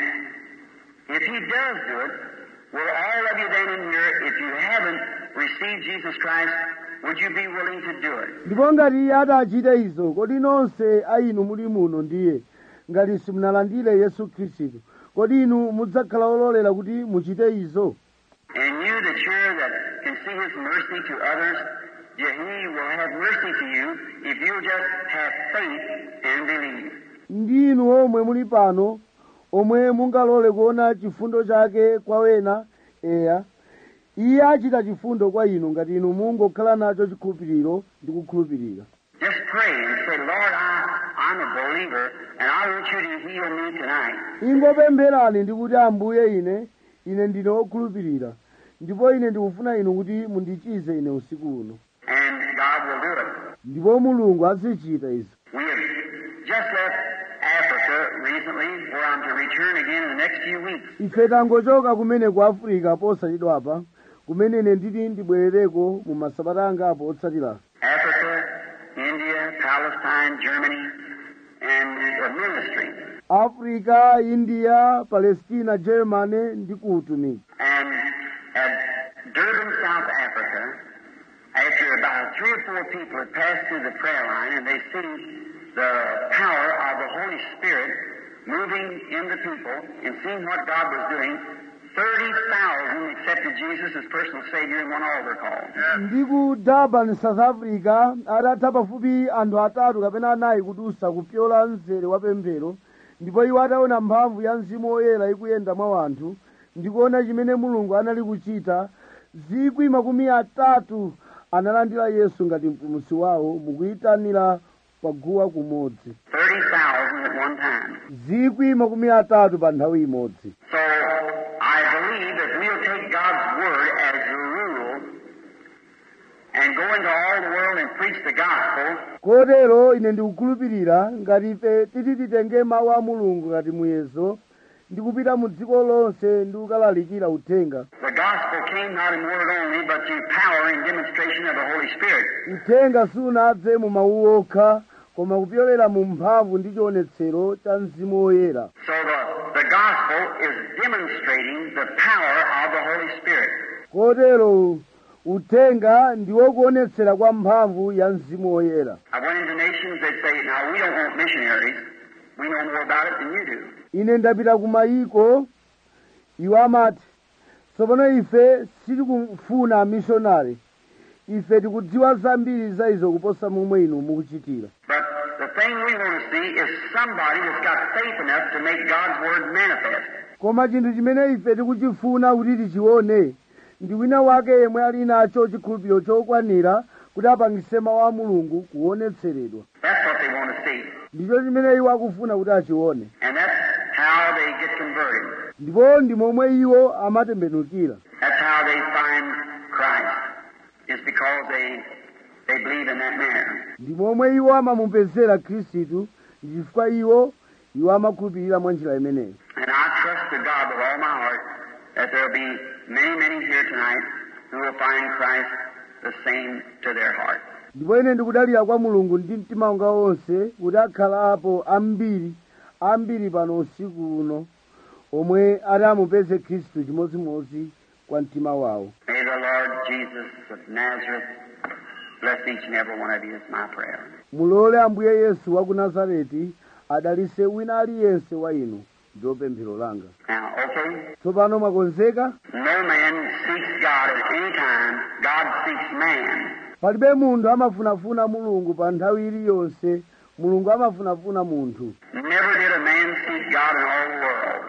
if He does do it, will all of you then in here, if you haven't received Jesus Christ, would you be willing to do it? Ndipo ngati iye atachita izo kodi nonse a inu muli muno ndiye ngati simunalandire Yesu Khristu kodi inu mudzakhala ololera kuti muchite izo. And you that you're that can see His mercy to others, He will have mercy to you if you just have faith and believe. Ndi inu omwe muli pano omwe mungalole kuona chifundo chake kwa wena eya iye achita chifundo kwa inu ngati inu mungokhala nacho chikhulupiriro ndi kukhulupirira. Just pray and say, Lord, I, I'm a believer, and I want you to heal me tonight. Ingopempherani ndi kuti Ambuye ine ine ndine wokhulupirira ndipo ine ndikufuna inu kuti mundichize ine usiku uno. And God will do it. Ndipo Mulungu azichita izo. We have just left Africa recently, where I'm to return again in the next few weeks. Ife tangochoka kumene ku Afrika posachedwapa kumene ine nditi ndibwerereko mu masabata angapo otsatira. Africa, India, Palestine, Germany, and the ministry. Africa, India, Palestina, Germany ndi kuutumiki. And at Durban, South Africa, after about three or four people had passed through the prayer line and they see the power of the Holy Spirit moving in the people and seeing what God was doing, thirty thousand accepted Jesus as personal Savior in one altar call. Ndi ku Durban, South Africa, atatha pafupi anthu atatu kapena anayi kudusa kupyola mzere wa pemphero, ndipo iwo ataona mphamvu ya Mzimu Woyera ikuyenda mwa anthu, ndikuona chimene Mulungu anali kuchita, zikwi makumi atatu analandira Yesu ngati mpulumutsi wawo mukuyitanira paguwa kumodzi, thirty thousand at one time. zikwi makumi atatu pa nthawi imodzi. So I believe that we'll take God's Word as the rule and go into all the world and preach the gospel. Kotero ine ndikukhulupirira ngati ife titi titenge mawu a Mulungu ngati muyezo ndikupita mu dziko lonse ndi kukalalikira uthenga. The gospel came not in word only, but through power and demonstration of the Holy Spirit. Uthenga sunadze mu mawu okha koma kupyolera mu mphamvu ndi chionetsero cha Mzimu Woyera. So the, the gospel is demonstrating the power of the Holy Spirit. Kotero uthenga ndiwo kuonetsera kwa mphamvu ya Mzimu Woyera. I went into nations that say, now we don't want missionaries. We know more about it than you do. Ine ndapita ku mayiko iwo amati tsopano ife sitikufuna amishonari, ife tikudziwa zambiri za izo kuposa momwe inu mukuchitira. But the thing we want to see is somebody that's got faith enough to make God's word manifest. Koma chinthu chimene ife tikuchifuna kuti tichione ndi wina wake yemwe ali nacho chikhulupiriro chokwanira kuti apangise mawu a Mulungu kuonetseredwa. That's what they want to see. Ndicho chimene iwo akufuna kuti achione. And that's how they get converted. Ndipo ndi momwe iwo amatembenukira. That's how they find Christ. It's because they they believe in that manner. Ndi momwe iwo amamupezera Khristu, ndi chifukwa iwo iwo amakhulupirira mwa njira imeneyo. And I trust to God with all my heart that there'll be many, many here tonight who will find Christ the same to their heart. Ndipo ine ndikudalira kwa Mulungu ndi mtima wanga wonse kuti akhala apo ambiri ambiri pano usiku uno omwe ati amupeze Khristu chimodzimodzi kwa mtima wawo. May the Lord Jesus of Nazareth bless each and every one of you. It's my prayer. Mulole Ambuye Yesu wa ku Nazareti adalise wina aliyense wa inu, ndilo pemphero langa. Now, okay? Tsopano mwakonzeka? No man seeks God at any time. God seeks man. Palibe munthu amafunafuna Mulungu pa nthawi iliyonse, Mulungu amafunafuna munthu. Never did a man seek God in all the world.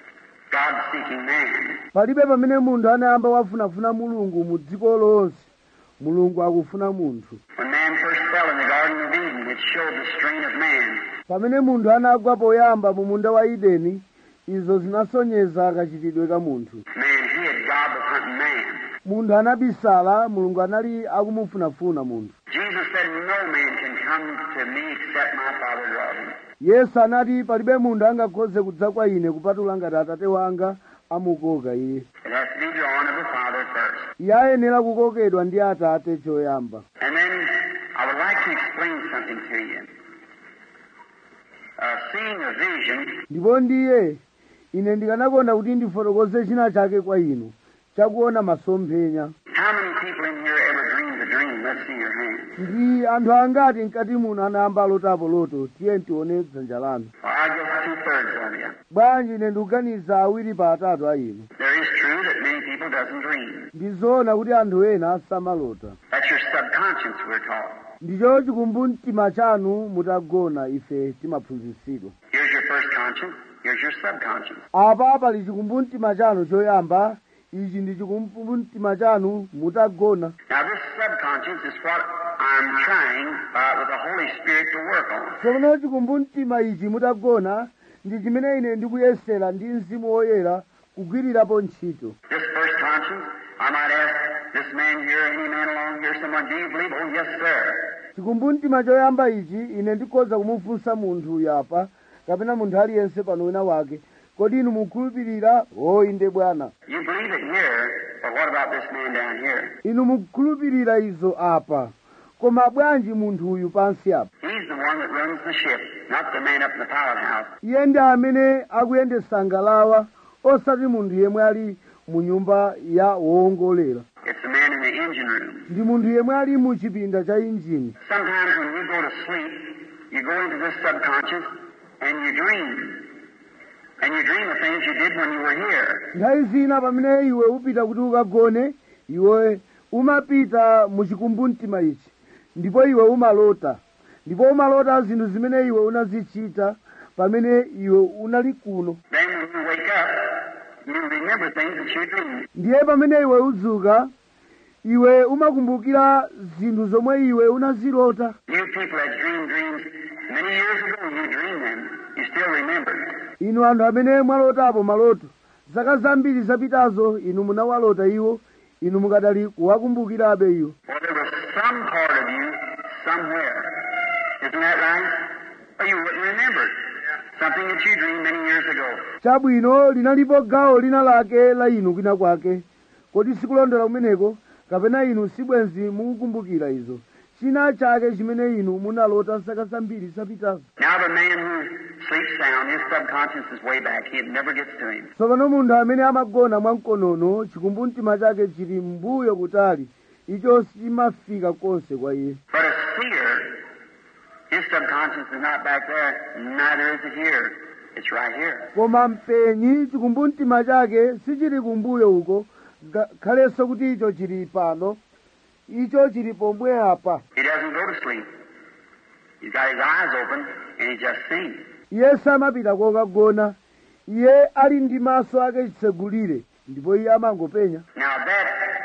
God seeking man. Palibe pamene munthu anayamba wafunafuna Mulungu mu dziko lonse, Mulungu akufuna munthu. When man first fell in the Garden of Eden, it showed the strain of man. Pamene munthu anagwa poyamba mu munda wa Edeni, izo zinasonyeza kachitidwe ka munthu. Man hid, God was hunting man. Munthu anabisala, Mulungu anali akumufunafuna munthu. Jesus said, no man can come to me except my Father draws him. Yesu anati palibe munthu angakhoze kudza kwa ine kupatula ngati Atate wanga amukoka iye. It has to be drawn of the Father first. Iye ayenera kukokedwa ndi Atate choyamba. And then I would like to explain something to you. Uh, seeing a vision, Ndipo ndiye ine ndikanakonda kuti ndifotokoze china chake kwa inu, chakuona masomphenya. how many people in here ever dreamed a dream? Let's see your hand. Ndi anthu angati mkati muno anayamba lotapo loto, tiye tione dzanja lanu. Well, I guess two-thirds of you. Bwanji ine ndikuganiza awiri pa atatu a inu. There is true that many people doesn't dream. Ndizoona kuti anthu ena asamalota. That's your subconscious, we're taught. Ndicho chikumbumtima chanu mutagona ife timaphunzitsidwa. Here's your first conscience. Here's your subconscious. Apa pali chikumbumtima chanu choyamba, ichi ndi chikumbumtima chanu mutagona. Now, this subconscious is what I'm trying uh, with the Holy Spirit to work on. Tsono chikumbumtima ichi mutagona ndi chimene ine ndikuyesera ndi Mzimu Woyera kugwirirapo ntchito. This first conscience, I might ask this man here, any man along here, someone, do you believe? Oh, yes, sir. Chikumbumtima choyamba ichi ine ndikhoza kumufunsa munthu yapa kapena munthu aliyense pano wina wake, kodi inu mukhulupirira? Oh, inde Bwana. You believe it here, but what about this man down here? Inu mukhulupirira izo apa, koma bwanji munthu uyu pansi apa? He's the one that runs the ship, not the man up in the pilot house. Iye ndi amene akuyendesa ngalawa, osati munthu yemwe ali mu nyumba ya woongolera. It's the man in the engine room. Ndi munthu yemwe ali mu chipinda cha injini. Sometimes when you go to sleep, you go into this subconscious and you dream. And you dream of things you did when you were here. Nthawi zina pamene iwe upita kuti ukagone, iwe umapita mu chikumbumtima ichi, ndipo iwe umalota. Ndipo umalota zinthu zimene iwe unazichita pamene iwe unali kuno. Then when you wake up, you remember things that you dreamed. Ndiye pamene iwe udzuka, iwe umakumbukira zinthu zomwe iwe unazilota. You people that dreamed dreams many years ago, you dreamed them. You still remember. Inu anthu amene mwalotapo maloto zaka zambiri zapitazo, inu munawalota iwo, inu mukadali kuwakumbukirabe iwo. Well, there was some part of you somewhere. Isn't that right? Or you wouldn't remember it. Something that you dreamed many years ago. Chabwino linalipo gawo lina lake la inu kwina kwake. Kodi sikulondola kumeneko, kapena inu sibwenzi mukukumbukira izo. China chake chimene inu munalota zaka zambiri zapitazo. Now the man who sleeps sound, his subconscious is way back. He never gets to him. Tsopano munthu amene amagona mwamkonono, chikumbumtima chake chili mbuyo kutali, icho simafika konse kwa iye. But a seer, his subconscious is not back there, neither is it here. It's right here. Koma mpenyi chikumbumtima chake sichili kumbuyo uko, khalenso kuti icho chili pano, icho chili pomwe apa. He doesn't go to sleep. He's got his eyes open and he's just seeing. Iye samapita kokagona, iye ali ndi maso ake chitsegulire, ndipo iye amangopenya. Now that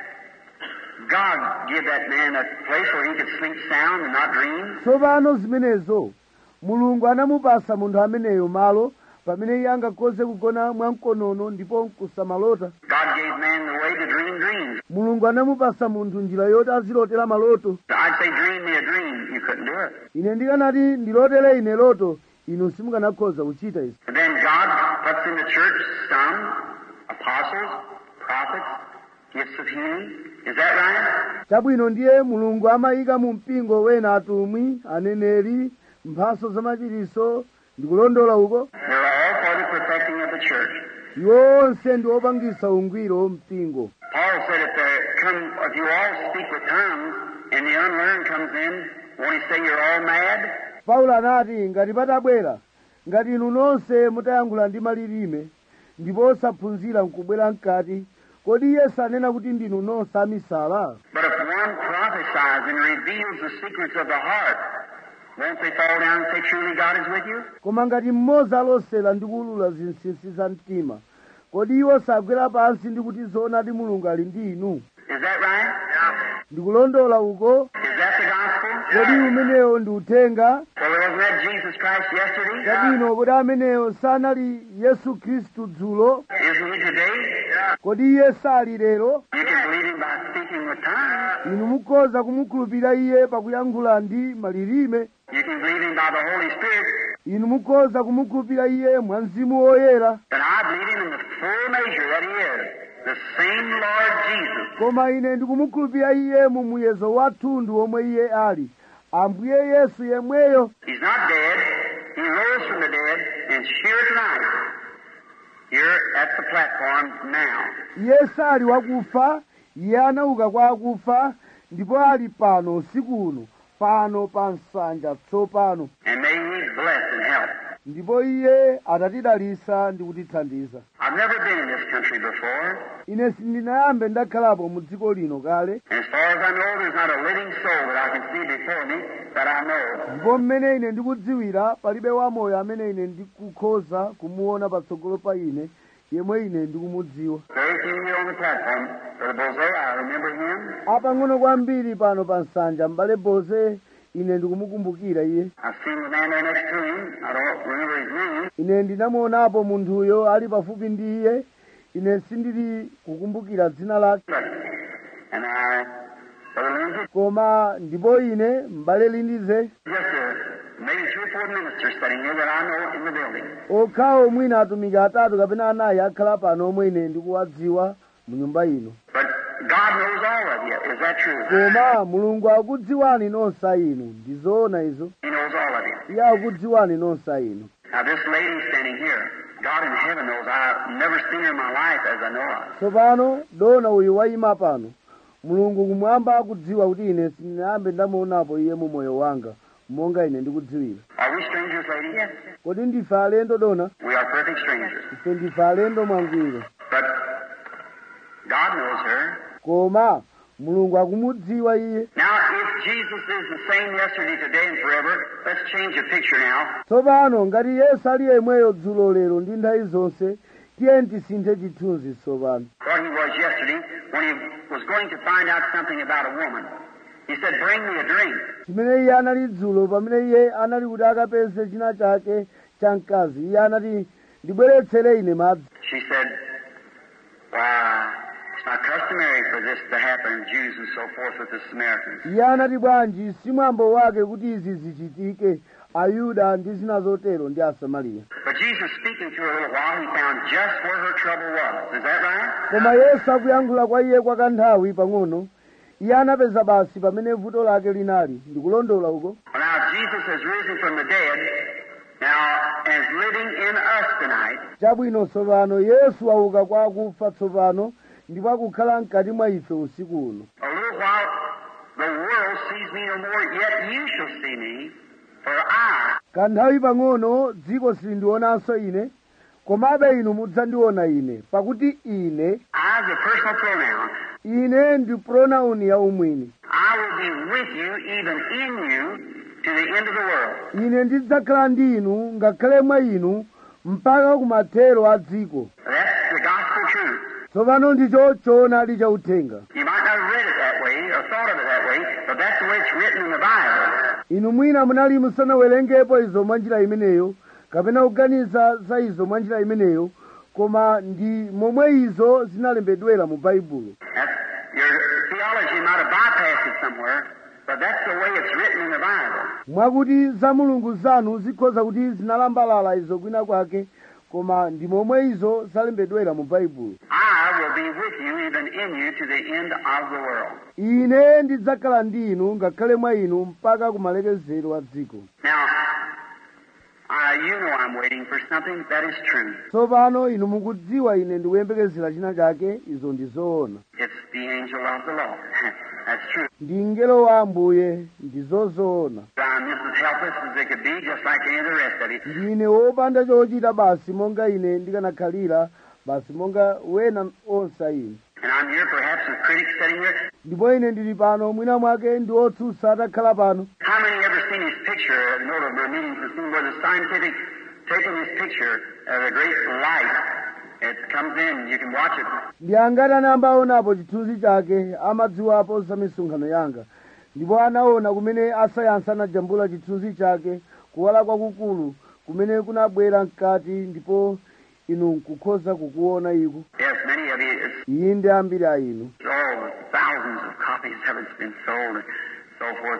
God give that man a place where he could sleep sound and not dream. Tsopano zimenezo Mulungu anamupasa munthu ameneyo malo pamene iye angakhoze kugona mwamkonono ndipo nkusamalota. God gave man the way to dream dreams. Mulungu anamupasa munthu njira yoti azilotera maloto. I'd say dream me a dream. You couldn't do it. Ine ndikanati ndilotere ine loto, inu simukanakhoza kuchita izi. But then God puts in the church some apostles, prophets, gifts of healing. Is that right? Chabwino ndiye Mulungu amayika mu mpingo wena atumwi, aneneri, mphaso zamachiritso, ndikulondola uko. They're all for the perfecting of the church. Yonse ndi opangisa ungwiro mpingo. Paul said if there come, if you all speak with tongues and the unlearned comes in, won't he say you're all mad? Paulo anati ngati patabwera, ngati inu nonse mutayankhula ndi malilime, ndipo osaphunzira nkubwera mkati, kodi iye sanena kuti ndinu nonse amisala? But if one prophesies and reveals the secrets of the heart, won't they fall down and say truly God is with you? Koma ngati mmodzi alosera ndi kuulula zinsinsi za mtima, kodi iwo sagwera pansi ndi kuti zoonadi Mulungu ali ndi inu? Is that right? Ndikulondola uko? Is that the gospel? Kodi umenewo ndi uthenga? Well, wasn't that Jesus Christ yesterday? Chabwino kodi ameneyo sanali Yesu Khristu dzulo? Isn't he today? Kodi iye sali lero? You can believe him by speaking with tongues. Inu mukhoza kumukhulupirira iye pakuyankhula ndi malilime. You can believe him by the Holy Spirit. Inu mukhoza kumukhulupirira iye mwa Mzimu Woyera. But I believe him in the full measure that he is. The same Lord Jesus. Koma ine ndikumukhulupirira iye mu muyezo wathunthu omwe iye ali. Ambuye Yesu yemweyo. He's not dead. He rose from the dead and here tonight. Here at the platform now. Iye sali wakufa, iye anauka kwa akufa, ndipo ali pano usiku uno, pano pa nsanja tsopano. And may he bless and help. Ndipo iye atatidalisa ndi kutithandiza. I've never been in this country before. Ine sindinayambe ndakhalapo mu dziko lino kale. And as far as I know, there's not a living soul that I can see before me that I know. Ndipo mmene ine ndikudziwira palibe wamoyo amene ine ndikukhoza kumuona patsogolo pa ine yemwe ine ndikumudziwa. Very few here on the platform. Brother Bozo, I remember him. Apang'ono kwambiri pano pa nsanja m'bale Boze, ine ndikumukumbukira iye. I've seen the man there next to him. I don't remember his name. Ine ndinamuonapo munthuyo ali pafupi ndi iye, ine sindili kukumbukira dzina lake. But, and I, Brother Lindsay, Koma ndipo ine m'bale Lindize, just a, maybe three or four ministers sitting here that I know in the building. okhawo mwina atumiki atatu kapena anayi akhala pano omwe ine ndikuwadziwa mu nyumba ino. But God knows all of you. Is that true? Koma Mulungu akudziwani nonse inu, ndizoona izo. He knows all of you. Iye akudziwani nonse inu. Now this lady standing here, God in heaven knows I've never seen her in my life as I know of. Tsopano dona uyu wayima pano, Mulungu kumwamba akudziwa kuti ine sindinayambe ndamuonapo iye mu moyo wanga, monga ine ndikudziwira. Are we strangers, lady? Yes. Kodi ndife alendo dona? We are perfect strangers. Ife ndife alendo mwangwiro. But God knows her. Koma Mulungu akumudziwa iye. Now, if Jesus is the same yesterday, today, and forever, let's change the picture now. Tsopano ngati Yesu ali yemweyo dzulo lero ndi nthawi zonse, tiye tisinthe chithunzi tsopano. What he was yesterday when he was going to find out something about a woman. He said, bring me a drink. chimene iye anali dzulo pamene iye anali kuti akapeze china chake cha mkazi, iye anati ndibweretsere ine madzi. She said, why, it's not customary for this to happen, Jews and so forth with the Samaritans. iye anati bwanji si mwambo wake kuti izi zichitike Ayuda ndi zina zotero ndi Asamariya. But Jesus speaking to her a little while, he found just where her trouble was. Is that right? Koma Yesu akuyankhula kwa iye kwa kanthawi pang'ono, iye anapeza basi pamene vuto lake linali. Ndikulondola uko. Well, now Jesus has risen from the dead, now is living in us tonight. Chabwino tsopano Yesu auka kwa akufa tsopano ndipo akukhala mkati mwa ife usiku uno. A little while the world sees me no more, yet you shall see me, for I. Kanthawi pang'ono dziko silindionanso ine, komabe inu mudzandiona ine, pakuti ine. I is a personal pronoun. Ine ndi pronoun ya umwini. I will be with you, even in you, to the end of the world. Ine ndidzakhala ndi inu ngakhale mwa inu mpaka kumathero a dziko. That's the gospel truth. Tsopano ndicho choonadi cha uthenga. You might not have read it that way or thought of it that way, but that's the way it's written in the Bible. Inu mwina munali musanawerengepo izo mwa njira imeneyo, kapena kuganiza za izo mwa njira imeneyo, koma ndi momwe izo zinalembedwera mu Baibulo. Your theology might have bypassed it somewhere, but that's the way it's written in the Bible. Mwakuti za mulungu zanu zikhoza kuti zinalambalala izo kwina kwake, koma ndi momwe izo zalembedwera mu Baibulo. I will be with you, even in you, to the end of the world. Ine ndidzakhala ndi inu ngakhale mwa inu mpaka kumalekezero a dziko. Now, uh, you know I'm waiting for something that is true. Tsopano inu mukudziwa ine ndikuyembekezera china chake, izo ndi zoona. It's the angel of the Lord. That's true. Ndi mngelo wa Ambuye, ndi zozoona. I'm just as helpless as they could be, just like any of the rest of it. Ndine wopanda chochita basi monga ine ndikanakhalira, basi monga wena onse inu. And I'm here perhaps with critics sitting here. Ndipo ine ndili pano mwina mwake ndi otsutsa atakhala pano. How many ever seen his picture at one of my meetings and seen where the scientific taking his picture of a great light? It comes in, you can watch it. Ndi angati anambaonapo chithunzi chake amadziwapo za misonkhano yanga, ndipo anaona kumene asayansi anajambula chithunzi chake kuwala kwakukulu kumene kunabwera mkati, ndipo inu nkukhoza kukuona iko. Yes, many of you. It's, Iyi ndi ambiri a inu. oh, thousands of copies of it's been sold and so forth.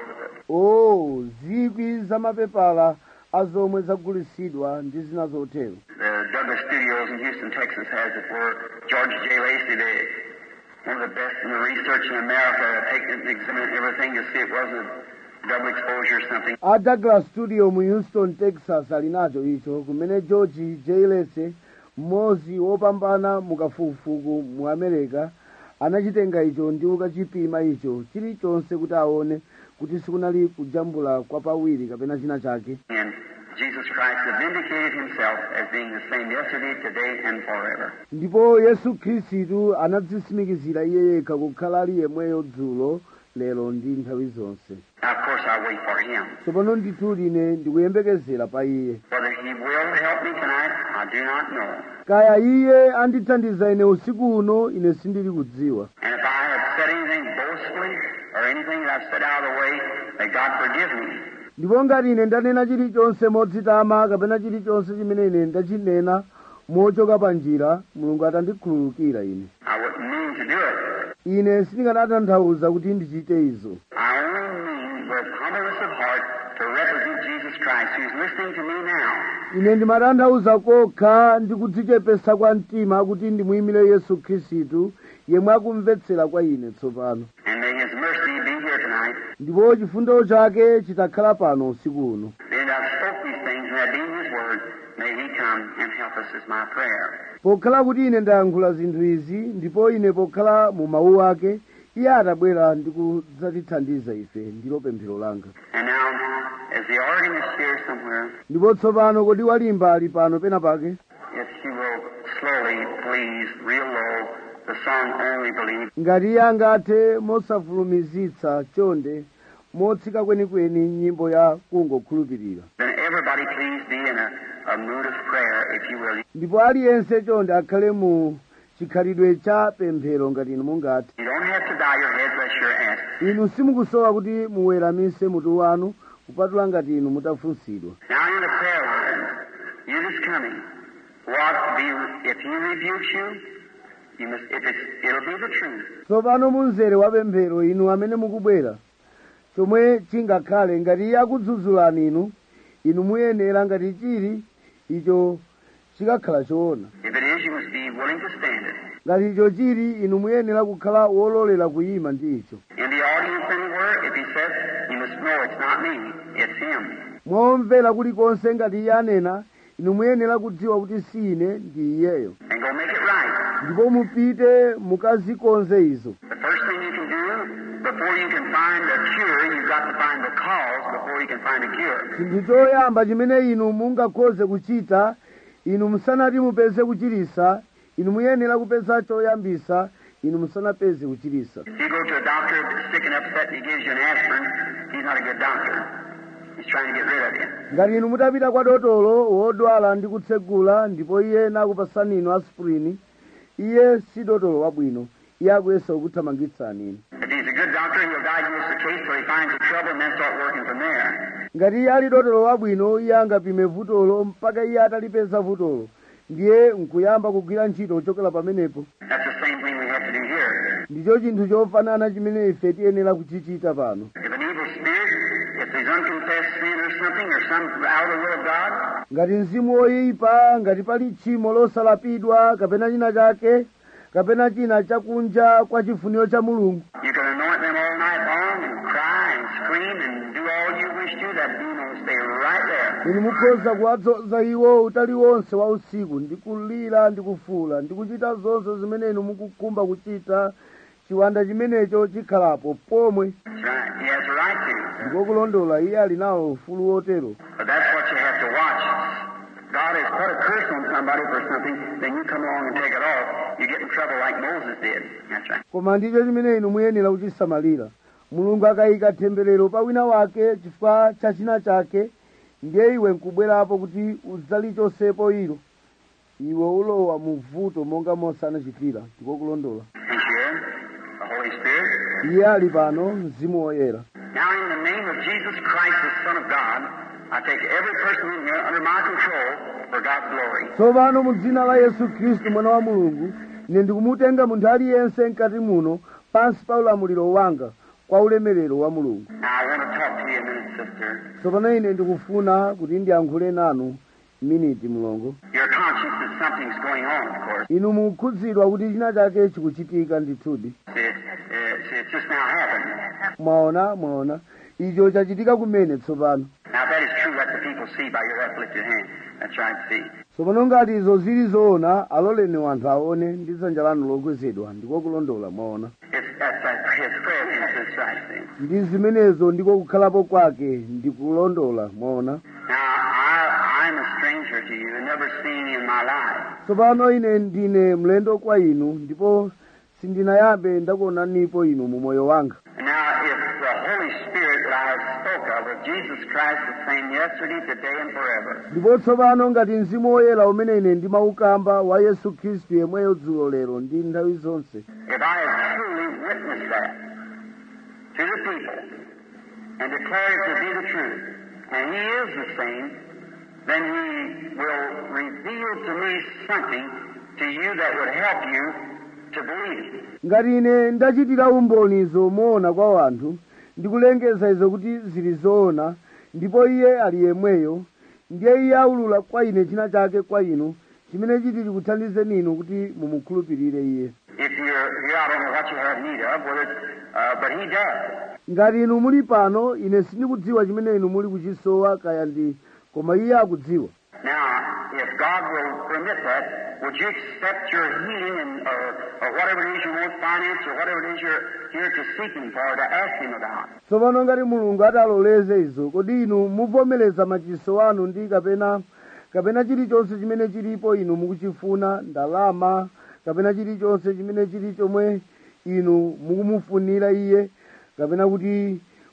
Oh, zikwi za mapepala azomwe zagulisidwa ndi zina zotero. The Douglas Studios in Houston, Texas has it where George J. Lacey, the, one of the best in the research in America, take and examine everything to see it wasn't double exposure or something. A Douglas Studio mu Houston, Texas ali nacho icho kumene George J. Lacey, mmodzi wopambana mukafukufuku mu America, anachitenga icho ndi ukachipima icho chilichonse kuti aone kuti sikunali kujambula kwa pawiri kapena china chake. And Jesus Christ has vindicated himself as being the same yesterday, today, and forever. Ndipo Yesu Khristu anadzisimikizira iye yekha kukhala ali yemweyo dzulo, lero ndi nthawi zonse. Now, of course, I wait for him. Tsopano ndithu ine ndikuyembekezera pa iye. Whether he will help me tonight, I do not know. Kaya iye andithandiza ine usiku uno, ine sindili kudziwa. And if I have said anything boastfully or anything that I've said out of the way, may God forgive me. Ndipo ngati ine ndanena chilichonse modzitama kapena chilichonse chimene ine ndachinena mochoka pa njira, Mulungu atandikhululukira ine. I wouldn't mean to do it. Ine sindikanatanthauza kuti ndichite izo. I only mean with humbleness of heart to represent Jesus Christ, who's listening to me now. Ine ndimatanthauza kokha ndi kudzichepesa kwa mtima kuti ndimuyimire Yesu Khristu yemwe akumvetsera kwa ine tsopano. And may his mercy be here tonight. Ndipo chifundo chake chitakhala pano usiku uno. And I've spoke these things, and that being his word, may he come and help us is my prayer. Pokhala kuti ine ndayankhula zinthu izi, ndipo ine pokhala mu mawu ake, iye atabwera ndi kudzatithandiza ife, ndilo pemphero langa. And now, as the organist here somewhere, Ndipo tsopano kodi walimba ali pano pena pake? if she will slowly, please, real low, the song Only Believe. Ngati iye angathe mosafulumizitsa chonde motsika kwenikweni nyimbo ya kungokhulupirira. Then everybody please be in a, a mood of prayer, if you will. Ndipo aliyense chonde akhale mu chikhalidwe cha pemphero ngati inu mungathe. You don't have to bow your head unless you're asked. Inu simukusowa kuti muweramise mutu wanu kupatula ngati inu mutafunsidwa. Now in the prayer line, you just coming. What be if he rebukes you, you must. If it's, it'll be the truth. Tsopano munzere wa pemphero inu amene mukubwera, chomwe chingakhale ngati iye akudzudzulani inu, inu muyenera ngati chili icho chikakhala choona. If it is, you must be willing to stand it. Ngati icho chili inu muyenera kukhala wololera kuyima ndi icho. In the audience anywhere, if he says, you must know it's not me, it's him. Mwomvera kulikonse ngati iye anena, inu muyenera kudziwa kuti si ine ndi iyeyo. And go make it right. Ndipo mupite mukazikonze izo. The first thing you can do, before you can find a cure, you've got to find the cause before you can find a cure. Chinthu choyamba chimene inu mungakhoze kuchita, inu musanati mupeze kuchirisa, inu muyenera kupeza choyambisa, inu musanapeze kuchirisa. If you go to a doctor that's sick and upset and he gives you an aspirin, he's not a good doctor. He's trying to get rid of you. Ngati inu mutapita kwa dotolo wodwala ndi kutsegula ndipo iye nakupasani inu aspirini, iye si dotolo wabwino, iye akuyesa kukuthamangitsani inu. If he's a good doctor, he'll diagnose the case till he finds the trouble and then start working from there. Ngati iye ali dotolo wabwino, iye angapime vutolo mpaka iye atalipeza vutolo, ndiye nkuyamba kugwira ntchito kuchokera pamenepo. That's the same thing we have to do here. Ndicho chinthu chofanana chimene ife tiyenera kuchichita pano. If an evil spirit, if there's unconfessed sin or something, or some out of the will of God, Ngati mzimu woyipa, ngati pali tchimo losalapidwa, kapena china chake, kapena china chakunja kwa chifuniro cha Mulungu, you can anoint them all night long and cry and scream and do all you wish to. That demon will stay right there. inu mukhoza kuwadzoza iwo utali wonse wa usiku, ndi kulira ndi kufuula, ndi kuchita zonse zimene inu mukukhumba kuchita, chiwanda chimenecho chikhalapo pomwe. That's right. He has the right to. Ndiko kulondola, iye ali nawo ufulu wotero. But that's what you have to watch. God has put a curse on somebody for something, then you come along and take it off. You get in trouble like Moses did. That's right. Koma ndicho chimene inu muyenera kuchisamalira. Mulungu akayika temberero pa wina wake chifukwa cha china chake, ndiye iwe nkubwerapo kuti udzalichosepo ilo, iwe ulowa mu vuto monga Mose anachitira. Ndiko kulondola. He's here, the Holy Spirit. Iye ali pano, mzimu woyera. Now in the name of Jesus Christ, the Son of God, I take every person in here under my control for God's glory. Tsopano mu dzina la Yesu Khristu mwana wa Mulungu, ine ndikumutenga munthu aliyense mkati muno pansi pa ulamuliro wanga kwa ulemerero wa Mulungu. Now I want to talk to you a minute, sister. Tsopano ine ndikufuna kuti ndiyankhule nanu miniti mlongo. You're conscious that something's going on, of course. Inu mukhudzidwa kuti china chake chikuchitika ndithudi. See, it's, it's, it's just now happened. Mwaona, mwaona. Icho chachitika kumene tsopano. Now if that is true, let the people see by your uplifted hand. That's right, see. Tsopano ngati izo zili zoona, aloleni wanthu aone ndi dzanja lanu lokwezedwa, ndiko kulondola, mwaona. It's, that's that, his presence, that's right, see. Ndi zimenezo ndiko kukhalapo kwake, ndikulondola, mwaona. Now, I, I'm a stranger to you, I've never seen you in my life. Tsopano ine ndine mlendo kwa inu, ndipo sindinayambe ndakuonanipo inu mu moyo wanga. And now, if the Holy Spirit that I have spoke of, of Jesus Christ, the same yesterday, today, and forever, Ndipo tsopano ngati mzimu woyera umene ine ndimaukamba wa Yesu Khristu yemweyo dzulo lero ndi nthawi zonse, if I have truly witnessed that to the people and declare it to be the truth, and He is the same, then He will reveal to me something to you that would help you to believe it. ngati ine ndachitira umboni zomuona kwa wanthu, ndikulengeza izo kuti zili zoona, ndipo Iye ali yemweyo, ndiye Iye aulula kwa ine china chake kwa inu, chimene chiti chikuthandizeni inu kuti mumukhulupirire Iye. If you're here, I don't know what you have need of, whether it's, uh, but He does. Ngati inu muli pano, ine sindikudziwa chimene inu muli kuchisowa kaya ndi, koma Iye akudziwa. Now, if God will permit that, would you accept your healing and or, or whatever it is you want, finance, or whatever it is you're here to seek Him for, to ask Him about? Tsopano ngati Mulungu ataloleze izo, kodi inu muvomereza machiso anu ndi kapena kapena chilichonse chimene chilipo inu mukuchifuna, ndalama, kapena chilichonse chimene chili chomwe inu mukumufunira Iye, kapena kuti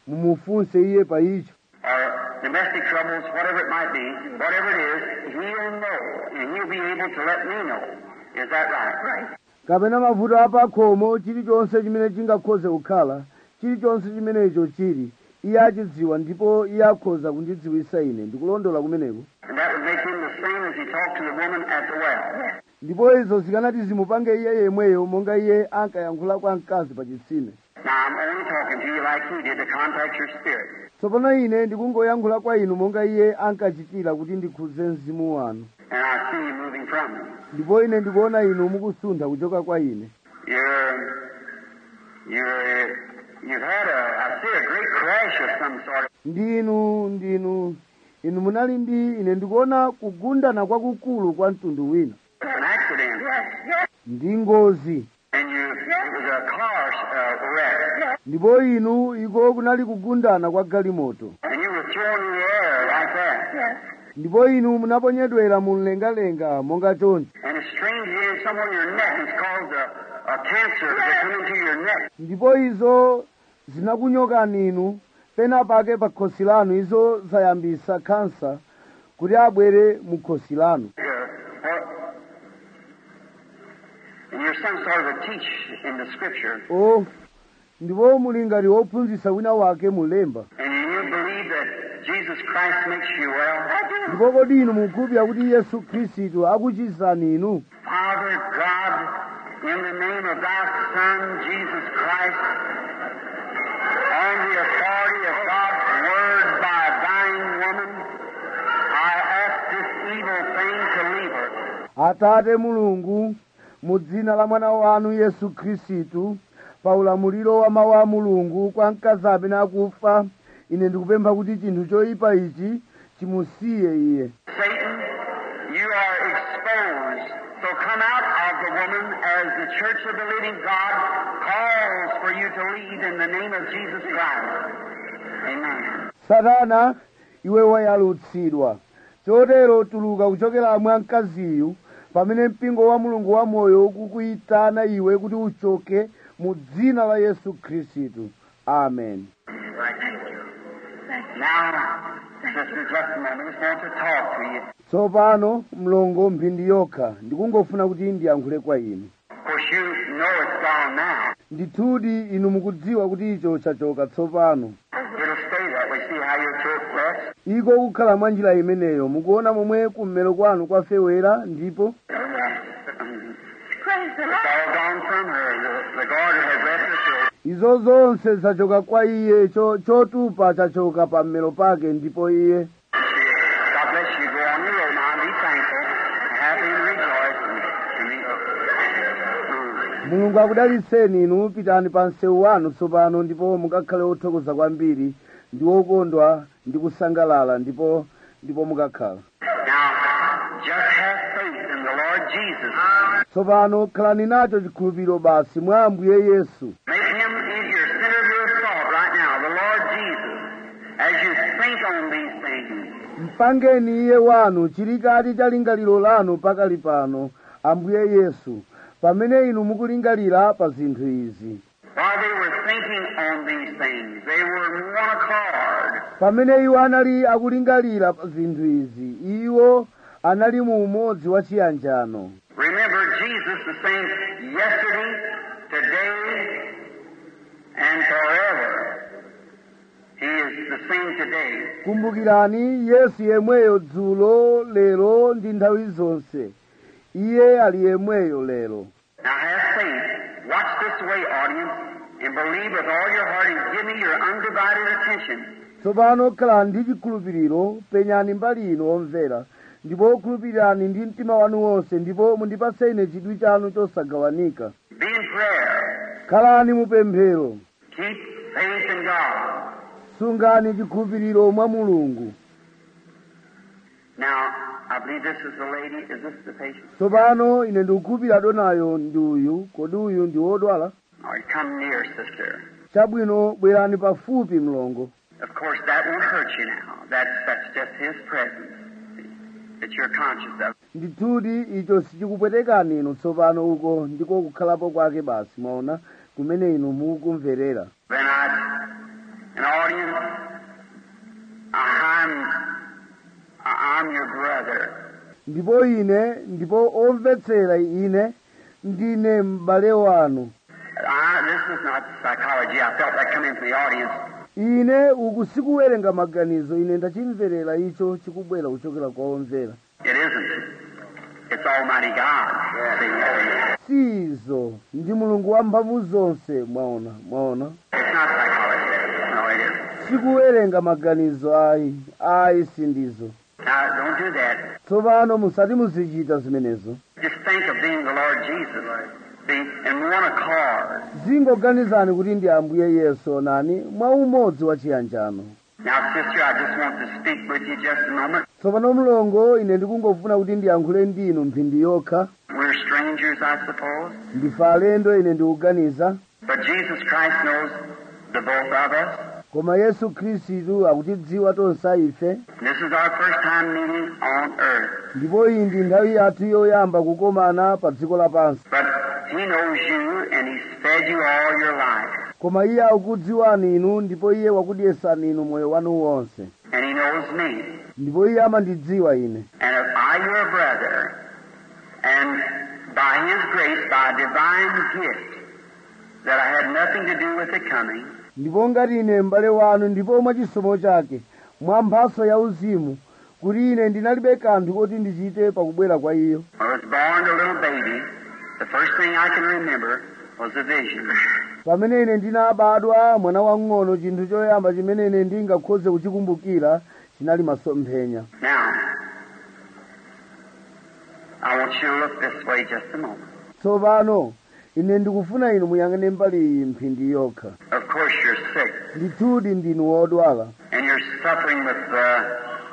mumufunse iye pa icho. or domestic troubles, whatever it might be, whatever it is, he'll know, and he'll be able to let me know. Is that right? Right. Kapena mavuto apakhomo chilichonse chimene chingakhoze kukhala, chilichonse chimenecho chili, iye achidziwa ndipo iye akhoza kundidziwisa ine. Ndikulondola kumeneko. And that would make him the same as he talked to the woman at the well. Ndipo izo zikanati zimupange iye yemweyo monga iye ankayankhula kwa mkazi pa chitsime. Now, I'm only talking to you like he did to contact your spirit. Tsopano ine ndikungoyankhula kwa inu monga iye ankachitira kuti ndikhudze mzimu wanu. And I see you moving from me. Ndipo ine ndikuona inu mukusuntha kuchoka kwa ine. You're, you're, you've had a, I see a great crash of some sort. Ndinu, ndinu, inu munali ndi ine ndikuona kugundana kwakukulu kwa mtundu wina. An accident. Ndi ngozi. And you, it was a car uh, wreck. Ndipo inu iko kunali kugundana kwa galimoto. And you were thrown in the air like that. Ndipo inu munaponyedwera mu mlengalenga monga chonchi. And it strained you in somewhere in your neck. It's caused a, a cancer to come into your neck. Ndipo izo zinakunyokani inu pena pake pa khosi lanu, izo zayambisa kansa kuti abwere mu khosi lanu. And you're some sort of a teach in the scripture. Oh, ndipo muli ngati wophunzitsa wina wake mulemba. And you believe that Jesus Christ makes you well. Ndipo kodi inu mukhulupirira kuti Yesu Khristu akuchizani inu? Father God, in the name of thy Son, Jesus Christ, on the authority of God's word by a dying woman, I ask this evil thing to leave her. Atate Mulungu, mu dzina la mwana wanu Yesu Khristu, pa ulamuliro wa mawu a Mulungu kwa mkazi amene akufa, ine ndikupempha kuti chinthu choyipa ichi chimusiye iye. Satan, you are exposed. So come out of the woman as the church of the living God calls for you to lead in the name of Jesus Christ. Amen. Satana, iwe wayalutsidwa. Chotero tuluka kuchokera mwa mkaziyu, pamene mpingo wa Mulungu wa moyo ukukuyitana iwe kuti uchoke mu dzina la Yesu Khristu. Amen. Right, thank you. Now, sister, just a moment. I just want to talk to you. Tsopano mlongo mphindi yokha ndikungofuna kuti ndiyankhule kwa inu. Of course, you know it's gone now. Ndithudi inu mukudziwa kuti icho chachoka tsopano. It'll stay that way. See how your throat rests? Iko kukhala mwa njira imeneyo, mukuona momwe kummero kwanu kwafewera ndipo. It's all gone from her. The, the garter has left her throat. Izo zonse zachoka kwa iye, cho chotupa chachoka pa mmero pake ndipo iye. God bless you. Go on your road now and be thankful, happy and rejoice. And, and be, Mulungu akudalitseni inu, pitani pa msewu wanu tsopano ndipo mukakhale othokoza kwambiri ndi wokondwa ndi kusangalala ndipo ndipo mukakhala. now, just have faith in the Lord Jesus. Tsopano khalani nacho chikhulupiriro basi mwa Ambuye Yesu. Make him in your center of your thought right now, the Lord Jesus, as you think on these things. Mpangeni iye wanu chilikati cha lingaliro lanu pakali pano, Ambuye Yesu, pamene inu mukulingalira pa zinthu izi. While they were thinking on these things, they were in one accord. Pamene iwo anali akulingalira pa zinthu izi, iwo anali mu umodzi wa chiyanjano. Remember, Jesus the same yesterday, today, and forever. He is the same today. Kumbukirani Yesu yemweyo dzulo, lero ndi nthawi zonse. Iye ali yemweyo lero. Now have faith. Watch this way, audience, and believe with all your heart and give me your undivided attention. Tsopano khalani ndi chikhulupiriro, penyani mbali ino omvera, ndipo khulupirirani ndi mtima wanu wonse, ndipo mundipatse ine chidwi chanu chosagawanika. Be in prayer. Khalani mu pemphero. Keep faith in God. Sungani chikhulupiriro mwa Mulungu. Now, I believe this is the lady. Is this the patient? Tsopano ine ndikukhulupirira donayo ndi uyu, kodi uyu ndi wodwala? All right, come near, sister. Chabwino bwerani pafupi mlongo. Of course, that won't hurt you now. That's, that's just His presence that you're conscious of. Ndithudi icho sichikupwetekani inu tsopano uko ndiko kukhalapo kwake basi, mwaona kumene inu mukumverera. Then I An audience, I'm, I'm your brother. ndipo ine ndipo omvetsera ine ndine m'bale wanu. I, this is not psychology. I felt that coming from the audience. ine uku sikuwerenga maganizo, ine ndachimverera icho chikubwera kuchokera kwa omvera. It isn't. It's Almighty God. Yeah. sizo ndi mulungu wamphamvu zonse. mwaona mwaona It's not psychology. No, it isn't. sikuwerenga maganizo ayi ayi sindizo. Now, don't do that. tsopano musati muzichita zimenezo. Just think of being the Lord Jesus. See, in one accord. zingoganizani kuti ndi ambuye yesu nani mwa umodzi wa chiyanjano. Now, sister, I just want to speak with you just a moment. tsopano mlongo, ine ndikungofuna kuti ndiyankhule ndinu mphindi yokha. We're strangers, I suppose. ndife alendo, ine ndikuganiza. But Jesus Christ knows the both of us. koma yesu khristu akutidziwa tonse ife. This is our first time meeting on earth. ndipo iyi ndi nthawi yathu yoyamba kukomana pa dziko lapansi. But He knows you, and He's fed you all your life. koma iye akudziwani inu, ndipo iye wakudyesani inu moyo wanu wonse. And He knows me. ndipo iye amandidziwa ine. And if I, your brother, and by His grace, by a divine gift, that I had nothing to do with the coming, ndipo ngati ine m'bale wanu, ndipo mwa chisomo chake, mwa mphatso ya uzimu, kuti ine ndinalibe kanthu koti ndichite pakubwera kwa iyo. when I was born a little baby, the first thing I can remember was a vision. pamene ine ndinabadwa mwana wang'ono, chinthu choyamba chimene ine ndingakhoze kuchikumbukira chinali masomphenya. Now, I want you to look this way just a moment. tsopano ine ndikufuna inu muyang'ane mbali iyi mphindi yokha. Of course, you're sick, ndithudi ndinu wodwala, and you're suffering with uh,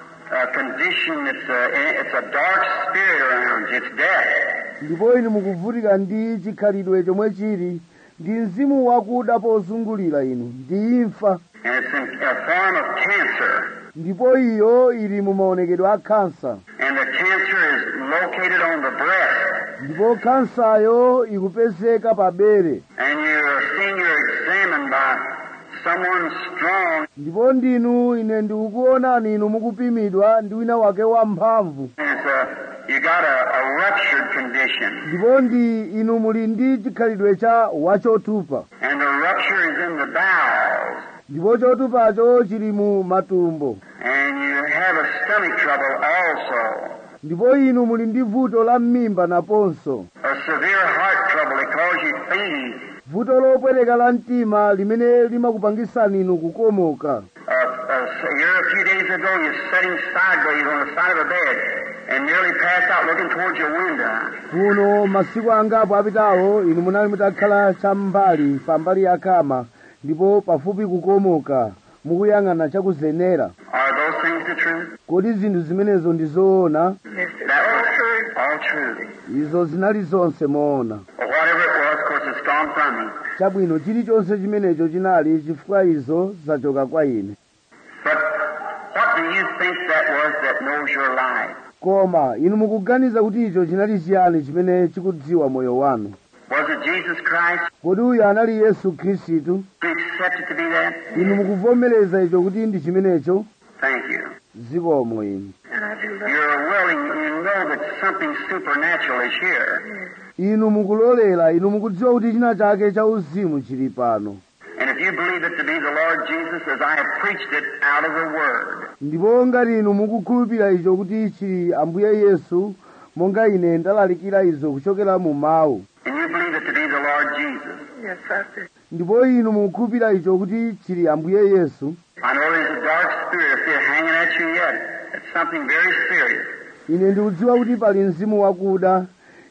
a condition that's a, it's a dark spirit around you. It's death. ndipo inu mukuvutika ndi chikhalidwe chomwe chili ndi mzimu wakuda pozungulira inu, ndi imfa. And it's in a form of cancer. ndipo iyo ili mu maonekedwe a khansa. And the cancer is located on the breast. ndipo khansayo ikupezeka pa bere. And you're seeing you're examined by someone strong. ndipo ndinu ine ndikukuonani inu mukupimidwa ndi wina wake wamphamvu. And it's a, you got a, a ruptured condition. ndipo ndi inu muli ndi chikhalidwe cha wachotupa. And the rupture is in the bowels. ndipo chotupacho chili mu matumbo. And you have a stomach trouble also. ndipo inu muli ndi vuto la m'mimba naponso. A severe heart trouble that causes you fainting. vuto lopweteka la mtima limene limakupangisani inu kukomoka. Uh, uh, here a few days ago, you're sitting sideways on the side of a bed and nearly passed out looking towards your window. kuno masiku angapo apitawo inu munali mutakhala cham'mbali pambali ya kama, ndipo pafupi kukomoka mukuyang'ana chakuzenera. Are those things the truth? kodi zinthu zimenezo ndi zoona? That was true. All true. izo zinali zonse moona. Or whatever it was, of course, it's gone from you. chabwino chilichonse chimenecho chinali chifukwa izo zachoka kwa ine. But what do you think that was that knows your life? koma inu mukuganiza kuti icho chinali chiyani chimene chikudziwa moyo wanu? Was it Jesus Christ? kodi uyo anali yesu khristu? You accept it to be that? inu mukuvomereza icho kuti ndi chimenecho? Thank you. zikomo inu. You're willing, you know that something supernatural is here. inu mukulolera, inu mukudziwa kuti china chake cha uzimu chili pano. And if you believe it to be the Lord Jesus as I have preached it out of the Word, ndipo ngati inu mukukhulupirira icho kuti chili ambuye yesu monga ine ndalalikira izo kuchokera mu mawu, and you believe it to be the Lord Jesus, Yes, Doctor. ndipo inu mukukhulupirira icho kuti chili ambuye yesu, I know there's a dark spirit still hanging at you yet. It's something very serious. ine ndikudziwa kuti pali mzimu wakuda.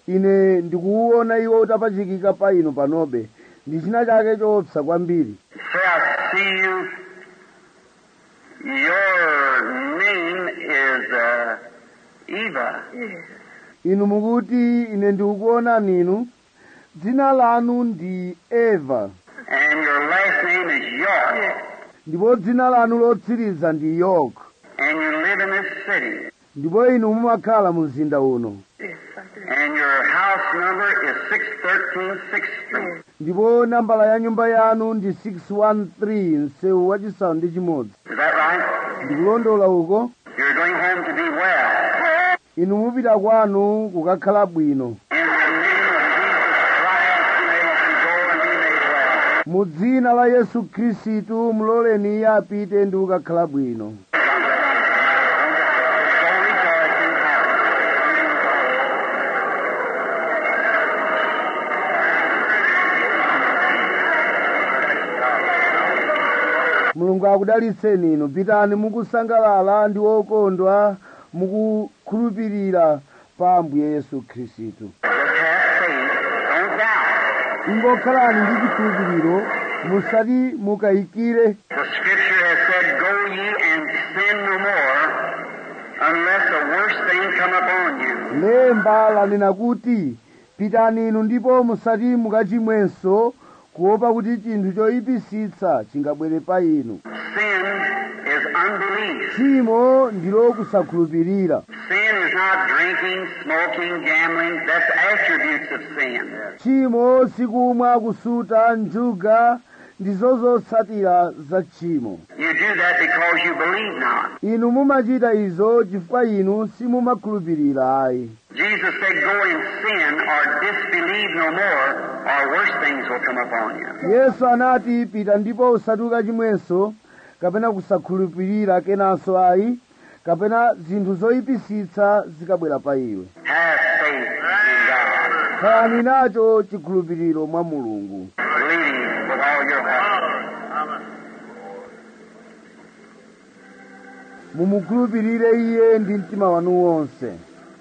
ine ndikuwuona iwo utapachikika pa inu panobe, ndi china chake choopsa kwambiri. Say, I see you. Your name is uh, Eva. Yes. inu mukuti ine ndikukuonani inu, dzina lanu ndi Eva, And your last name is York. ndipo dzina lanu lotsiriza ndi York, And you live in this city. ndipo inu mumakhala mu mzinda uno. And your house number is six thirteen Sixth Street. ndipo nambala ya nyumba yanu ndi six thirteen msewu wachisanu ndi chimodzi. Is that right? ndikulondola uko? You're going home to be well. inu mupita kwanu kukakhala bwino. In the name of Jesus Christ, may you go and be made well. mu dzina la Yesu Khristu muloleni iye apite ndi kukakhala bwino. mulungu akudalitseni inu. pitani mukusangalala ndi okondwa mukukhulupirira pa Ambuye Yesu Khristu. ingokhalani ndi chikhulupiriro musati mukayikire. The scripture has said, go ye and sin no more unless a worse thing come upon you. lemba lanena kuti pitani inu ndipo musati mukachimwenso kuopa kuti chinthu choyipitsitsa chingabwere pa inu. Sin is unbelief. tchimo ndilo kusakhulupirira. Sin is not drinking, smoking, gambling. That's attributes of sin. tchimo sikumwa, kusuta, njuga ndizo zotsatira za tchimo. You do that because you believe not. inu mumachita izo chifukwa inu simumakhulupirira ayi. Jesus said, go and sin or disbelieve no more, or worse things will come upon you. yesu anati pita ndipo usati ukachimwenso kapena kusakhulupirira kenanso ayi, kapena zinthu zoyipitsitsa zikabwera pa iwe. Have faith in God. khalani nacho chikhulupiriro mwa mulungu. Believe with all your heart. mumukhulupirire iye ndi mtima wanu wonse.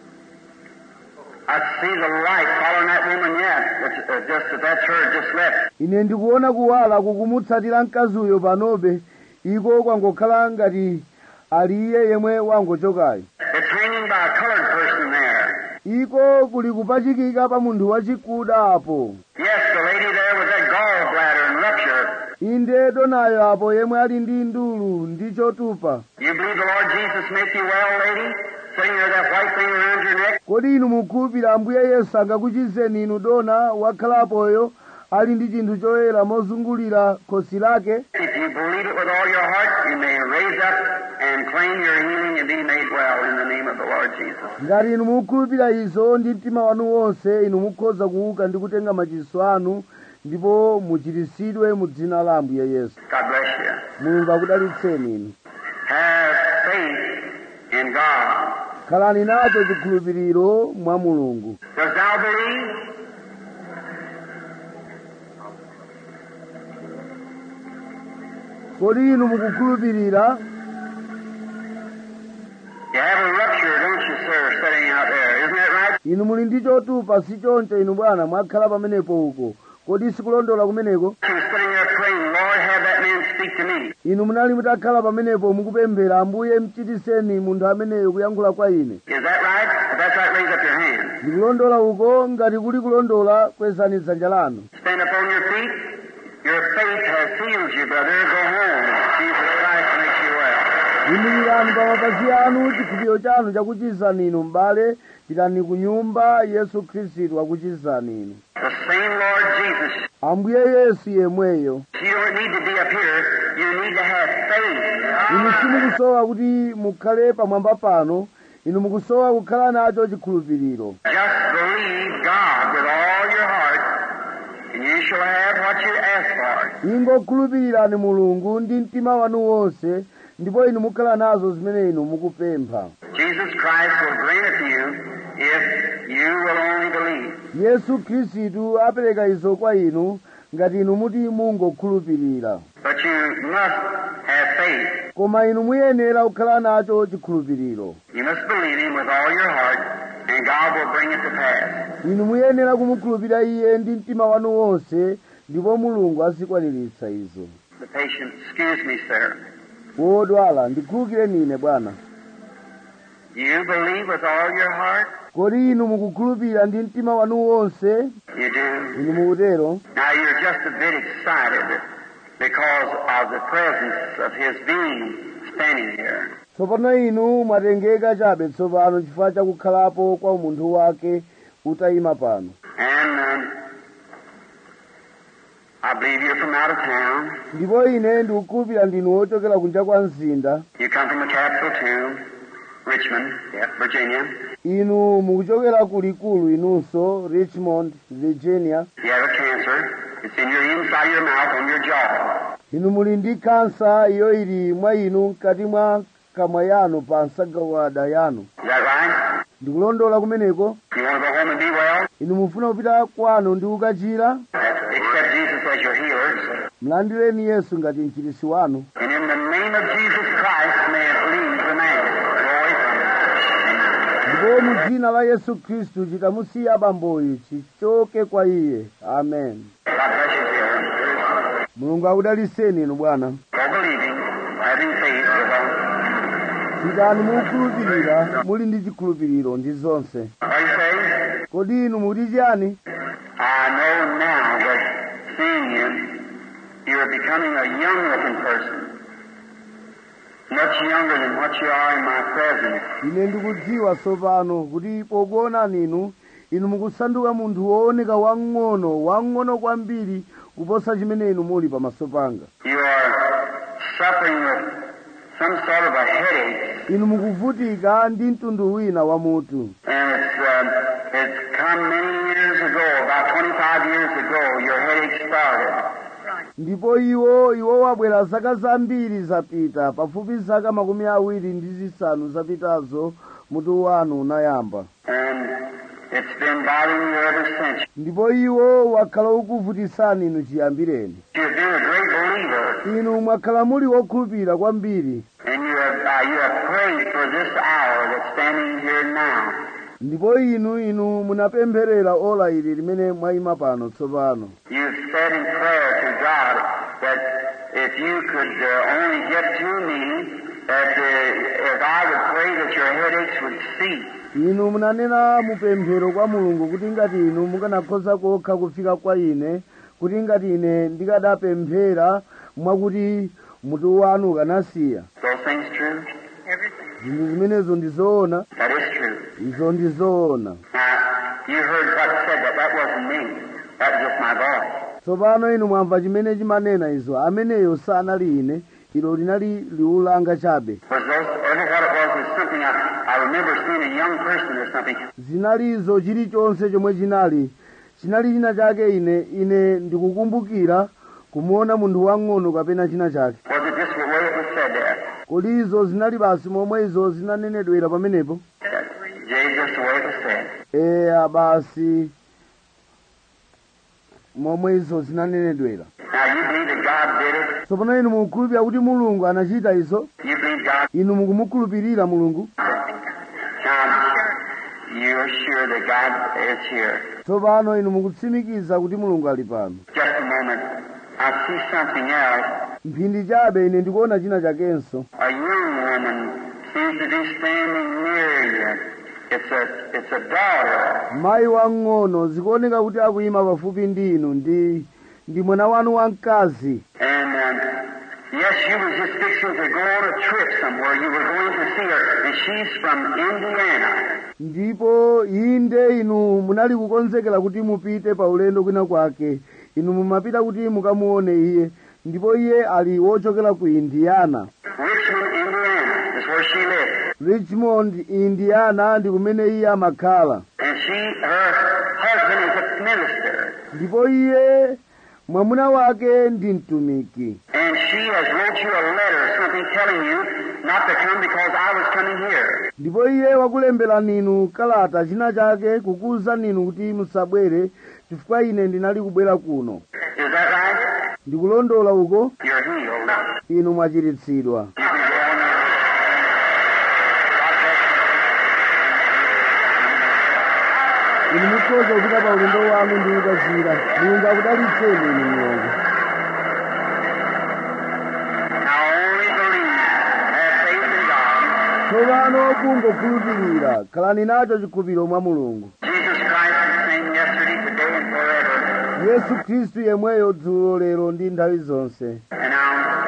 I see the light following that woman yet. It's, uh, just that that's her just left. ine ndikuona kuwala kukumutsatira mkaziyo panobe, iko kwangokhala ngati ali iye yemwe wangochokayo. It's hanging by a colored person there. iko kuli kupachikika pa munthu wachikuda apo. Yes, the lady there with that gallbladder and rupture. inde donayo apo yemwe ali ndi ndulu ndi chotupa. You believe the Lord Jesus make you well, lady? Sitting there with that white thing around your neck? kodi inu mukhulupirira Ambuye Yesu angakuchizeni inu dona wakhalapoyo ali ndi chinthu choyera mozungulira khosi lake? If you believe it with all your heart, you may raise up and claim your healing and be made well in the name of the Lord Jesus. ngati inu mukhulupirira izo ndi mtima wanu wonse, inu mukhoza kuuka ndi kutenga machiso anu ndipo muchiritsidwe mu dzina la Ambuye Yesu. God bless you. mulungu akudalitseni inu. Have faith in God. khalani nacho chikhulupiriro mwa mulungu. Does thou believe? kodi inu mukukhulupirira? You have a rupture, don't you, sir, sitting out there. Isn't that right? inu muli ndi chotupa si choncho inu bwana mwakhala pamenepo uko, kodi sikulondola kumeneko? You were sitting there praying, Lord, have that man speak to me. inu munali mutakhala pamenepo mukupemphera, Ambuye mchitiseni munthu ameneyo kuyankhula kwa ine. Is that right? If that's right, raise up your hand. ndikulondola uko? ngati kuli kulondola kwezani dzanja lanu. Stand up on your feet. Your faith has healed you, brother. Go home. Jesus Christ makes you well. yimirirani pa mapazi anu, chikhulupiriro chanu chakuchizani inu m'bale. pitani ku nyumba, Yesu Khristu akuchizani inu. The same Lord Jesus. Ambuye Yesu yemweyo. You don't need to be up here. You need to have faith. inu simukusowa kuti mukhale pamwamba pano, inu mukusowa kukhala nacho chikhulupiriro. Just believe God with all your heart, and you shall have what you ask for. ingokhulupirirani mulungu ndi mtima wanu wonse, ndipo inu mukhala nazo zimene inu mukupempha. Jesus Christ will grant it to you if you will only believe. Yesu Khristu apereka izo kwa inu ngati inu muti mungokhulupirira. But you must have faith. Koma inu muyenera kukhala nacho chikhulupiriro. You must believe Him with all your heart, and God will bring it to pass. inu muyenera kumukhulupirira iye ndi mtima wanu wonse, ndipo mulungu azikwaniritsa izo. The patient, excuse me, sir. wodwala ndikhululukireni ine bwana. You believe with all your heart? Kodi inu mukukhulupirira ndi mtima wanu wonse? You do. inu mukutero. Now you're just a bit excited. because of the presence of His being standing here. tsopano inu mwatengeka chabe tsopano chifukwa chakukhalapo kwa umunthu wake utayima pano. And um, I believe you're from out of town. ndipo ine ndikukhulupirira ndinu ochokera kunja kwa mzinda. You come from the capital too, Richmond, yep, Virginia. inu mukuchokera kulikulu inunso, Richmond, Virginia. You have a cancer. It's in your inside of your mouth, on your jaw. inu muli ndi kansa iyo ili mwa inu mkati mwa kamwa yanu pa nsagawada yanu. Is that right? ndikulondola kumeneko? You want to go home and be well? inu mufuna kupita kwanu ndi kukachira? Accept Jesus as your healer. mlandireni Yesu ngati mchiritsi wanu. And in the name of Jesus Christ, may it leave the man. Glory from ndipo mu dzina la Yesu Khristu chitamusiya abamboyi chichoke kwa iye. Amen. God bless you, dear. mulungu akudaliseni inu bwana. Go believing, having faith, with chitani mukukhulupirira muli ndi chikhulupiriro ndi zonse. What do you say? kodi inu muti chiyani? I know now that seeing you, you're becoming a young-looking person. Much younger than what you are in my presence. ine ndikudziwa tsopano kuti pokuonani inu inu mukusanduka munthu wooneka wang'ono wang'ono kwambiri kuposa chimene inu muli pamaso panga. You are suffering with some sort of a headache, inu mukuvutika ndi mtundu wina wa mutu. and it's um, it's come many years ago, about twenty-five years ago, your headache started. ndipo iwo iwo wabwera zaka zambiri zapita, pafupi zaka makumi awiri ndi zisanu zapitazo mutu wanu unayamba. And it's been bothering you ever since. ndipo iwo wakhala ukuvutisani inu chiyambireni. You've been a great believer, inu mwakhala muli wokhulupirira kwambiri. and you have uh, you have prayed for this hour that's standing here now. ndipo inu inu munapempherera ola ili limene mwayima pano tsopano. You've said in prayer to God that if you could uh, only get to me, that uh, if I would pray that your headaches would cease. inu munanena mupemphero kwa mulungu kuti ngati inu mukanakhoza kokha kufika kwa ine, kuti ngati ine ndikadapemphera mwakuti mutu wanu ukanasiya. Those things true? zinthu zimenezo ndizoona. That is true. izo ndizoona. Now, you heard what said that. That wasn't me. That was just my voice. tsopano inu mwamva chimene chimanena izo. ameneyo sanali ine, ilo linali liwu langa chabe. Was those, ever what it was was something I, I remember seeing a young person or something. zinalizo chilichonse chomwe chinali chinali china chake ine ine ndikukumbukira kumuona munthu wang'ono kapena china chake. Was it just the way it was said there? kodi izo zinali basi momwe izo zinanenedwera pamenepo? Jay, just the way it was said. eya basi momwe izo zinanenedwera. Now, you believe that God did it? tsopano inu mukukhulupirira kuti mulungu anachita izo? You believe God? inu mukumukhulupirira mulungu? Now, you're sure that God is here. tsopano inu mukutsimikiza kuti mulungu ali pano? Just a moment. I see something else. mphindi chabe ine ndikuona china chakenso. A young woman seems to be standing near you. It's a, it's a daughter. mayi wang'ono zikuoneka kuti akuyima pafupi ndi inu, ndi ndi mwana wanu wamkazi. And um, yes, you was just fixing to go on a trip somewhere. You were going to see her, and she's from Indiana. ndipo inde inu munali kukonzekera kuti mupite pa ulendo kwina kwake. inu mumapita kuti mukamuone iye, ndipo iye ali wochokera ku Indiana. Richmond, Indiana is where she lives. Richmond, Indiana ndi kumene iye amakhala. And she, her husband is a minister. ndipo iye mwamuna wake ndi mtumiki. And she has wrote you a letter, something telling you not to come because I was coming here. ndipo iye wakulemberani inu kalata china chake kukuwuzani inu kuti musabwere chifukwa ine ndinali kubwera kuno. Is that right? ndikulondola uko? You're healed. inu mwachiritsidwa. You can go on now. inu mukhoza kupita pa ulendo wanu ndi ukachira. mulungu akudalitseni inu mlongo. Now only believe. Have faith in God. tsopano kungokhulupirira. khalani nacho chikhulupiriro mwa mulungu. Jesus Christ is the same yesterday, today, and forever. Yesu Kristu yemweyo dzulo lero ndi nthawi zonse. And now,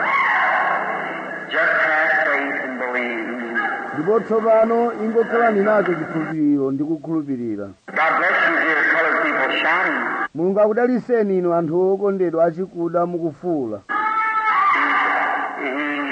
just have faith and believe. Ndipo tsopano ingokhalani nacho chikhulupiriro ndi kukhulupirira. God bless you, dear colored people, shouting. Mulungu akudaliseni inu anthu okondedwa achikuda mukufuula. He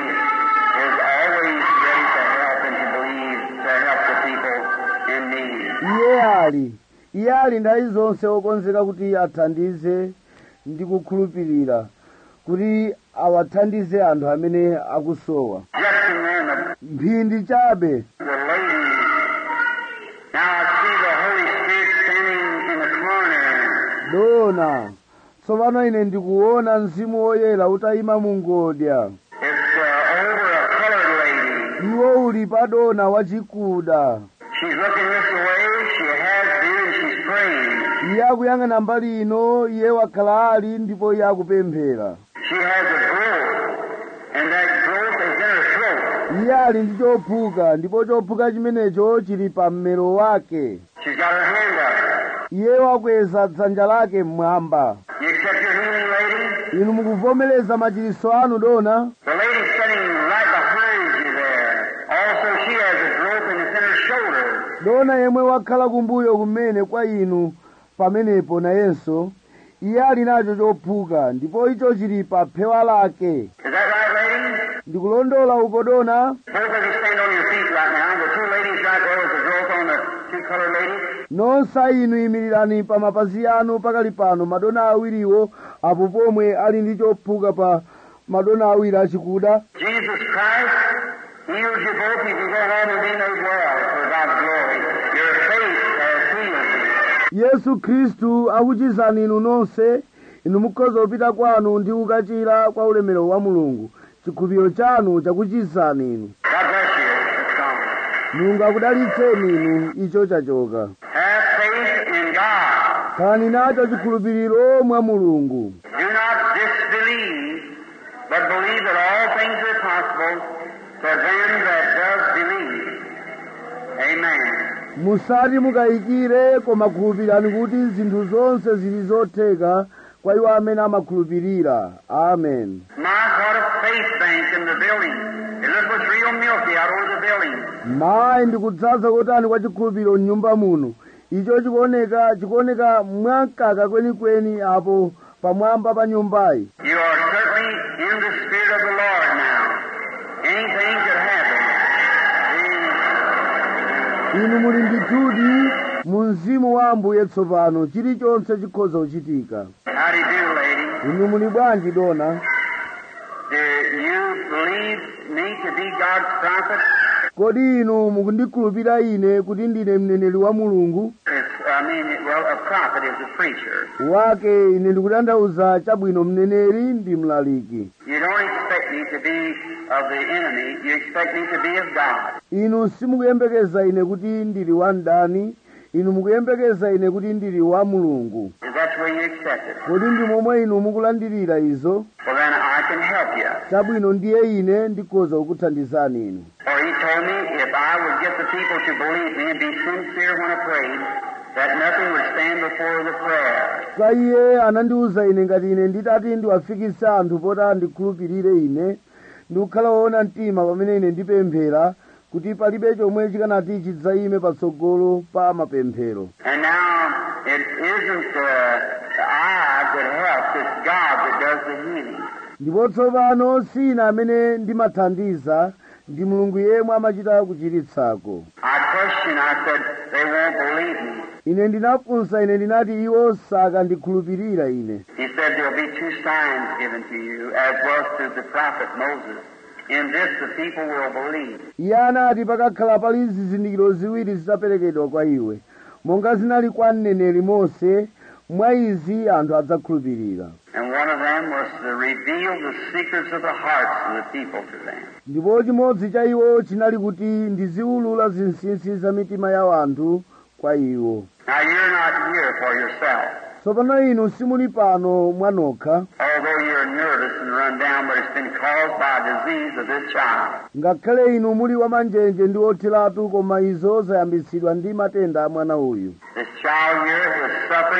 is always ready to help and to believe, to help the people in need. Iye ali, iye ali nthawi zonse okonzeka kuti athandize ndi kukhulupirira, kuti awathandize anthu amene akusowa. Just in there, Mphindi chabe. the lady. Now I see the Holy Spirit standing in the corner. Dona, tsopano ine ndikuona mzimu woyera utayima mu ngodya. It's uh, over a colored lady. Iwo uli pa dona wachikuda. She's looking this way. She has been, and she's praying. Iye akuyang'ana mbali ino, iye wakhala ali ndipo iye akupemphera. She has a growth, and that growth is in her throat. Iye ali ndi chophuka, ndipo chophuka chimenecho chili pa mmero wake. She's got her hand up. Iye wakweza dzanja lake mmwamba. You accept your healing, lady? Inu mukuvomereza machiritso anu dona? The lady's sitting right behind you there. Also, she has a growth, and it's in her shoulder. Dona yemwe wakhala kumbuyo kumene kwa inu pamenepo nayenso, iye ali nacho chophuka, ndipo icho chili pa phewa lake. Is that right, lady? Ndikulondola uko dona? Both of you stand on your feet right now. The two ladies right there with the growth on the two colored ladies. Nonsa inu imirirani pa mapazi anu pakali pano, madona awiriwo apo pomwe ali ndi chophuka pa madona awiri achikuda. Jesus Christ heals you both. You can go home and be made well for God's glory. Your faith has healed you. Yesu Kristu akuchizani inu nonse, inu mukhoza kupita kwanu ndi kukachira kwa ulemerero wa Mulungu. Chikhulupiriro chanu chakuchizani inu. God bless you. It's gone. Mulungu akudalitseni inu, icho chachoka. Have faith in God. Khalani nacho chikhulupiriro mwa Mulungu. Do not disbelieve, but believe that all things are possible for them that does believe. Amen. Musati mukayikire, koma khulupirani kuti zinthu zonse zili zotheka kwa iwo amene amakhulupirira. Amen. My, what a faith bank in the building. It looks real milky out over the building. Mayi ndikudzaza kotani kwa chikhulupiriro m'nyumba muno. Icho chikuoneka chikuoneka mwamkaka kwenikweni apo pamwamba pa nyumbayi. You are certainly in the Spirit of the Lord now. Anything could happen. Inu muli ndithudi mu mzimu wa Ambuye tsopano, chilichonse chikhoza kuchitika. How do you do, lady? Inu muli bwanji dona? Do you believe me to be God's prophet? Kodi inu mukundikhulupirira ine kuti ndine mneneri wa Mulungu? It's, I mean, well, a prophet is a preacher. Wake ine ndikutanthauza chabwino mneneri ndi mlaliki. You don't expect me to be of the enemy. You expect me to be of God. Inu simukuyembekeza ine kuti ndili wa mdani, inu mukuyembekeza ine kuti ndili wa Mulungu. Is that the way you accept it? Kodi ndi momwe inu mukulandirira izo? Well, then I can help you. Chabwino ndiye ine ndikhoza kukuthandizani inu. For he told me if I would get the people to believe me and be sincere when I prayed, that nothing would stand before the prayer. Kwa iye anandiwuza ine ngati ine nditati ndiwafikise anthu poti andikhulupirire ine, ndikukhala woona mtima pamene ine ndipemphera, kuti palibe chomwe chikanati chidzayime patsogolo pa mapemphero. And now it isn't uh, I that helps, it's God that does the healing. Ndipo tsopano si ine amene ndimathandiza, ndi Mulungu yemwe amachita kuchiritsako. I questioned, I said, they won't believe me. Ine ndinafunsa, ine ndinati iwo sakandikhulupirira ine. He said there'll be two signs given to you, as was to the prophet Moses. In this the people will believe. Iye anati pakakhala pali zizindikiro ziwiri zidzaperekedwa kwa iwe, monga zinali kwa mneneri Mose, mwa izi anthu adzakhulupirira. And one of them was to reveal the secrets of the hearts of the people to them. Ndipo chimodzi cha iwo chinali kuti ndiziwulula zinsinsi za mitima ya anthu kwa iwo. Now you're not here for yourself. Tsopano inu simuli pano mwanokha, Although you're nervous and run down, but it's been caused by a disease of this child. ngakhale inu muli wamanjenje ndi otheratu, koma izo zayambitsidwa ndi matenda a mwana uyu. This child here was suffering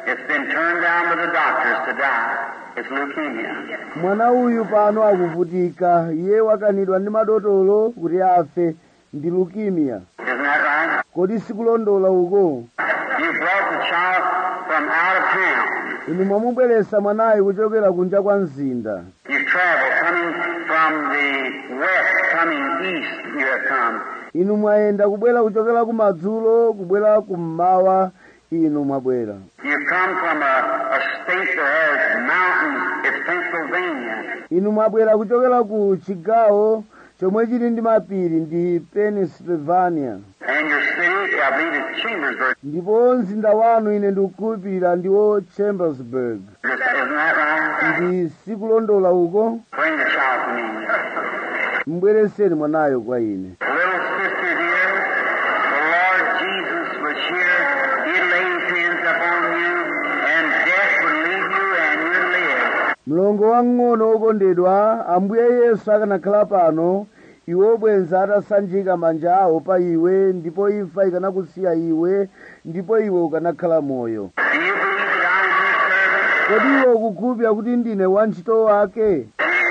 It's been turned down to the doctors to die. It's leukemia. Mwana uyu pano akuvutika, iye wakanidwa ndi madotolo kuti afe ndi leukemia. Isn't that right? Kodi sikulondola uko? You brought the child from out of town. Inu mwamubweretsa mwanayu kuchokera kunja kwa mzinda. You traveled coming from the west, coming east. You have come. Inu mwayenda kubwera kuchokera kumadzulo kubwera kummawa. Inu mwabwera. You come from a, a state that has mountains. It's Pennsylvania. Inu mwabwera kuchokera ku chigawo chomwe chili ndi mapiri ndi Pennsylvania. And your city, I believe it's Chambersburg. Ndipo mzinda wanu ine ndikukhulupirira ndiwo Chambersburg. Isn't that right? Ndi sikulondola uko? Bring the child to me. Mbwereseni mwanayo kwa ine. Little sister dear, the Lord Jesus was here. He'd lay his hands upon you, and death would leave you, and you'd live. Mlongo wang'ono wokondedwa, Ambuye Yesu akanakhala pano, iwe bwenza atasanjika manja awo pa iwe, ndipo imfa ikanakusiya iwe, ndipo iwe ukanakhala moyo. Do you believe that I am his servant? Kodi iwe ukukhulupirira kuti ndine wantchito wake? Then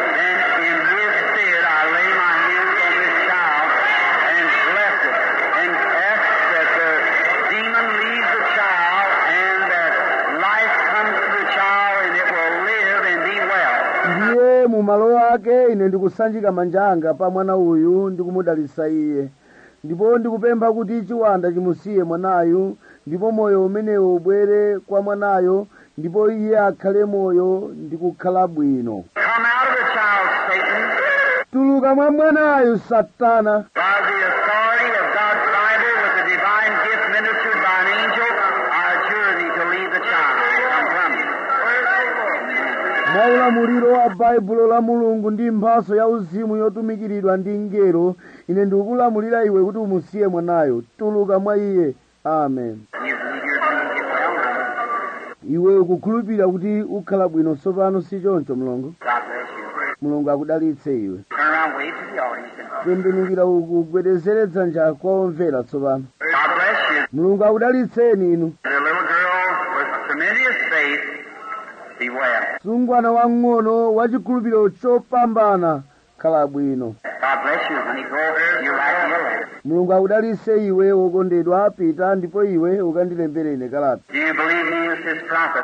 in his stead I lay my hands on this child and bless it, and ask that the demon leave the child, and that life comes to the child, and it will live and be well. Ndiye mu malo ake ine ndikusanjika manja anga pa mwana uyu ndikumudalitsa iye. Ndipo ndikupempha kuti chiwanda chimusiye mwanayu, ndipo moyo umenewo ubwere kwa mwanayo, ndipo iye akhale moyo ndi kukhala bwino. Come out of the child, Satan, Tuluka mwa mwanayu Satana. by the authority of God's Bible with the divine gift ministered by an angel. I adjure thee to leave the child. Come from him. Mwa ulamuliro wa Baibulo la Mulungu ndi mphaso ya uzimu yotumikiridwa ndi ngelo, ine ndikukulamulira iwe kuti umusiye mwanayo. Tuluka mwa iye. Amen. You believe you're going to get well? Iwe ukukhulupirira kuti ukhala bwino tsopano si choncho mlongo? God bless you. Mulungu akudalitse iwe. Turn around, wave to the audience. And Tembenukira uku gwedezere dzanja kwa omvera tsopano. God bless you. Mulungu akudalitseni inu. The little girl with tremendous faith, be well. Sungwana wang'ono wachikhulupiriro chopambana, khala bwino. God bless you. When you go over, you're right healed. Mulungu akudalitse iwe wokondedwa, pita ndipo iwe ukandilembere ine kalata. Do you believe me as his prophet,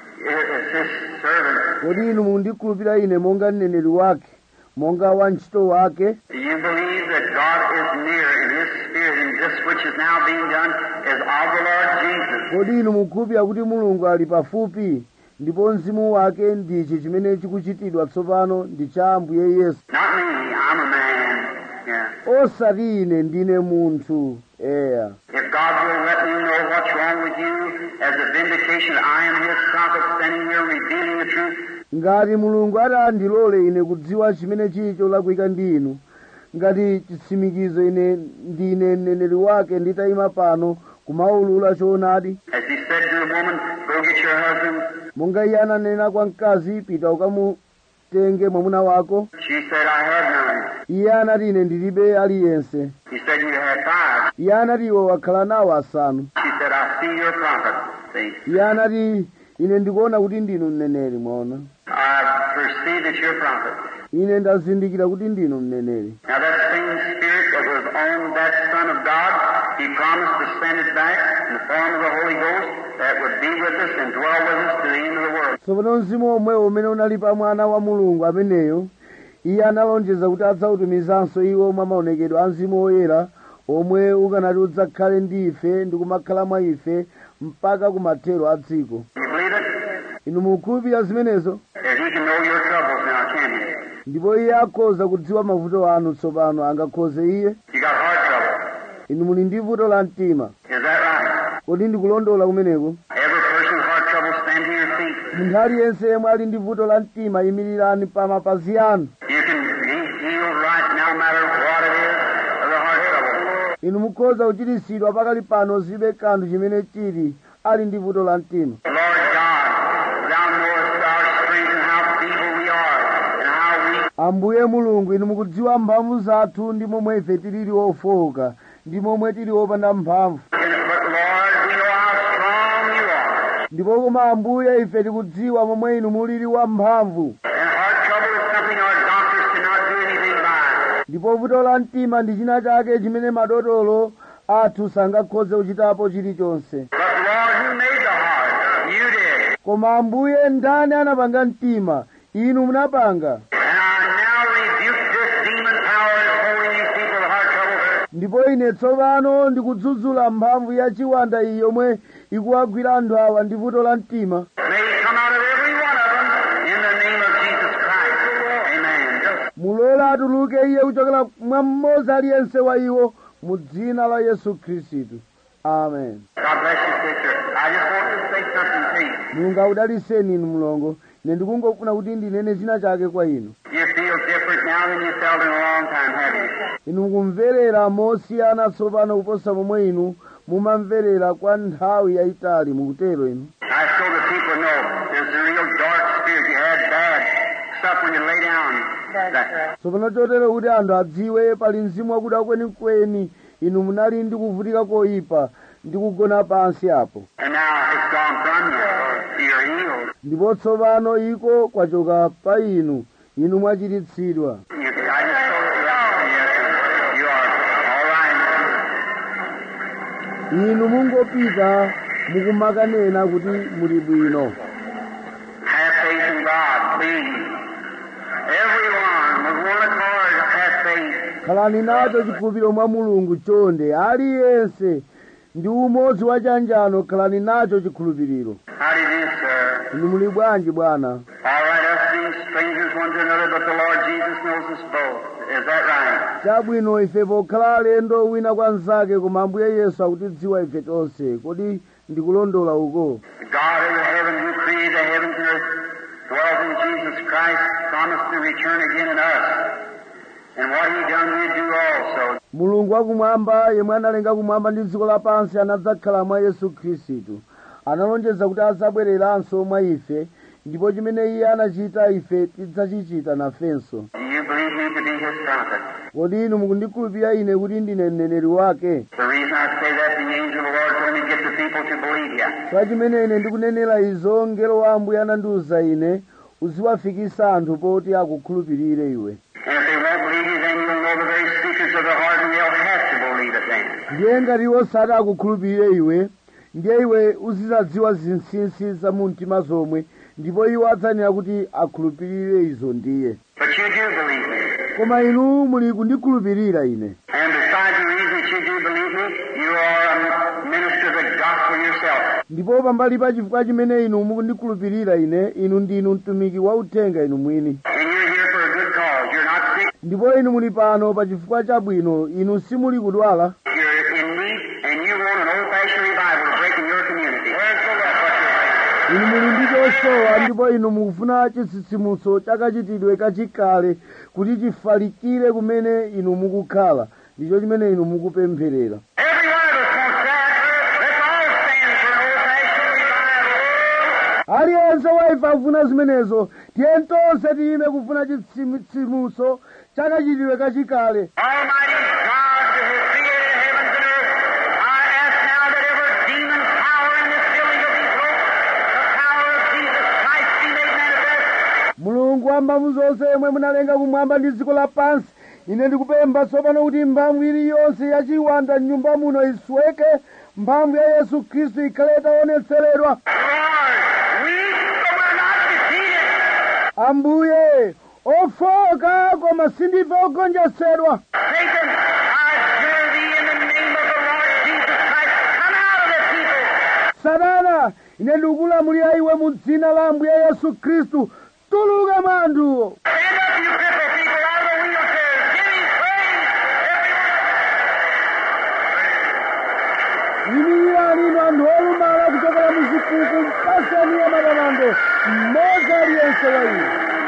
as his servant? Kodi inu mundikhulupirira ine monga mneneri wake, monga wantchito wake? Do you believe that God is near in his spirit, and this which is now being done is of the Lord Jesus? Kodi inu mukhulupirira kuti Mulungu ali pafupi, ndipo mzimu wake ndichi chimene chikuchitidwa tsopano ndi cha Ambuye Yesu? Not me, I'm a man. Yeah. Osati ine ndine munthu. Eya. If God will let me know what's wrong with you as a vindication, I am his prophet standing here revealing the truth. Ngati Mulungu atandilole ine kudziwa chimene chili cholakwika ndi inu, ngati chitsimikizo ine ndine mneneri wake nditayima pano kumaulula choonadi, As he said to the woman, go get your husband. monga iye ananena kwa mkazi, pita ukamutenge mwamuna wako. She said, I have none. Iye anati ine ndilibe aliyense. He said, you had five. Iye anati iwe wakhala nawo asanu. She said, I see you're a prophet. See, Iye anati ine ndikuona kuti ndinu mneneri. Mwaona, I perceive that you're a prophet. ine ndazindikira kuti ndinu mneneri. Now that same spirit that was on that Son of God, he promised to send it back in the form of the Holy Ghost that would be with us and dwell with us to the end of the world. Tsopano mzimu omwewo umene unali pa mwana wa Mulungu ameneyo, iye analonjeza kuti adzautumizanso iwo mwa maonekedwe a mzimu woyera, omwe ukanati udzakhale ndi ife ndi kumakhala mwa ife mpaka kumathero a dziko. You believe it? Inu mukhulupirira zimenezo? That he can know your troubles now, can he? Ndipo iye akhoza kudziwa mavuto anu tsopano, angakhoze iye? You got heart trouble. Inu muli ndi vuto la mtima. Is that right? Kodi ndikulondola kumeneko? Every person's heart trouble, stand to your feet. Munthu aliyense yemwe ali ndi vuto la mtima, yimirirani pa mapazi anu. You can be healed right now, no matter what it is, of the heart trouble. Inu mukhoza kuchiritsidwa pakali pano zibe kanthu chimene chili ali ndi vuto la mtima. Lord God, thou knowest our strength and how feeble we are and how weak. Ambuye Mulungu, inu mukudziwa mphamvu zathu ndi momwe ife tilili ofowoka ndi momwe tili opanda mphamvu. But Lord, we know how strong you are. ndipo koma Ambuye ife tikudziwa momwe inu mulili wamphamvu, And heart trouble is something our doctors cannot do anything by. ndipo vuto la mtima ndi china chake chimene madotolo athu sangakhoze kuchitapo chilichonse. But Lord, who made the heart? You did. Koma Ambuye ndani anapanga mtima? Inu munapanga. And I now rebuke this demon power that's holding these people with heart trouble. Ndipo ine tsopano ndikudzudzula mphamvu ya chiwanda iyi yomwe ikuwagwira anthu awa ndi vuto la mtima. May it come out of every one of them in the name of Jesus Christ. Amen. Mulole atuluke iye kuchokera mwa mmodzi aliyense wa iwo mu dzina la Yesu Khristu. Amen. God bless you, sister. I just want to say something to you. Mulungu akudaliseni inu mlongo. Ine ndikungofuna kuti ndinene china chake kwa inu. You feel different now than you felt in a long time, haven't you? Inu mukumverera mosiyana tsopano kuposa momwe inu mumamverera kwa nthawi yayitali, mukutero inu. I so that people know there's a real dark spirit. You had bad stuff when you lay down. That, Tsopano chotero kuti anthu adziwe pali mzimu wakuda kwenikweni inu munali ndi kuvutika koyipa ndi kugona pansi apo. and now it's gone from you. You're healed. Ndipo tsopano iko kwachoka pa inu, inu mwachiritsidwa. You, I just so that, yes, yes, you are all right. Inu mungopita mukumakanena kuti muli bwino. Have faith in God, please. Everyone with one accord, have faith. Khalani nacho chikhulupiriro mwa Mulungu chonde, aliyense ndi umodzi wa chanjano, khalani nacho chikhulupiriro. How do you do, sir? Inu muli bwanji bwana? All right, us being strangers one to another, but the Lord Jesus knows us both. Is that right? Chabwino ife pokhala alendo wina kwa nzake, koma Ambuye Yesu akutidziwa ife tonse. Kodi ndikulondola uko? The God of the heavens who created the heavens and earth dwells in Jesus Christ, promised to return again in us. And what he done, we do also. Mulungu wakumwamba yemwe analenga kumwamba ndi dziko lapansi anadzakhala mwa Yesu Khristu. Analonjeza kuti adzabwereranso mwa ife, ndipo chimene iye anachita ife tidzachichita nafenso. Do you believe me to be his prophet? Kodi inu mukundikhulupirira ine kuti ndine mneneri wake? The reason I say that, the angel of the Lord told me to get the people to believe you. Kwa chimene ine ndikunenera izo, ngelo wa Ambuye anandiwuza ine uziwafikisa anthu poti akukhulupirire iwe. And if they won't believe you, then you'll know the very secrets of their heart, and they'll have to believe it then. Ndiye ngati iwo sati akukhulupirire iwe, ndiye iwe uzizadziwa zinsinsi za mu mtima zomwe, ndipo iwo adzanena kuti akhulupirire izo ndiye. But you do believe me. Koma inu muli kundikhulupirira ine. And besides the reason that you do believe me, you are a minister of the gospel yourself. Ndipo pambali pa chifukwa chimene inu mukundikhulupirira ine, inu ndinu mtumiki wa uthenga inu mwini. And you're here for a good cause. You're not sick. Ndipo inu muli pano pa chifukwa chabwino, inu simuli kudwala. You're in need, and you want an old-fashioned revival to break in your community. Where's the love? What's your faith? Inu muli ndi chosowa, ndipo inu mukufuna chitsitsimutso chakachitidwe kachikale kuti chifalikire kumene inu mukukhala. Ndicho chimene inu mukupempherera. Every one of us wants that. Let's all stand for an old-fashioned revival. Aliyense wa ife akufuna zimenezo. Tiye tonse tiyime kufuna chitsitsimutso chakachitidwe kachikale. Almighty God, who has created the heavens and earth, I ask now that every demon power in this building will be broken. The power of Jesus Christ be made manifest. Mulungu wa mphamvu zonse yemwe munalenga kumwamba ndi dziko lapansi, ine ndikupempha tsopano kuti mphamvu iliyonse yachiwanda m'nyumba muno isweke, mphamvu ya Yesu Khristu ikhale itaonetseredwa. Lord, we, but we're not defeated. Ambuye, ofoka koma sindife ogonjetsedwa. Satan, I adjure thee in the name of the Lord Jesus Christ, come out of the people. Satana, ine ndikukulamulira iwe mu dzina la Ambuye Yesu Khristu, tuluka mwa anthuwo. Stand up, you crippled people, out of the wheelchairs. Give him praise, everyone. Yimirirani inu anthu olumala kuchokera mu zikuku mpasani ya matamando, mmodzi aliyense wa inu.